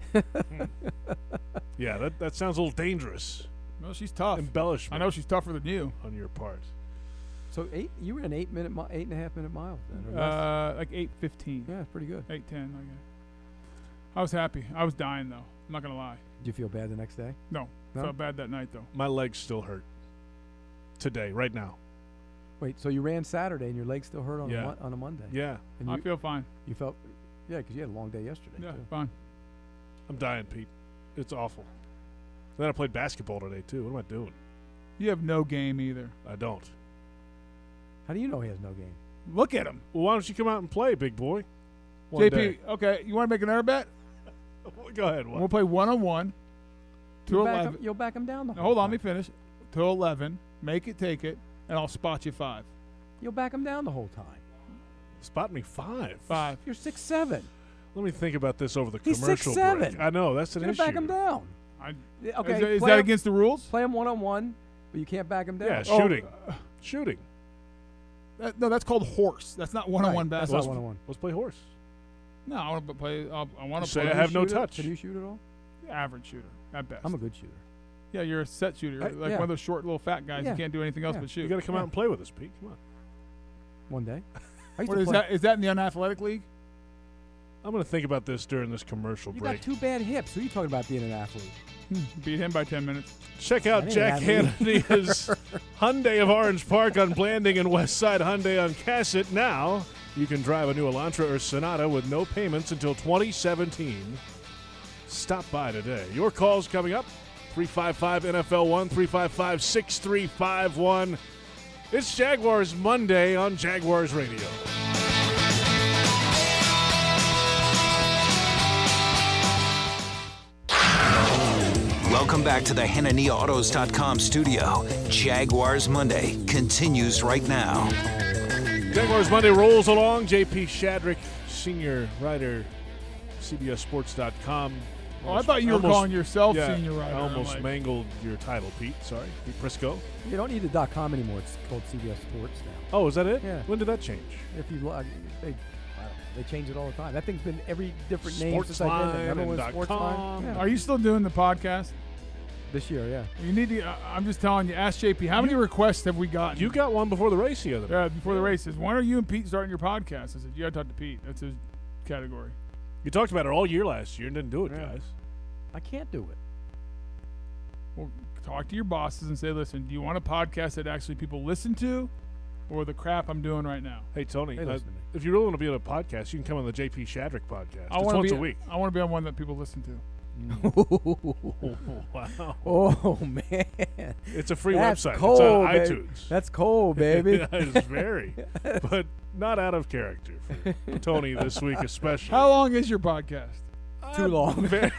S2: Yeah, that, that sounds a little dangerous.
S4: Well, she's tough.
S2: Embellishment.
S4: I know she's tougher than you.
S2: on your part.
S3: So eight, you were an eight minute, mi- eight and a half minute miles then. Or less.
S4: Uh, like eight fifteen.
S3: yeah, it's pretty good.
S4: Eight ten. I guess. I was happy. I was dying though. I'm not gonna lie.
S3: Did you feel bad the next day?
S4: No,
S3: No?
S4: felt bad that night though.
S2: My legs still hurt today, right now.
S3: Wait, so you ran Saturday and your legs still hurt on
S2: Yeah.
S3: a mon- on a Monday?
S2: Yeah,
S3: And
S4: I
S3: you,
S4: feel fine.
S3: you felt, yeah, because you had a long day yesterday.
S4: Yeah,
S3: too.
S4: fine.
S2: I'm dying, Pete. It's awful. Then I played basketball today too. What am I doing?
S4: You have no game either.
S2: I don't.
S3: How do you know he has no game?
S4: Look at him,
S2: Well, why don't you come out and play, big boy? One
S4: J P.
S2: day.
S4: Okay, you want to make another bet?
S2: Go ahead.
S4: We'll
S2: What?
S4: play one on one. To
S3: You'll back,
S4: eleven.
S3: him, you'll back him down the
S4: Now,
S3: whole
S4: hold on, let
S3: time.
S4: me finish. To eleven. Make it, take it, and I'll spot you five.
S3: You'll back him down the whole time.
S2: Spot me five.
S4: Five.
S3: You're six seven.
S2: Let me think about this over the
S3: He's
S2: commercial
S3: six seven.
S2: break. I know that's an
S3: You're
S2: issue.
S3: gonna back him down.
S4: I,
S3: Yeah, Okay.
S4: Is, that- is
S3: play
S4: that
S3: him-
S4: against the rules?
S3: Play him one on one, but you can't back him down.
S2: Yeah,
S4: Oh,
S2: shooting,
S4: uh,
S2: shooting.
S4: That, no, that's called horse. That's not one on one
S3: Right, that's
S4: basketball.
S3: not one on one.
S2: Let's play horse.
S4: No, I want to play. I'll, I want
S2: You
S4: to
S2: say
S4: play
S2: I have no
S3: Shoot it?
S2: touch.
S3: Can you shoot at all?
S4: average shooter at best.
S3: I'm a good shooter.
S4: Yeah, you're a set shooter,
S3: I-
S4: like
S3: yeah.
S4: one of those short little fat guys.
S3: Yeah.
S4: You can't do anything else
S3: Yeah.
S4: but shoot.
S2: You got to come
S3: Yeah.
S2: out and play with us, Pete. Come on.
S3: One day. I used
S4: What
S3: to
S4: is
S3: play.
S4: that? Is that in the unathletic league?
S2: I'm going to think about this during this commercial
S3: You
S2: break.
S3: got two bad hips. Who are you talking about being an athlete?
S4: Beat him by ten minutes.
S2: Check out
S3: That
S2: Jack
S3: ain't
S2: Hanania's Hyundai of Orange Park on Blanding and Westside Hyundai on Cassett. Now you can drive a new Elantra or Sonata with no payments until twenty seventeen. Stop by today. Your call's coming up. three five five N F L one, three five five, six three five one. It's Jaguars Monday on Jaguars Radio.
S1: Welcome back to the Hanania Autos dot com studio. Jaguars Monday continues right now.
S2: Jaguars Monday rolls along. J P Shadrick, senior writer, C B S Sports dot com.
S4: Oh, I thought you were
S2: Almost-
S4: calling yourself
S2: yeah,
S4: senior writer.
S2: I
S4: I'm
S2: almost
S4: like,
S2: mangled your title, Pete. Sorry. Pete Prisco.
S3: You don't need the dot com anymore. It's called C B S Sports now.
S2: Oh, is that it?
S3: Yeah.
S2: When did that change?
S3: If you log, they, I don't know, they change it all the time. That thing's been every different name since I've been
S2: Sportsline
S3: there. Remember
S2: and
S3: when
S2: dot
S3: Sportsline?
S2: com.
S3: Yeah.
S4: Are you still doing the podcast?
S3: This year, yeah.
S4: You need to. Uh, I'm just telling you. Ask J P. How many requests have we gotten?
S2: You got one before the race the other day.
S4: Yeah, before the races. When are you and Pete starting your podcast? I said you got to talk to Pete. That's his category.
S2: You talked about it all year last year and didn't do it,
S3: Yeah.
S2: guys.
S3: I can't do it.
S4: Well, talk to your bosses and say, listen, do you want a podcast that actually people listen to, or the crap I'm doing right now?
S2: Hey, Tony,
S3: They
S2: uh,
S3: listen to me.
S2: if you really want to be on a podcast, you can come on the J P Shadrick podcast.
S4: I
S2: It's
S4: want to
S2: once
S4: be.
S2: a week.
S4: I want to be on one that people listen to.
S2: Wow.
S3: Oh man,
S2: It's a free
S3: that's
S2: website.
S3: cold,
S2: it's on
S3: baby.
S2: iTunes.
S3: That's cold, baby.
S2: That is very, but not out of character for Tony this week, especially.
S4: How long is your podcast?
S3: Too long.
S2: Very-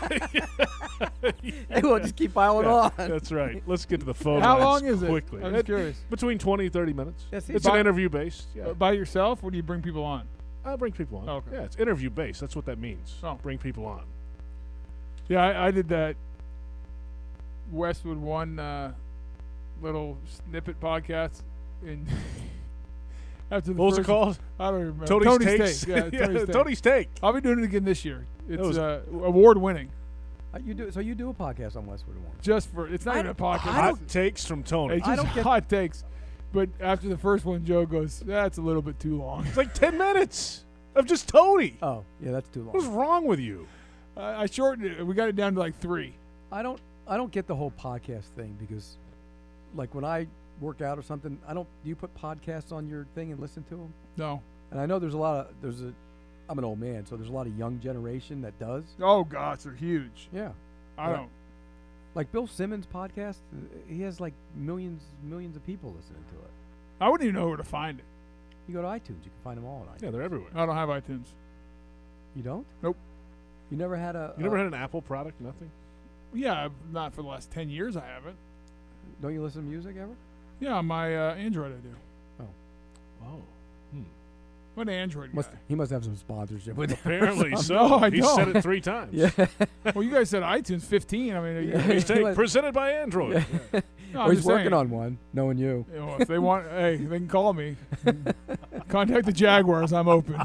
S3: Hey, we'll just keep piling
S2: Yeah,
S3: on.
S2: That's right. Let's get to the phone
S4: How
S2: lines
S4: long is it?
S2: quickly.
S4: I'm just
S2: It-
S4: curious.
S2: Between twenty and thirty minutes.
S3: Yes,
S2: it's
S3: by-
S2: an interview based. Yeah.
S4: Uh, by yourself, or do you bring people on?
S2: I'll bring people on.
S4: Oh, okay.
S2: Yeah, it's interview based. That's what that means.
S4: Oh.
S2: Bring people on.
S4: Yeah, I, I did that Westwood One uh, little snippet podcast. In after the
S2: What was it
S4: first-
S2: called?
S4: I don't remember.
S2: Tony's,
S4: Takes.
S2: Takes.
S4: Yeah, Tony's Take.
S2: Tony's Take.
S4: I'll be doing it again this year. It's
S2: was-
S4: uh, award winning.
S3: Uh, you do so. You do a podcast on Westwood One.
S4: Just for it's not
S3: I
S4: even a
S3: don't-
S4: podcast.
S3: I
S2: Hot
S3: don't-
S2: takes from Tony.
S4: It's
S3: I
S4: just
S3: don't get-
S4: hot takes. But after the first one, Joe goes, "That's a little bit too long."
S2: It's like ten minutes of just Tony.
S3: Oh, yeah, that's too
S2: What's
S3: long.
S2: wrong with you?
S4: I, I shortened it. We got it down to like three.
S3: I don't. I don't get the whole podcast thing because, like, when I work out or something, I don't. Do you put podcasts on your thing and listen to them?
S4: No.
S3: And I know there's a lot of there's a. I'm an old man, so there's a lot of young generation that does.
S4: Oh gosh, they're huge.
S3: Yeah.
S4: I
S3: Yeah.
S4: don't.
S3: Like Bill Simmons' podcast, uh, he has like millions, millions of people listening to it.
S4: I wouldn't even know where to find it.
S3: You go to iTunes, you can find them all on iTunes.
S2: Yeah, they're everywhere.
S4: I don't have iTunes.
S3: You don't?
S4: Nope.
S3: You never had a.
S2: You never
S3: uh,
S2: had an Apple product? Nothing?
S4: Yeah, not for the last ten years. I haven't.
S3: Don't you listen to music ever?
S4: Yeah, on my uh, Android I do.
S2: Oh. Hmm.
S4: What Android
S3: Must,
S4: guy?
S3: he must have some sponsorship with it.
S2: Apparently so.
S4: No, I
S2: he
S4: don't.
S2: said it three times.
S3: Yeah.
S4: Well, you guys said iTunes fifteen. I mean,
S3: Yeah.
S4: you,
S2: He's take,
S3: He
S2: presented by Android.
S3: Yeah.
S4: no,
S3: Or
S4: I'm
S3: he's
S4: just
S3: working
S4: saying.
S3: on one, knowing you.
S4: You know, if they want, hey, they can call me. Contact the Jaguars. I'm open.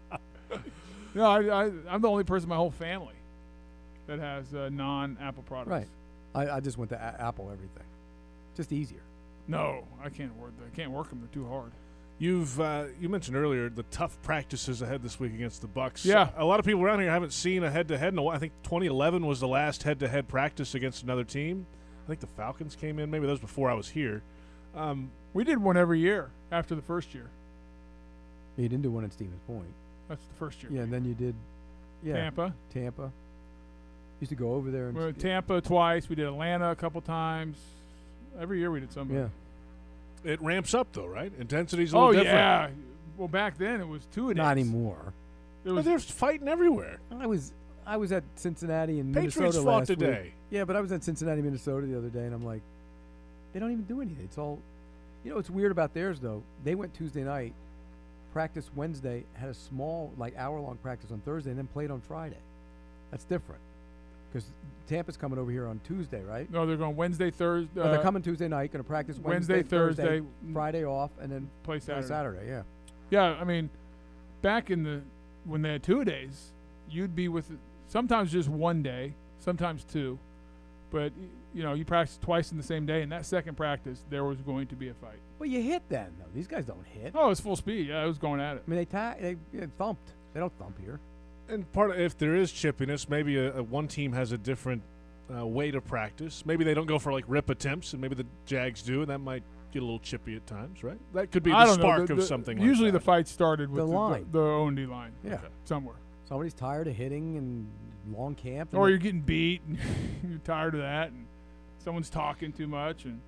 S4: No, I, I, I'm the only person in my whole family that has uh, non-Apple products.
S3: Right. I, I just went to a- Apple everything. Just easier.
S4: No, I can't work. I can't work them. They're too hard.
S2: You've uh, you mentioned earlier the tough practices ahead this week against the Bucks.
S4: Yeah.
S2: A lot of people around here haven't seen a head-to-head in a while. I think twenty eleven was the last head-to-head practice against another team. I think the Falcons came in. Maybe that was before I was here. Um,
S4: We did one every year after the first year.
S3: You didn't do one at Stevens Point.
S4: That's the first year.
S3: Yeah, and then you did yeah,
S4: Tampa.
S3: Tampa. Used to go over there. and
S4: We went to Tampa twice. We did Atlanta a couple times. Every year we did something.
S3: Yeah.
S2: it ramps up, though, right? Intensity's a
S4: Oh,
S2: little different.
S4: yeah. Well, back then it was two a days.
S3: Not anymore.
S4: It
S2: But
S4: was
S2: they're fighting everywhere.
S3: I was I was at Cincinnati and
S2: Patriots
S3: Minnesota
S2: fought
S3: last
S2: today.
S3: week. Yeah, but I was at Cincinnati, Minnesota the other day, and I'm like, they don't even do anything. It's all, you know, what's weird about theirs though. They went Tuesday night, practiced Wednesday, had a small like hour long practice on Thursday, and then played on Friday. That's different because Tampa's coming over here on Tuesday, right?
S4: no. They're going Wednesday, Thursday.
S3: Oh, they're coming Tuesday night, going to practice Wednesday,
S4: Wednesday, Thursday,
S3: Friday off, and then
S4: play
S3: play
S4: Saturday.
S3: Saturday. Yeah.
S4: Yeah, I mean, back in the when they had two days, you'd be with sometimes just one day, sometimes two, but y- you know you practice twice in the same day. And that second practice, there was going to be a fight.
S3: Well, you hit then though. These guys don't hit.
S4: Oh, it was full speed. Yeah, I was going at it.
S3: I mean, they ta- they yeah, thumped. They don't thump here.
S2: And part of, if there is chippiness, maybe a, a one team has a different uh, way to practice. Maybe they don't go for like rip attempts, and maybe the Jags do, and that might get a little chippy at times, right? That could be
S4: I
S2: the
S4: don't know.
S2: spark
S4: The-
S2: of
S4: the-
S2: something.
S4: Usually
S2: like
S4: the
S2: that.
S4: fight started with
S3: The
S4: the,
S3: line.
S4: the, the O and D line.
S3: Yeah.
S2: Okay.
S4: somewhere.
S3: Somebody's tired of hitting and long camp. And
S4: Or
S3: they-
S4: you're getting beat, and you're tired of that, and someone's talking too much, and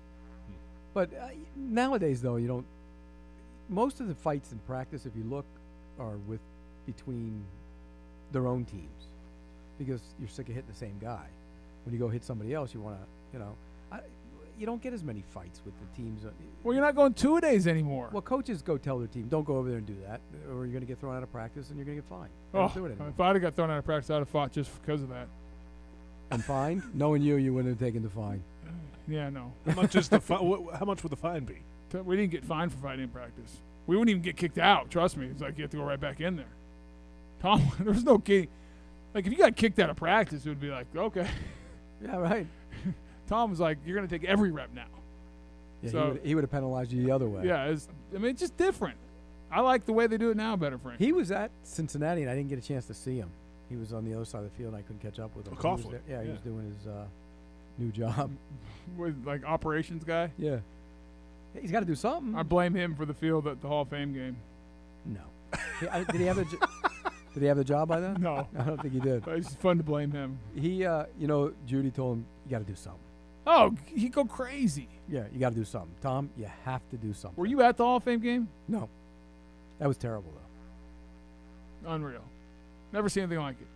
S3: But uh, nowadays, though, you don't. Most of the fights in practice, if you look, are with between their own teams, because you're sick of hitting the same guy. When you go hit somebody else, you want to, you know, I, you don't get as many fights with the teams. uh,
S4: well, you're not going two a days anymore.
S3: Well, coaches go tell their team, don't go over there and do that, or you're going to get thrown out of practice and you're going to get fined. They
S4: oh,
S3: don't do it anymore.
S4: if I'd have got thrown out of practice, I'd have fought just because of that.
S3: And fined? Knowing you, you wouldn't have taken the fine.
S4: Yeah, no.
S2: How much is the fi- wh- How much would the fine be?
S4: T- We didn't get fined for fighting in practice. We wouldn't even get kicked out. Trust me. It's like you have to go right back in there. Tom, there was no kidding. Like if you got kicked out of practice, it would be like, okay.
S3: Yeah, right.
S4: Tom was like, you're going to take every rep now.
S3: Yeah,
S4: So-
S3: he, would, he would have penalized you the other way.
S4: Yeah, it's, I mean, it's just different. I like the way they do it now better, Frank.
S3: He was at Cincinnati, and I didn't get a chance to see him. He was on the other side of the field, and I couldn't catch up with him.
S2: Oh,
S3: He was
S2: Coughlin.
S3: there- Yeah, he
S2: Yeah.
S3: was doing his uh, new job.
S4: With like operations guy.
S3: Yeah. He's got to do something.
S4: I blame him for the field at the Hall of Fame game.
S3: no. He- I- did he have the jo- Did he have the job by then?
S4: No.
S3: I don't think he did.
S4: But it's fun to blame him.
S3: He, uh, you know, Judy told him, you got to do something.
S4: Oh, he'd go crazy.
S3: Yeah, you got to do something. Tom, you have to do something.
S4: Were you at the Hall of Fame game?
S3: No. That was terrible, though.
S4: Unreal. Never seen anything like it.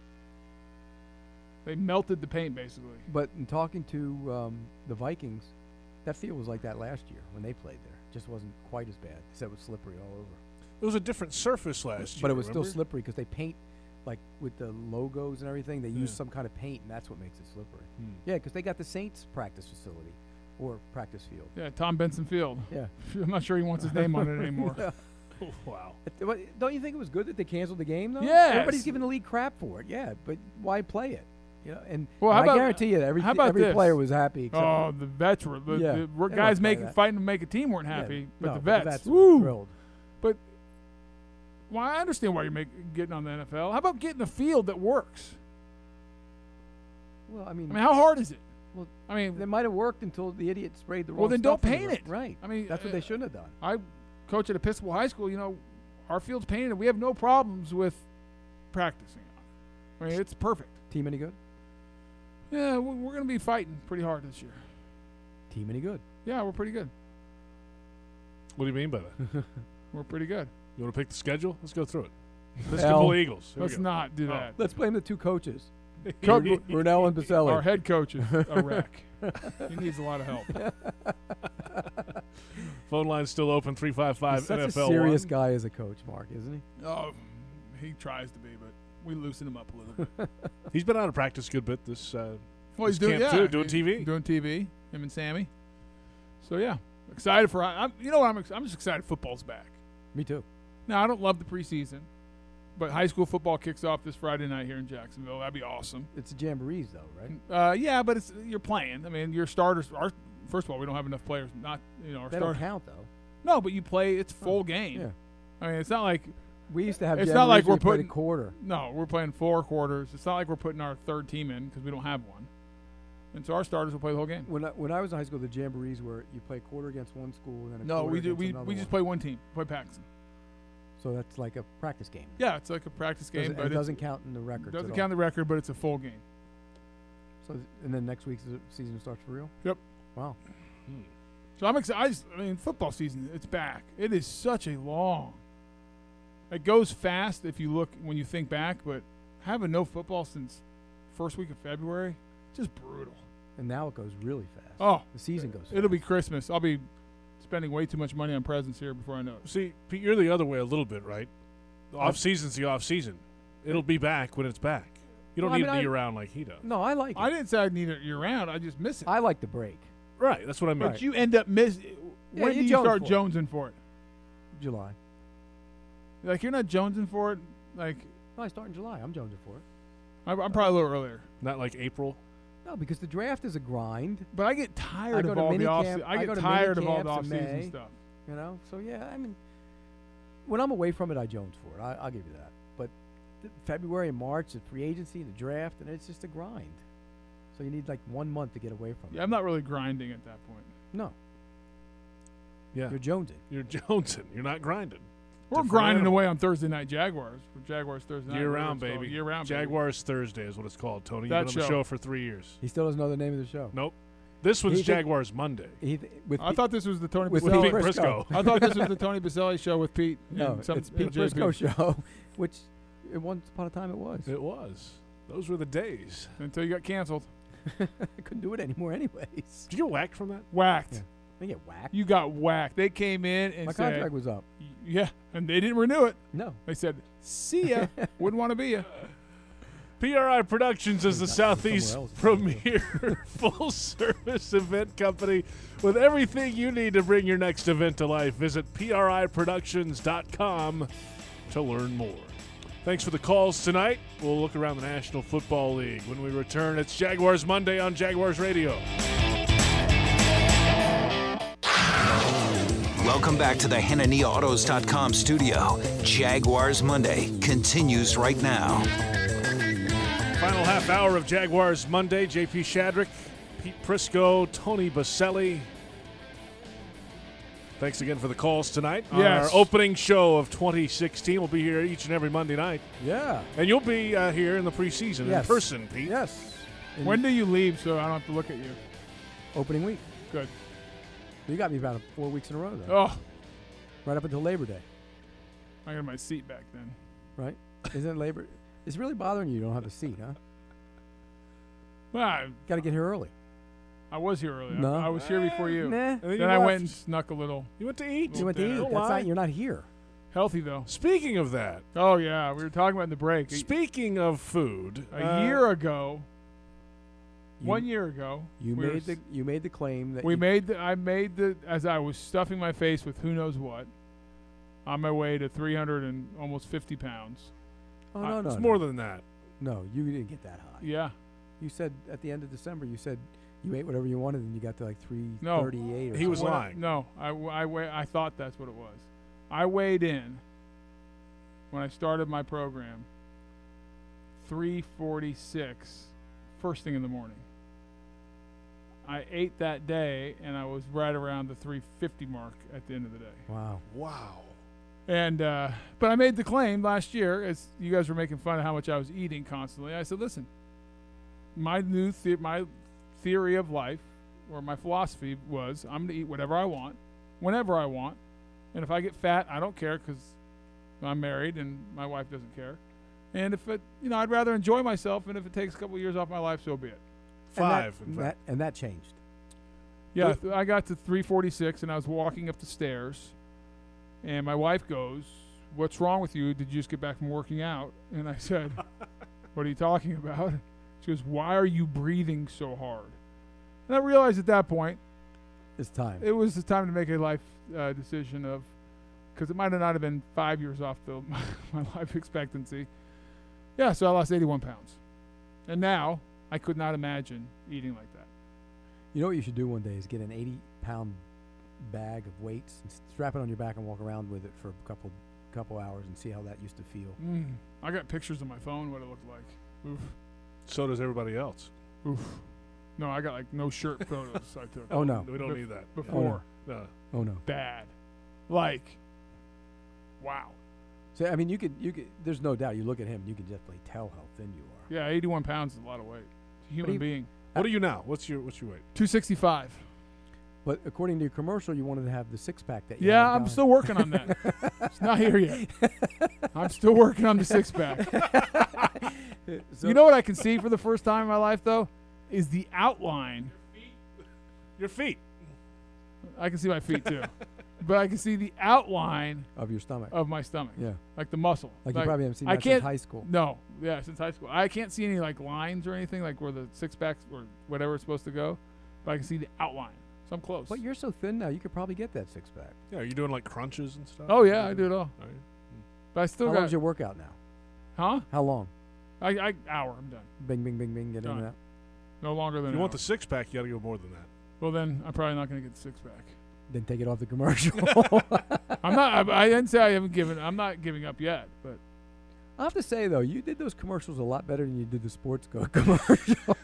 S4: They melted the paint, basically.
S3: But in talking to um, the Vikings, that field was like that last year when they played there. Just wasn't quite as bad. They said it was slippery all over.
S2: It was a different surface last year.
S3: But it was
S2: remember?
S3: still slippery because they paint, like with the logos and everything, they use
S2: Yeah.
S3: some kind of paint, and that's what makes it slippery.
S2: Hmm.
S3: Yeah, because they got the Saints practice facility or practice field.
S4: Yeah, Tom Benson Field.
S3: Yeah.
S4: I'm not sure he wants his name on it anymore.
S2: Wow.
S3: Uh, but Don't you think it was good that they canceled the game, though?
S4: Yes.
S3: Everybody's giving the league crap for it. Yeah, but why play it? You know, and,
S4: Well,
S3: and
S4: how
S3: I
S4: about-
S3: guarantee you, every
S4: how about
S3: every
S4: this?
S3: player was happy. Except
S4: Oh, the vets were. The,
S3: Yeah,
S4: the
S3: they
S4: were
S3: don't
S4: guys
S3: play
S4: making
S3: that.
S4: fighting to make a team weren't
S3: yeah,
S4: happy, but
S3: no,
S4: the
S3: but
S4: vets,
S3: were
S4: woo.
S3: thrilled.
S4: But well, I understand why you're make, getting on the N F L. How about getting a field that works?
S3: Well, I mean,
S4: I mean, how hard is it?
S3: Well,
S4: I mean,
S3: they might have worked until the idiot sprayed the wrong
S4: well, then don't
S3: stuff in the
S4: paint
S3: ro-
S4: it.
S3: Right.
S4: I mean,
S3: That's what
S4: uh,
S3: they shouldn't have done.
S4: I coach at Episcopal High School. You know, our field's painted. We have no problems with practicing on it. I mean, it's perfect.
S3: Team any good?
S4: Yeah, we- we're going to be fighting pretty hard this year.
S3: Team any good?
S4: Yeah, we're pretty good.
S2: What do you mean by that?
S4: We're pretty good.
S2: You want to pick the schedule? Let's go through it. Episcopal
S3: L.
S2: Eagles. Here we
S4: Let's
S2: go.
S4: not do
S2: Oh.
S4: that.
S3: Let's blame the two coaches,
S4: Co-
S3: Br- Brunell and Baselli.
S4: Our head coach is a wreck. He needs a lot of help.
S2: Phone line's still open, three five five
S3: He's such
S2: N F L
S3: a serious
S2: one.
S3: guy as a coach, Mark, isn't he?
S4: Oh, he tries to be, but we loosen him up a little bit.
S2: He's been out of practice a good bit this uh,
S4: Well, he's
S2: This
S4: doing
S2: camp
S4: yeah,
S2: too, doing
S4: he-
S2: T V?
S4: doing T V. Him and Sammy. So yeah, excited for. I'm, you know what? I'm ex- I'm just excited. Football's back.
S3: Me too.
S4: Now I don't love the preseason, but high school football kicks off this Friday night here in Jacksonville. That'd be awesome.
S3: It's a jamborees, though, right?
S4: Uh, yeah, but it's you're playing. I mean, your starters are. First of all, we don't have enough players. Not you know our
S3: They
S4: starters.
S3: don't count, though.
S4: No, but you play. It's full
S3: Oh,
S4: game.
S3: Yeah.
S4: I mean, it's not like
S3: We used to have
S4: It's
S3: jamborees
S4: not like
S3: where
S4: we're
S3: we played
S4: putting-
S3: a quarter.
S4: no, we're playing four quarters. It's not like we're putting our third team in because we don't have one. And so our starters will play the whole game.
S3: When I, when I was in high school, the jamborees were you play a quarter against one school and then a
S4: No,
S3: quarter
S4: we do.
S3: against
S4: We
S3: another
S4: we just
S3: one.
S4: play one team. We play Paxton.
S3: So that's like a practice game.
S4: Yeah, it's like a practice game,
S3: Doesn't-
S4: but
S3: it
S4: it's-
S3: doesn't count in the records.
S4: doesn't
S3: at
S4: count
S3: all.
S4: the record, but it's a full game.
S3: So and then next week's the season starts for real.
S4: Yep.
S3: Wow.
S4: So I'm excited. I, just, I mean, football season, it's back. It is such a long. It goes fast if you look when you think back, but having no football since first week of February, just brutal.
S3: And now it goes really fast.
S4: Oh,
S3: The season goes.
S4: it'll be
S3: fast.
S4: Christmas. I'll be spending way too much money on presents here before I know it.
S2: See, Pete, you're the other way a little bit, right? The
S3: I've-
S2: off season's the off season. It'll be back when it's back. You don't
S3: Well, I
S2: need
S3: mean,
S2: it
S3: I-
S2: year round like he does.
S3: No, I like it.
S4: I didn't say I need it year round. I just miss it.
S3: I like the break.
S2: Right, that's what I mean.
S4: But you end up miss.
S3: Yeah,
S4: when
S3: you
S4: do you
S3: Jones
S4: start
S3: for it.
S4: jonesing for it?
S3: July.
S4: Like you're not jonesing for it. Like
S3: No, I start in July. I'm jonesing for it.
S4: I'm, I'm probably a little earlier.
S2: Not like April.
S3: No, because the draft is a grind.
S4: But I get
S3: I
S4: tired
S3: go
S4: of
S3: to
S4: all the
S3: mini
S4: off.
S3: camp-
S4: I
S3: I
S4: get
S3: go to
S4: tired
S3: mini
S4: of all the
S3: camps in
S4: off-season
S3: May.
S4: stuff.
S3: You know, so yeah, I mean, when I'm away from it, I jones for it. I, I'll give you that. But th- February and March, the free agency, the draft, and it's just a grind. So you need like one month to get away from it.
S4: Yeah, I'm not really grinding at that point.
S3: No,
S2: Yeah.
S3: you're jonesing.
S2: You're jonesing. You're not grinding.
S4: We're
S2: Different
S4: grinding
S2: animal.
S4: away on Thursday night Jaguars. For Jaguars Thursday night.
S2: Year
S4: whatever
S2: round,
S4: it's called.
S2: baby.
S4: Year round.
S2: Jaguars Thursday is what it's called, Tony. You've
S4: That
S2: been on the
S4: show.
S2: show for three years.
S3: He still doesn't know the name of the show.
S2: Nope. This one's
S3: He think-
S2: Jaguars Monday.
S3: He th- with
S4: I
S3: Pete-
S4: thought this was the Tony
S3: with
S2: With
S3: Pete
S2: Pete
S4: Baselli.
S3: Briscoe.
S2: Briscoe.
S4: I thought this was the Tony Baselli show with Pete.
S3: no,
S4: and some,
S3: it's
S4: and
S3: Pete
S4: J P.
S3: Briscoe show, which at once upon a time it was.
S2: It was. Those were the days.
S4: Until you got canceled.
S3: I couldn't do it anymore, anyways.
S2: Did you get whacked from that?
S4: Whacked.
S3: Yeah. I get whacked.
S4: You got whacked. They came in and
S3: My
S4: said,
S3: contract was up.
S4: yeah, and they didn't renew it.
S3: No.
S4: They said, see ya. Wouldn't want to be ya.
S2: P R I Productions is the
S3: Somewhere
S2: Southeast
S3: else.
S2: premier full-service event company with everything you need to bring your next event to life. Visit P R I productions dot com to learn more. Thanks for the calls tonight. We'll look around the National Football League. When we return, it's Jaguars Monday on Jaguars Radio.
S1: Welcome back to the Hanania Autos dot com studio. Jaguars Monday continues right now.
S2: Final half hour of Jaguars Monday. J P Shadrick, Pete Prisco, Tony Baselli. Thanks again for the calls tonight. on
S4: Yes.
S2: Our opening show of twenty sixteen. We'll be here each and every Monday night.
S3: Yeah.
S2: And you'll be uh, here in the preseason
S3: Yes.
S2: in person, Pete.
S3: Yes. In
S4: When do you leave so I don't have to look at you?
S3: opening week.
S4: Good.
S3: You got me about four weeks in a row then.
S4: Oh,
S3: Right up until Labor Day,
S4: I got my seat back then.
S3: right? Isn't it Labor? It's really bothering you. You don't have a seat, huh?
S4: Well, I,
S3: Got to get here early.
S4: I was here earlier.
S3: No.
S4: I was here before you.
S3: Nah.
S2: And then
S4: Then
S2: you
S4: I went
S2: left.
S4: and snuck a little.
S2: You went to eat.
S3: You went to
S4: dinner.
S3: eat.
S2: Don't
S3: That's
S2: lie.
S3: not. You're not here.
S4: Healthy, though.
S2: Speaking of that,
S4: Oh, yeah. We were talking about in the break. A,
S2: speaking of food,
S4: a
S2: uh,
S4: year ago,
S3: You,
S4: one year ago,
S3: You
S4: we were
S3: made the. You made the claim that
S4: We
S3: you,
S4: made the, I made the, as I was stuffing my face with who knows what, on my way to three hundred and almost fifty pounds.
S3: Oh no, no,
S2: it's
S3: no.
S2: more than that.
S3: No, you didn't get that high.
S4: Yeah.
S3: You said at the end of December, you said you ate whatever you wanted, and you got to like three
S4: No.
S3: thirty-eight. Or
S2: He was
S3: something.
S4: When I-
S2: lying.
S4: no, I, w- I, weigh, I thought that's what it was. I weighed in when I started my program three forty-six first thing in the morning. I ate that day, and I was right around the three fifty mark at the end of the day.
S3: Wow.
S2: Wow.
S4: And uh, but I made the claim last year, as you guys were making fun of how much I was eating constantly. I said, "Listen, my new the- my theory of life, or my philosophy was, I'm going to eat whatever I want, whenever I want, and if I get fat, I don't care because I'm married and my wife doesn't care. And if it, you know, I'd rather enjoy myself, and if it takes a couple of years off my life, so be it."
S2: Five.
S3: And
S2: in
S3: that,
S2: fact.
S3: that, and that changed.
S4: Yeah, th- I got to three forty-six, and I was walking up the stairs, and my wife goes, "What's wrong with you? Did you just get back from working out?" And I said, "What are you talking about?" She goes, "Why are you breathing so hard?" And I realized at that point
S3: It's time.
S4: it was the time to make a life uh, decision of, because it might have not have been five years off the my, my life expectancy. Yeah, so I lost eighty-one pounds, and now I could not imagine eating like that.
S3: You know what you should do one day is get an eighty-pound bag of weights and strap it on your back and walk around with it for a couple couple hours and see how that used to feel.
S4: Mm. I got pictures on my phone what it looked like. Oof.
S2: So does everybody else.
S4: Oof. No, I got like no shirt photos I took.
S3: Oh, no.
S2: We don't
S4: Bef-
S2: need that.
S4: Before.
S2: No.
S3: Oh, no.
S4: Bad. Like, wow.
S3: So, I mean, you could, you could, there's no doubt, you look at him, you can definitely tell how thin you are.
S4: Yeah, eighty-one pounds is a lot of weight. It's a human
S3: you-
S4: being.
S2: What are you now? What's your What's your weight?
S4: two sixty-five.
S3: But according to your commercial, you wanted to have the six-pack that you
S4: Yeah,
S3: had
S4: I'm
S3: going.
S4: still working on that. It's not here yet. I'm still working on the six pack.
S3: So-
S4: You know what I can see for the first time in my life, though, is the outline.
S2: Your feet.
S4: I can see my feet too, but I can see the outline
S3: of your stomach.
S4: of my stomach.
S3: Yeah.
S4: like the muscle.
S3: Like, you probably haven't seen
S4: I
S3: that
S4: can't,
S3: since high school.
S4: No, yeah, since high school. I can't see any like lines or anything like where the six packs or whatever it's supposed to go, but I can see the outline. So I'm close.
S3: But you're so thin now, you could probably get that six-pack.
S2: Yeah, are you doing like crunches and stuff?
S4: Oh yeah, I do it all.
S2: All right.
S4: But I still
S3: How
S4: got.
S3: long's your workout now?
S4: Huh?
S3: How long?
S4: I, I hour. I'm done.
S3: Bing, bing, bing, bing, get
S4: Done.
S3: into that.
S4: No longer than.
S2: If you
S4: an
S2: want
S4: hour.
S2: the six pack, you got to go more than that.
S4: Well, then I'm probably not going to get the six pack.
S3: Then take it off the commercial.
S4: I'm not. I, I didn't say I haven't given. I'm not giving up yet. But
S3: I have to say, though, you did those commercials a lot better than you did the Sports Code commercial.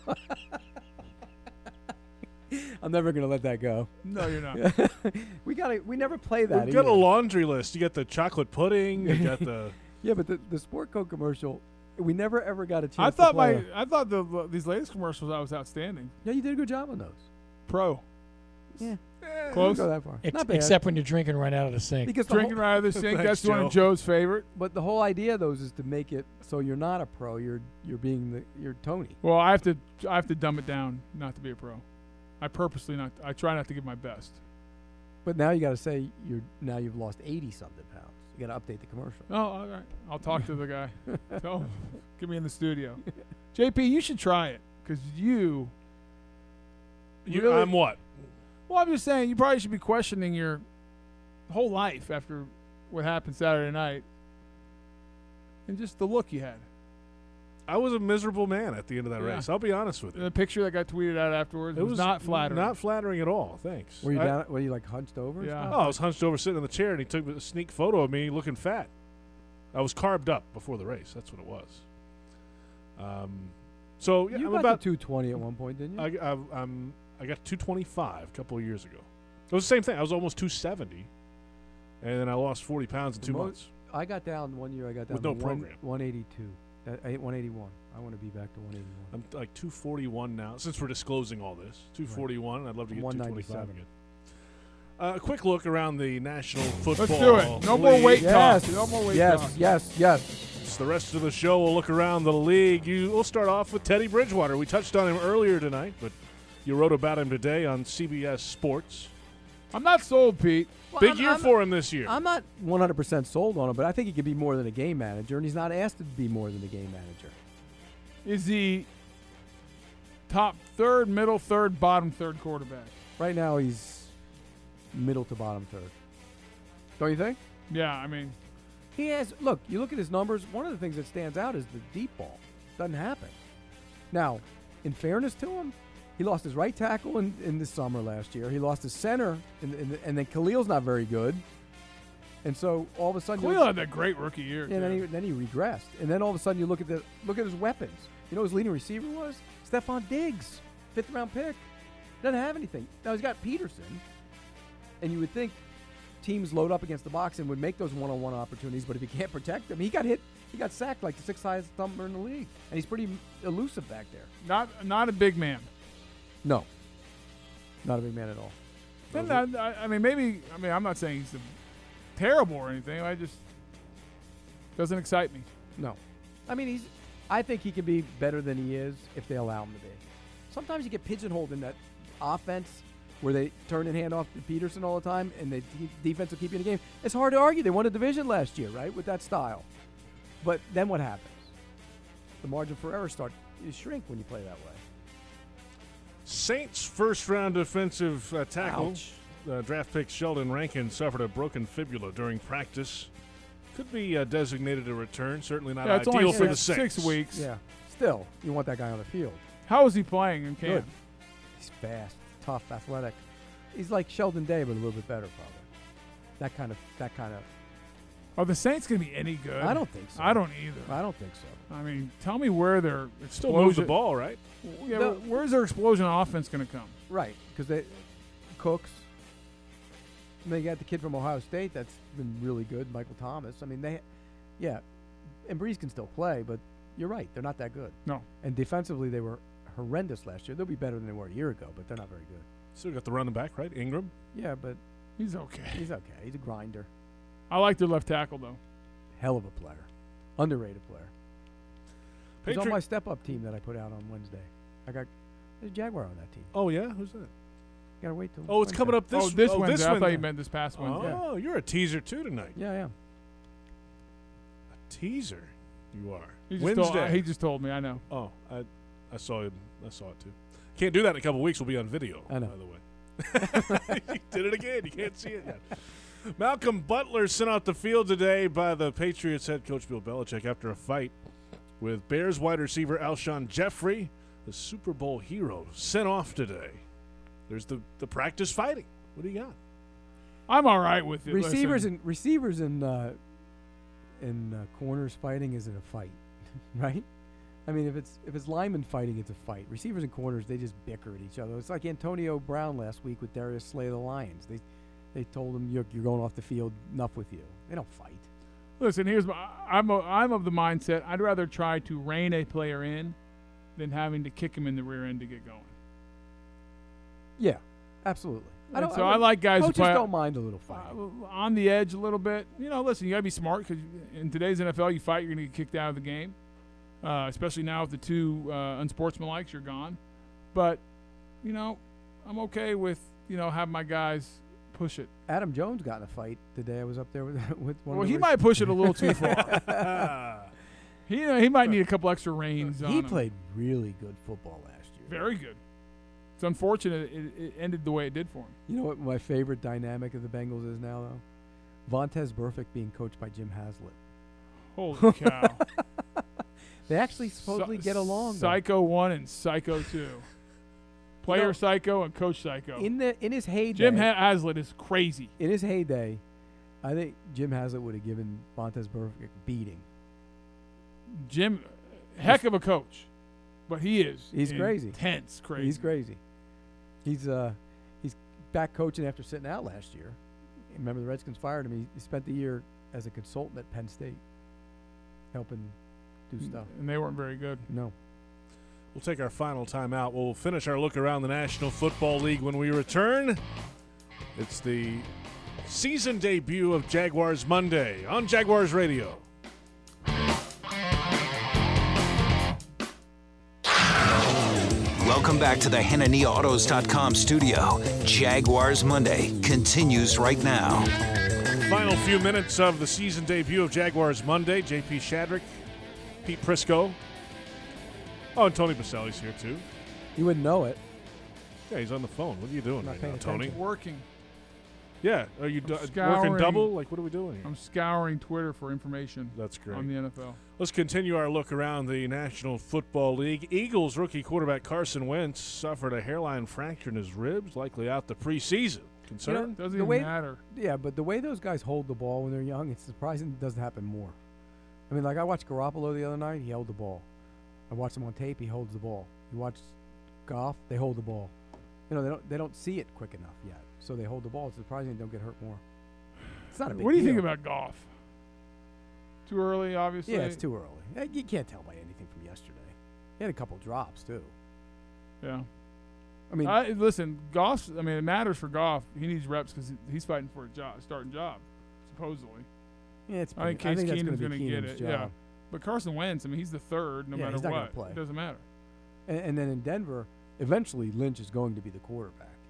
S3: I'm never going to let that go.
S4: no, you're not.
S3: we got to. We never play that.
S2: We've got a
S3: either.
S2: laundry list. You got the chocolate pudding. You got the.
S3: Yeah, but the, the Sport Code commercial, we never ever got a chance
S4: I
S3: to
S4: thought
S3: play
S4: my.
S3: it.
S4: I thought the these latest commercials I was outstanding.
S3: Yeah, you did a good job on those.
S4: Pro.
S3: Yeah.
S4: Close.
S3: Don't go that far.
S9: Ex-
S3: Not bad.
S9: except when you're drinking right out of the sink.
S3: because the
S4: Drinking
S3: whole,
S4: right out of the sink.
S2: Thanks,
S4: That's one
S2: Joe.
S4: of Joe's favorite.
S3: but the whole idea of those is to make it so you're not a pro. You're you're being the you're Tony.
S4: Well, I have to. I have to dumb it down not to be a pro. I purposely not. I try not to give my best.
S3: But now you got to say you're now you've lost eighty something pounds. You got to update the commercial.
S4: Oh, all right. I'll talk to the guy. Tell him. Get me in the studio. J P, you should try it because you.
S2: You,
S4: really-
S2: I'm what?
S4: Well, I'm just saying you probably should be questioning your whole life after what happened Saturday night, and just the look you had.
S2: I was a miserable man at the end of that
S4: Yeah.
S2: race. I'll be honest with you.
S4: The picture that got tweeted out afterwards was, not flattering.
S2: Not flattering at all. Thanks.
S3: Were you
S2: I-
S3: down? Were you like hunched over? and
S4: Yeah.
S3: stuff?
S2: Oh, I was hunched over sitting in the chair, and he took a sneak photo of me looking fat. I was carved up before the race. That's what it was. Um, so yeah,
S3: you
S2: I'm
S3: got
S2: about
S3: to two twenty at one point, didn't you?
S2: I, I, I'm I got two twenty-five a couple of years ago. It was the same thing. I was almost two seventy, and then I lost forty pounds in
S3: The
S2: two
S3: mo-
S2: months.
S3: I got down one year. I got down
S2: With no
S3: to one,
S2: program.
S3: one eighty-two. Uh, I hit one eighty-one. I want to be back to one eighty-one.
S2: I'm like two forty-one now. Since we're disclosing all this, two forty-one. I'd love to get two twenty-five
S3: one ninety-seven.
S2: again. Uh, a quick look around the National Football
S4: Let's do it. No more
S2: League.
S4: weight
S3: Yes.
S4: talk. No more weight
S3: yes,
S4: talk.
S3: yes, yes.
S2: It's the rest of the show. We'll look around the league. You, we'll start off with Teddy Bridgewater. We touched on him earlier tonight, but you wrote about him today on C B S Sports.
S4: I'm not sold, Pete.
S3: Well,
S2: Big
S3: I'm-
S2: year
S3: I'm-
S2: for him this year.
S3: I'm not one hundred percent sold on him, but I think he could be more than a game manager, and he's not asked to be more than a game manager.
S4: Is he top third, middle third, bottom third quarterback?
S3: Right now, he's middle to bottom third. Don't you think?
S4: Yeah, I mean,
S3: He has. Look, you look at his numbers. One of the things that stands out is the deep ball. Doesn't happen. Now, in fairness to him, he lost his right tackle in, in the summer last year. He lost his center, in, in the, and then Khalil's not very good. And so all of a sudden,
S4: Khalil had that great rookie year.
S3: and then
S4: too.
S3: he, then he regressed. And then all of a sudden, you look at the look at his weapons. You know, his leading receiver was Stephon Diggs, fifth round pick. Doesn't have anything. Now he's got Peterson, and you would think teams load up against the box and would make those one-on-one opportunities. But if he can't protect them, he got hit. He got sacked like the sixth highest thumper in the league, and he's pretty elusive back there.
S4: not not a big man.
S3: No, not a big man at all.
S4: And I, I- I mean, maybe. I mean, I'm not saying he's a, terrible or anything. I just doesn't excite me.
S3: No, I mean he's. I think he can be better than he is if they allow him to be. Sometimes you get pigeonholed in that offense. where they turn and hand off to Peterson all the time, and the de- defense will keep you in the game. It's hard to argue. They won a division last year, right, with that style. But then what happens? The margin for error starts to shrink when you play that way.
S2: Saints first-round defensive uh, tackle,
S3: Ouch.
S2: uh, draft pick Sheldon Rankin suffered a broken fibula during practice. Could be uh, designated a return. Certainly not
S4: Yeah, it's
S2: ideal
S4: only
S2: for
S4: six,
S2: the Saints.
S4: six weeks.
S3: Yeah. Still, you want that guy on the field.
S4: How is he playing in camp?
S3: Good. He's fast, tough, athletic. He's like Sheldon Day, but a little bit better, probably. That kind of, that kind of.
S4: Are the Saints going to be any good?
S3: I don't think so.
S4: I don't either.
S3: I don't think so.
S4: I mean, tell me where their
S2: Still move the
S4: explosion-
S2: ball, right?
S4: Yeah,
S3: No.
S4: but where's their explosion of offense going to come?
S3: Right, because they Cooks. And they got the kid from Ohio State that's been really good, Michael Thomas. I mean, they, yeah, and Breeze can still play, but you're right, they're not that good.
S4: No.
S3: And defensively, they were horrendous last year. They'll be better than they were a year ago, but they're not very good.
S2: Still got the running back, right? Ingram.
S3: Yeah, but
S4: He's okay.
S3: he's okay. He's a grinder.
S4: I like their left tackle, though.
S3: Hell of a player. Underrated player. He's on
S2: Patri-
S3: my step-up team that I put out on Wednesday. I got there's a Jaguar on that team.
S2: Oh, yeah? Who's that?
S3: Gotta wait till
S2: Oh, it's
S3: Wednesday.
S2: coming up this
S4: oh, this
S2: oh,
S4: Wednesday.
S2: This
S4: I thought
S2: Wednesday.
S4: you meant this past Wednesday.
S2: Oh, you're a teaser, too, tonight.
S3: Yeah, yeah.
S2: A teaser? You are.
S4: He just
S2: Wednesday.
S4: Told, he just told me. I know.
S2: Oh, I, I saw it. I saw it too. Can't do that in a couple weeks. We'll be on video.
S3: I know.
S2: By the way, you did it again. You can't see it yet. Malcolm Butler sent out the field today by the Patriots head coach Bill Belichick after a fight with Bears wide receiver Alshon Jeffrey, the Super Bowl hero, sent off today. There's the the practice fighting. What do you got?
S4: I'm all right with it.
S3: Receivers
S4: Listen,
S3: and receivers and uh, and uh, corners fighting isn't a fight, right? I mean, if it's if it's linemen fighting, it's a fight. Receivers and corners, they just bicker at each other. It's like Antonio Brown last week with Darius Slay of the Lions. They they told him you're you're going off the field. Enough with you. They don't fight.
S4: listen. Here's my. I'm a, I'm of the mindset. I'd rather try to rein a player in than having to kick him in the rear end to get going.
S3: Yeah, absolutely. I
S4: And
S3: don't.
S4: so I,
S3: wouldn't-
S4: like guys who
S3: coaches
S4: play
S3: don't mind a little
S4: uh,
S3: fighting.
S4: on the edge a little bit. You know, listen, you got to be smart because in today's N F L, you fight, you're going to get kicked out of the game. Uh, especially now with the two uh, unsportsmanlikes, you're gone. But you know, I'm okay with you know having my guys push it.
S3: Adam Jones got in a fight today. I was up there with with one.
S4: Well,
S3: of the
S4: he
S3: rec-
S4: might push it a little too far. he you know, he might need a couple extra reins. on
S3: He
S4: him.
S3: played really good football last year.
S4: very good. It's unfortunate it, it ended the way it did for him.
S3: You know what my favorite dynamic of the Bengals is now, though? Vontez Burfict being coached by Jim Haslett.
S4: Holy cow!
S3: They actually supposedly
S4: Psy-
S3: get along. though.
S4: Psycho one and Psycho two. Player
S3: know,
S4: Psycho and Coach Psycho.
S3: In the in his heyday,
S4: Jim ha- Haslett is crazy.
S3: in his heyday, I think Jim Haslett would have given Vontez Burfict a beating.
S4: Jim, heck of a coach, but he is.
S3: He's crazy.
S4: Intense, crazy.
S3: He's crazy. He's uh he's back coaching after sitting out last year. Remember the Redskins fired him. He, he spent the year as a consultant at Penn State, helping do stuff.
S4: And they weren't very good.
S3: No.
S2: We'll take our final time out. We'll finish our look around the National Football League when we return. It's the season debut of Jaguars Monday on Jaguars Radio.
S1: Welcome back to the Hanania Autos dot com studio. Jaguars Monday continues right now.
S2: Final few minutes of the season debut of Jaguars Monday. J P Shadrick, Pete Prisco. Oh, and Tony Baselli's here too.
S3: You wouldn't know it.
S2: Yeah, he's on the phone. What are you doing
S3: Not
S2: right
S3: paying
S2: now, Tony?
S3: attention.
S4: Working.
S2: Yeah, are you do-
S4: scouring-
S2: working double? Like, what are we doing here?
S4: I'm scouring Twitter for information
S2: That's great.
S4: on the N F L.
S2: Let's continue our look around the National Football League. Eagles rookie quarterback Carson Wentz suffered a hairline fracture in his ribs, likely out the preseason. Concern?
S4: Doesn't
S3: The
S4: even
S3: way-
S4: matter.
S3: Yeah, but the way those guys hold the ball when they're young, it's surprising it doesn't happen more. I mean, like I watched Garoppolo the other night. He held the ball. I watched him on tape. He holds the ball. You watch Goff. They hold the ball. You know, they don't they don't see it quick enough yet, so they hold the ball. It's surprising they don't get hurt more. It's not a big
S4: What do you
S3: deal.
S4: think about golf? Too early, obviously.
S3: Yeah, it's too early. Eh, You can't tell by anything from yesterday. He had a couple drops too.
S4: Yeah.
S3: I mean,
S4: I, listen, Goff. I mean, it matters for Goff. He needs reps because he's fighting for a job, starting job, supposedly.
S3: yeah, it's.
S4: I think
S3: pretty-
S4: Case
S3: that's
S4: Keenum's
S3: going to
S4: get
S3: Keenum's
S4: it.
S3: job.
S4: Yeah. But Carson Wentz, I mean, he's the third, no
S3: Yeah,
S4: matter
S3: he's not gonna
S4: what.
S3: play.
S4: It doesn't matter.
S3: And, and then in Denver, eventually Lynch is going to be the quarterback.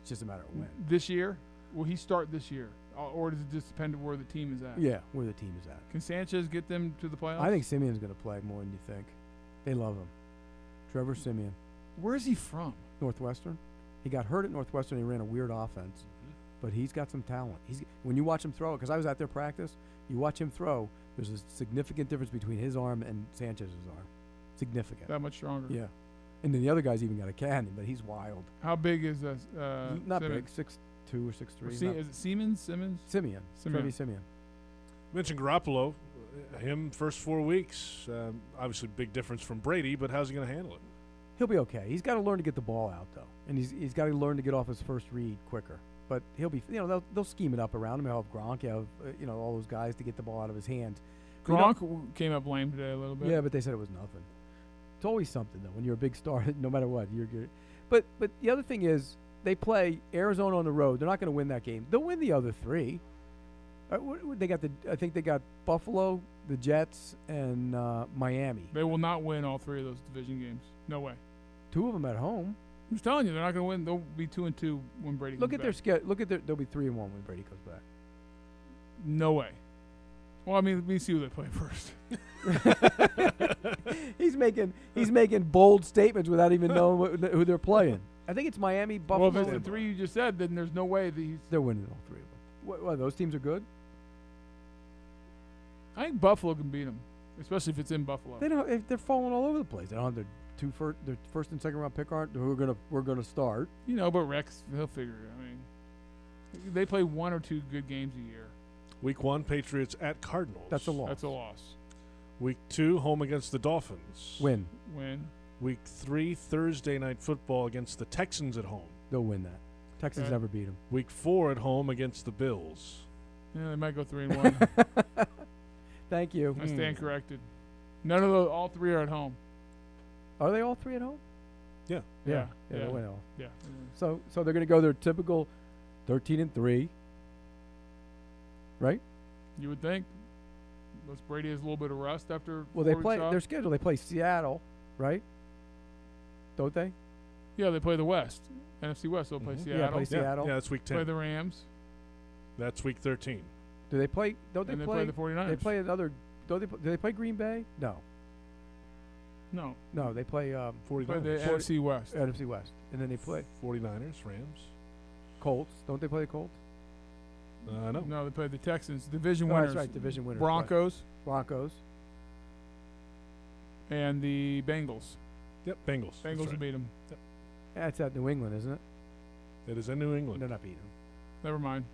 S3: It's just a matter of when.
S4: This year? Will he start this year? Or- Or does it just depend on where the team is at?
S3: Yeah, where the team is at.
S4: Can Sanchez get them to the playoffs?
S3: I think Simeon's going to play more than you think. They love him. Trevor Simeon.
S4: Where is he from?
S3: Northwestern. He got hurt at Northwestern. He ran a weird offense,
S2: Mm-hmm.
S3: but he's got some talent. He's when you watch him throw, because I was at their practice. You watch him throw. There's a significant difference between his arm and Sanchez's arm. Significant.
S4: That much stronger.
S3: Yeah. And then the other guy's even got a cannon, but he's wild.
S4: How big is this? Uh,
S3: Not
S4: Simmons?
S3: big, six two or six three.
S4: Se- is it Siemens? Simmons?
S3: Simeon.
S4: Simeon.
S3: Trevi Simeon.
S2: Mentioned Garoppolo. uh, Him first four weeks. Um, obviously, big difference from Brady, but how's he going to handle it?
S3: He'll be okay. He's got to learn to get the ball out though, and he's he's got to learn to get off his first read quicker. But he'll be, you know, they'll they'll scheme it up around him. He'll have Gronk, he'll have uh, you know all those guys to get the ball out of his hand. We don't-
S4: Gronk w- came up lame today a little bit.
S3: Yeah, but they said it was nothing. It's always something though when you're a big star, no matter what. You're good. But but the other thing is they play Arizona on the road. They're not going to win that game. They'll win the other three. Uh, what- what- they got the I think they got Buffalo, the Jets, and uh, Miami.
S4: They will not win all three of those division games. No way.
S3: Two of them at home.
S4: I'm just telling you, they're not going to win. They'll be two and two when Brady.
S3: Look
S4: comes
S3: at their
S4: back.
S3: schedule. Look at their. They'll be three and one when Brady comes back.
S4: No way. Well, I mean, let me see who they play first.
S3: he's making he's making bold statements without even knowing what, who they're playing. I think it's Miami, Buffalo.
S4: Well, if it's the
S3: and-
S4: three you just said, then there's no way that he's.
S3: They're winning all three of them. What, what, those teams are good.
S4: I think Buffalo can beat them, especially if it's in Buffalo.
S3: They don't. If they're falling all over the place. They don't have their two first, their first and second round pick aren't. Who are gonna we're gonna start.
S4: You know, but Rex, he'll figure it. I mean, they play one or two good games a year.
S2: Week one, Patriots at Cardinals.
S3: That's a loss.
S4: That's a loss.
S2: Week two, home against the Dolphins.
S3: Win.
S4: Win.
S2: Week three, Thursday night football against the Texans at home.
S3: They'll win that. Texans
S4: Okay.
S3: never beat them.
S2: Week four at home against the Bills.
S4: Yeah, they might go three and one.
S3: Thank you.
S4: I stand corrected. None of those. All three are at home.
S3: Are they all three at home?
S2: Yeah.
S3: Yeah.
S4: Yeah,
S3: Yeah.
S4: yeah.
S3: They win all.
S4: Yeah.
S3: So so they're gonna go their typical thirteen and three. Right.
S4: You would think. Unless Brady has a little bit of rust after.
S3: Well, they
S4: four
S3: play
S4: weeks off.
S3: their schedule. They play Seattle, right? Don't they?
S4: Yeah, they play the West. N F C West. They'll play
S2: Mhm.
S3: Yeah,
S4: Seattle.
S3: play
S2: Yeah,
S3: Seattle.
S2: yeah, that's week
S4: Play
S2: ten.
S4: the Rams.
S2: That's week thirteen.
S3: Do they play? Don't they
S4: and they
S3: play?
S4: play the 49ers.
S3: They play another. Don't they? pl- Do they play Green Bay? No,
S4: No.
S3: no. They play um,
S4: Play the
S2: forty-niners.
S4: N F C West.
S3: N F C West, and then they play
S2: forty-niners, Rams.
S3: Colts. Don't they play the Colts?
S2: Uh, no.
S4: No, they play the Texans. Division
S3: Oh,
S4: winners.
S3: that's right. Division winners.
S4: Broncos
S3: Broncos.
S4: and the Bengals.
S2: Yep, Bengals. That's
S4: Bengals will
S2: right.
S4: beat them.
S3: That's at New England, isn't it?
S2: It is in New England.
S3: They're not beating
S4: Never mind.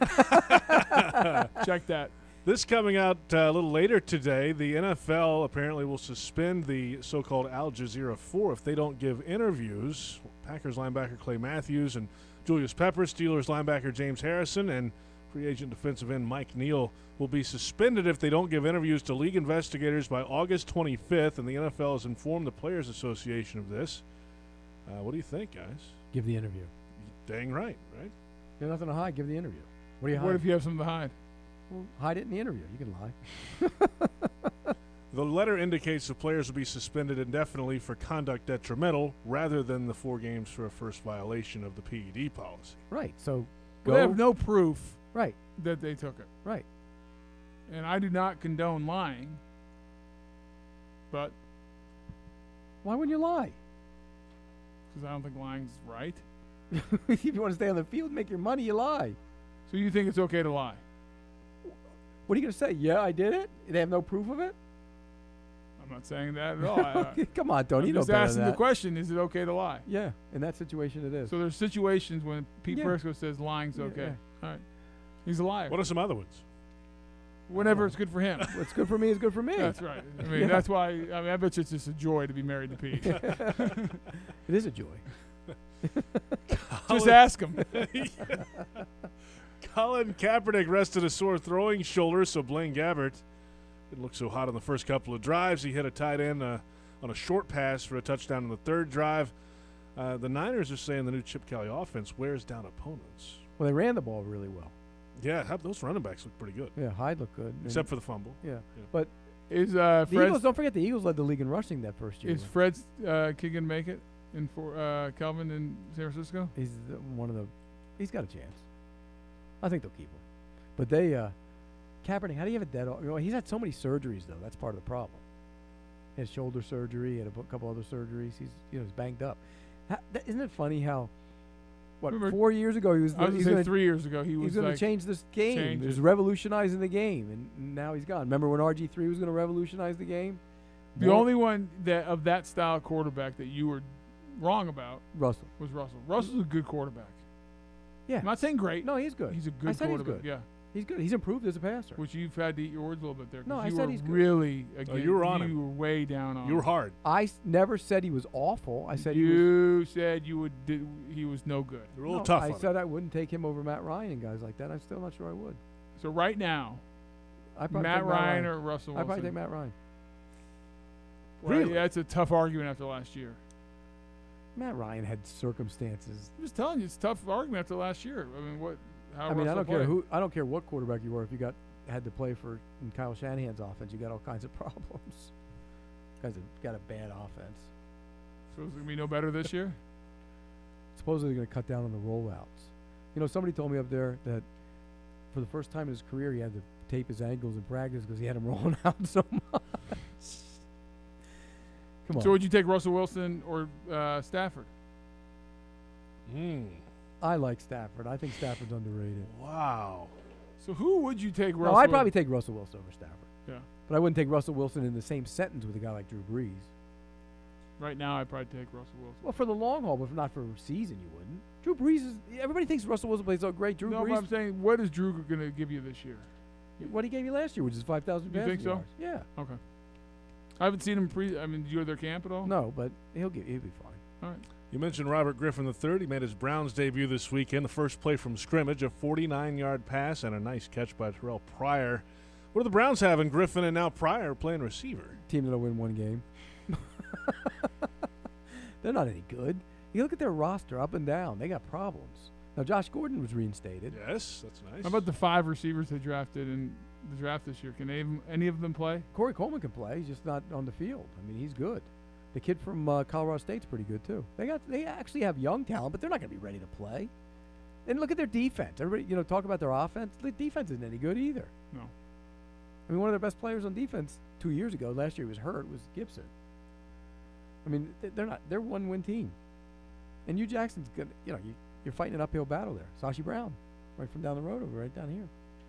S4: Check that.
S2: This coming out uh, a little later today, the N F L apparently will suspend the so-called Al Jazeera Four if they don't give interviews. Packers linebacker Clay Matthews and Julius Peppers, Steelers linebacker James Harrison, and free agent defensive end Mike Neal will be suspended if they don't give interviews to league investigators by August twenty-fifth, and the N F L has informed the Players Association of this. Uh, what do you think, guys?
S3: Give the interview.
S2: Dang right, right?
S3: There's nothing to hide. Give the interview. What do you hide?
S4: What if you have something to hide?
S3: Well, hide it in the interview. You can lie.
S2: The letter indicates the players will be suspended indefinitely for conduct detrimental rather than the four games for a first violation of the P E D policy.
S3: Right. So
S4: They
S3: go.
S4: have no proof
S3: right.
S4: that they took it.
S3: Right.
S4: And I do not condone lying. But
S3: Why wouldn't you lie?
S4: because I don't think lying's right.
S3: If you want to stay on the field, make your money, you lie.
S4: So you think it's okay to lie?
S3: What are you going to say? Yeah, I did it. They have no proof of it.
S4: I'm not saying that at all. I,
S3: Come on, Tony.
S4: I'm
S3: You know
S4: just
S3: better
S4: asking
S3: than
S4: the
S3: that.
S4: question: is it okay to lie?
S3: Yeah, in that situation, it is.
S4: So there's situations when Pete
S3: Yeah.
S4: Briscoe says lying's
S3: Yeah,
S4: okay.
S3: yeah.
S4: All right, he's a liar.
S2: What are some other ones?
S4: Whenever it's good for him.
S3: What's good for me is good for me.
S4: That's right. I mean,
S3: Yeah.
S4: that's why. I mean, I bet you it's just a joy to be married to Pete.
S3: It is a joy.
S4: Just ask him.
S2: Colin Kaepernick rested a sore throwing shoulder, so Blaine Gabbert didn't look so hot on the first couple of drives. He hit a tight end uh, on a short pass for a touchdown on the third drive. Uh, the Niners are saying the new Chip Kelly offense wears down opponents.
S3: Well, they ran the ball really well.
S2: Yeah, how- those running backs look pretty good,
S3: Yeah, Hyde looked good. And-
S2: except for the fumble.
S3: yeah.
S2: Yeah.
S3: But
S4: Is uh,
S3: the
S4: Fred?
S3: Eagles, don't forget the Eagles led the league in rushing that first year.
S4: Is Fred uh, kid gonna make it in for uh, Calvin in San Francisco?
S3: He's the, one of the He's got a chance. I think they'll keep him. But they, uh, Kaepernick, how do you have a dead arm? You know, he's had so many surgeries, though. That's part of the problem. He had shoulder surgery, he had a bu- couple other surgeries. He's, you know, he's banged up. How, that, isn't it funny how, what,
S4: Remember,
S3: four years ago he was,
S4: I was
S3: he's
S4: going to
S3: gonna,
S4: say three years ago he was
S3: he's going
S4: like,
S3: to change this game.
S4: change
S3: He was
S4: it.
S3: revolutionizing the game, and now he's gone. Remember when R G three was going to revolutionize the game?
S4: The
S3: More-
S4: only one that of that style quarterback that you were wrong about
S3: Russell.
S4: was Russell. Russell's a good quarterback.
S3: Yeah.
S4: I'm not saying great.
S3: No, he's good.
S4: He's a
S3: I
S4: good
S3: said he's
S4: quarterback.
S3: good.
S4: Yeah.
S3: He's good. He's improved as a passer.
S4: Which you've had to eat your words a little bit there. 'cause
S3: No, I
S4: you
S3: said
S4: were
S3: he's good.
S4: really again,
S2: you were on
S4: you
S2: him.
S4: were way down on
S2: You were
S4: him.
S2: hard.
S3: I s- never said he was awful. I said he was.
S4: you said you would did, he was no good.
S2: You're a little
S3: No,
S2: tough
S3: I
S2: on
S3: said
S2: him.
S3: I wouldn't take him over Matt Ryan and guys like that. I'm still not sure I would.
S4: So right now,
S3: I probably
S4: Matt
S3: take
S4: Ryan or Russell
S3: I
S4: Wilson.
S3: probably take Matt Ryan.
S4: Well,
S2: Really?
S4: yeah, that's a tough argument after last year.
S3: Matt Ryan had circumstances.
S4: I'm just telling you, it's a tough argument after last year. I mean, what? How
S3: I mean, I
S4: Russell
S3: don't care
S4: played.
S3: who. I don't care what quarterback you were. If you got had to play for in Kyle Shanahan's offense, you got all kinds of problems. Guys have got a bad offense.
S4: So it's gonna be no better this year.
S3: Supposedly they're going to cut down on the rollouts. You know, somebody told me up there that for the first time in his career, he had to tape his ankles in practice because he had him rolling out so much. Come on.
S4: So would you take Russell Wilson or uh, Stafford?
S2: Mm.
S3: I like Stafford. I think Stafford's underrated.
S2: Wow.
S4: So who would you take? Russell?
S3: No, I'd probably take Russell Wilson over Stafford.
S4: Yeah.
S3: But I wouldn't take Russell Wilson in the same sentence with a guy like Drew Brees.
S4: Right now, I'd probably take Russell Wilson.
S3: Well, for the long haul, but not for a season, you wouldn't. Drew Brees is. Everybody thinks Russell Wilson plays so great. Drew
S4: no, but
S3: Brees.
S4: I'm saying, what is Drew going to give you this year?
S3: What he gave you last year, which is five thousand
S4: You
S3: passing
S4: think so?
S3: yards. Yeah.
S4: Okay. I haven't seen him pre. I mean, did you go to their camp at all?
S3: No, but he'll get. He'll be fine.
S4: All right.
S2: You mentioned Robert Griffin the third. He made his Browns debut this weekend. The first play from scrimmage, a forty-nine-yard pass and a nice catch by Terrell Pryor. What do the Browns have in Griffin and now Pryor playing receiver?
S3: Team that'll win one game. They're not any good. You look at their roster up and down. They got problems. Now, Josh Gordon was reinstated.
S2: Yes, that's nice.
S4: How about the five receivers they drafted in the draft this year? Can they even, any of them play?
S3: Corey Coleman can play. He's just not on the field. I mean, he's good. The kid from uh, Colorado State's pretty good, too. They got they actually have young talent, but they're not going to be ready to play. And look at their defense. Everybody, you know, talk about their offense. The defense isn't any good either.
S4: No.
S3: I mean, one of their best players on defense two years ago, last year he was hurt, was Gibson. I mean, th- they're not. They're a one-win team. And Hugh Jackson's good. You know, you, you're fighting an uphill battle there. Sashi Brown, right from down the road over, right down here.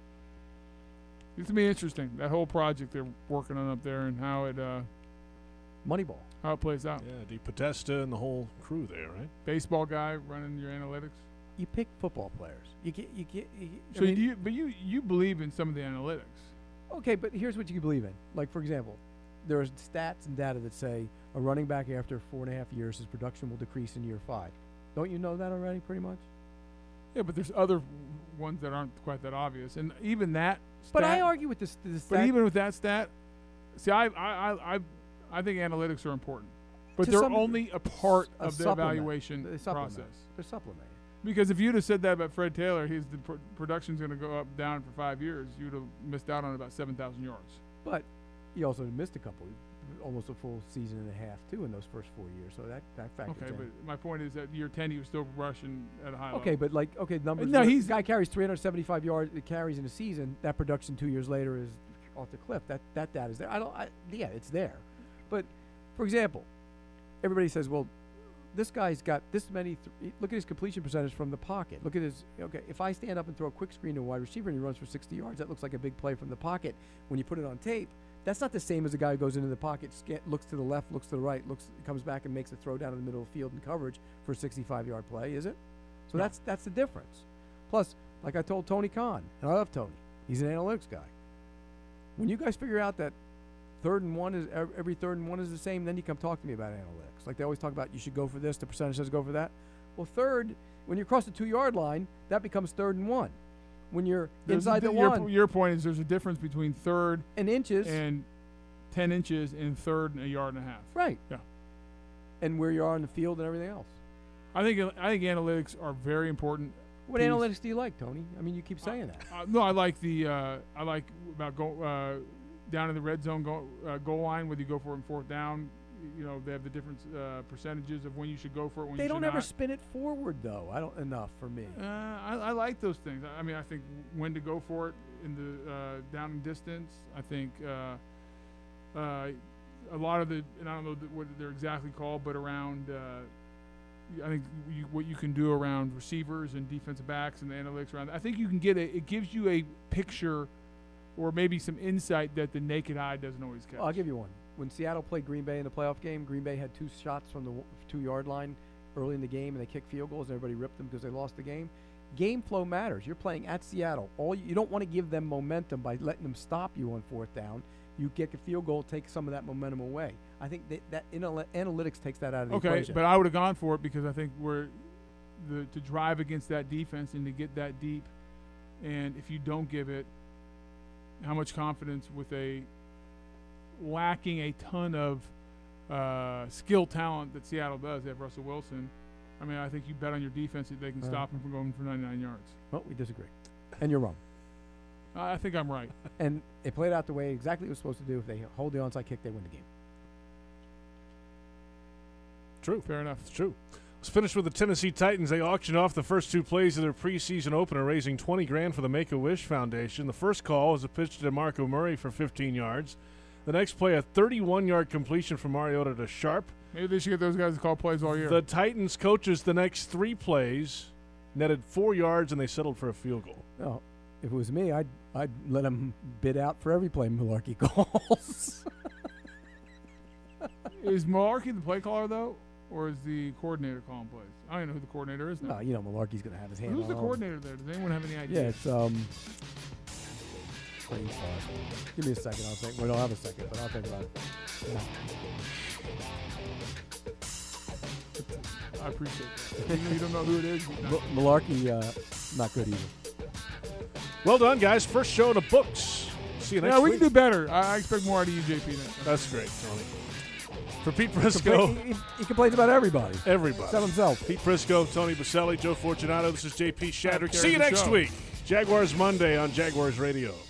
S4: It's gonna be interesting, that whole project they're working on up there and how it uh,
S3: Moneyball.
S4: how it plays out.
S2: Yeah, Di Podesta and the whole crew there, right?
S4: Baseball guy running your analytics.
S3: You pick football players. You get. You get. You, I
S4: So
S3: mean,
S4: you, but you you believe in some of the analytics.
S3: Okay, but here's what you can believe in. Like, for example, there are stats and data that say a running back after four and a half years, his production will decrease in year five. Don't you know that already, pretty much?
S4: Yeah, but there's other ones that aren't quite that obvious, and even that. Stat,
S3: But I argue with this. this
S4: But
S3: stat
S4: even with that stat, see, I I I I, I think analytics are important, but
S3: To
S4: they're
S3: some
S4: only a part
S3: a
S4: of the
S3: supplement.
S4: evaluation
S3: They supplement.
S4: process.
S3: They're supplementing.
S4: Because if you'd have said that about Fred Taylor, his the pr- production's going to go up down for five years, you'd have missed out on about seven thousand yards.
S3: But he also missed a couple, almost a full season and a half too in those first four years. So that that factors
S4: Okay,
S3: in.
S4: but my point is that year ten, he was still rushing at a high level.
S3: Okay, but like okay, numbers.
S4: No,
S3: where
S4: he's-
S3: the guy carries three hundred seventy-five yards carries in a season. That production two years later is off the cliff. That that data is there. I don't. I, yeah, it's there. But for example, everybody says, well, this guy's got this many. Th- look at his completion percentage from the pocket. Look at his. Okay, if I stand up and throw a quick screen to a wide receiver and he runs for sixty yards, that looks like a big play from the pocket. When you put it on tape, that's not the same as a guy who goes into the pocket, sca- looks to the left, looks to the right, looks, comes back and makes a throw down in the middle of the field in coverage for a sixty-five-yard play, is it? So
S4: No.
S3: that's that's the difference. Plus, like I told Tony Khan, and I love Tony, he's an analytics guy. When you guys figure out that third and one is ev- every third and one is the same, then you come talk to me about analytics. Like they always talk about, you should go for this. The percentage says go for that. Well, third, when you cross the two-yard line, that becomes third and one. When you're
S4: There's a
S3: inside
S4: di-
S3: the
S4: your,
S3: one,
S4: Your point is there's a difference between third
S3: and inches,
S4: and ten inches and third and a yard and a half.
S3: right?
S4: Yeah.
S3: And where you are in the field and everything else.
S4: I think I think analytics are very important.
S3: What
S4: piece.
S3: analytics do you like, Tony? I mean, you keep saying that.
S4: Uh, no, I like the uh, I like about go uh, down in the red zone goal, uh, goal line, whether you go for it in fourth down. you know, they have the different uh, percentages of when you should go for it, when
S3: They
S4: you should
S3: don't ever
S4: not.
S3: spin it forward though. I don't enough for me.
S4: Uh, I, I like those things. I mean, I think when to go for it in the uh, down and distance. I think uh, uh, a lot of the, and I don't know th- what they're exactly called, but around. Uh, I think you, what you can do around receivers and defensive backs and the analytics around. I think you can get a. It gives you a picture, or maybe some insight that the naked eye doesn't always catch.
S3: I'll give you one. When Seattle played Green Bay in the playoff game, Green Bay had two shots from the w- two-yard line early in the game, and they kicked field goals, and everybody ripped them because they lost the game. Game flow matters. You're playing at Seattle. All you, you don't want to give them momentum by letting them stop you on fourth down. You get a field goal, take some of that momentum away. I think that, that anal- analytics takes that out of the
S4: okay,
S3: equation.
S4: but I would have gone for it because I think we're the to drive against that defense and to get that deep, and if you don't give it, how much confidence with a lacking a ton of uh, skill talent that Seattle does. They have Russell Wilson. I mean, I think you bet on your defense that they can
S3: Uh,
S4: stop him from going for ninety-nine yards.
S3: Well, we disagree. And you're wrong.
S4: I think I'm right.
S3: And it played out the way exactly it was supposed to do. If they hold the onside kick, they win the game.
S2: True.
S4: Fair enough.
S2: It's true. Let's finish with the Tennessee Titans. They auctioned off the first two plays of their preseason opener, raising twenty grand for the Make-A-Wish Foundation. The first call was a pitch to DeMarco Murray for fifteen yards. The next play, a thirty-one-yard completion from Mariota to Sharp.
S4: Maybe they should get those guys to call plays all year.
S2: The Titans coaches the next three plays, netted four yards, and they settled for a field goal.
S3: No, if it was me, I'd I'd let them bid out for every play Malarkey calls.
S4: Is Malarkey the play caller, though, or is the coordinator calling plays? I don't even know who the coordinator is now.
S3: No, you know Malarkey's going to have his hand
S4: Who's
S3: on
S4: the
S3: all-
S4: coordinator there? Does anyone have any idea?
S3: Yeah, it's um. brain fart. Give me a second. I'll think. We don't have a second, but I'll think about it. Yeah.
S4: I appreciate that. You, you don't know who it is.
S3: Ma- Malarkey, uh, not good either.
S2: Well done, guys. First show in the books. See you next
S4: Yeah, we
S2: week.
S4: can do better. I, I expect more out of you, J P. Next.
S2: That's great, Tony. For Pete
S3: He,
S2: Prisco,
S3: compla- he, he complains about everybody.
S2: everybody.
S3: Except himself.
S2: Pete Prisco, Tony Baselli, Joe Fortunato. This is J P Shadrick.
S4: Carry
S2: See you
S4: the
S2: next
S4: show.
S2: week. Jaguars Monday on Jaguars Radio.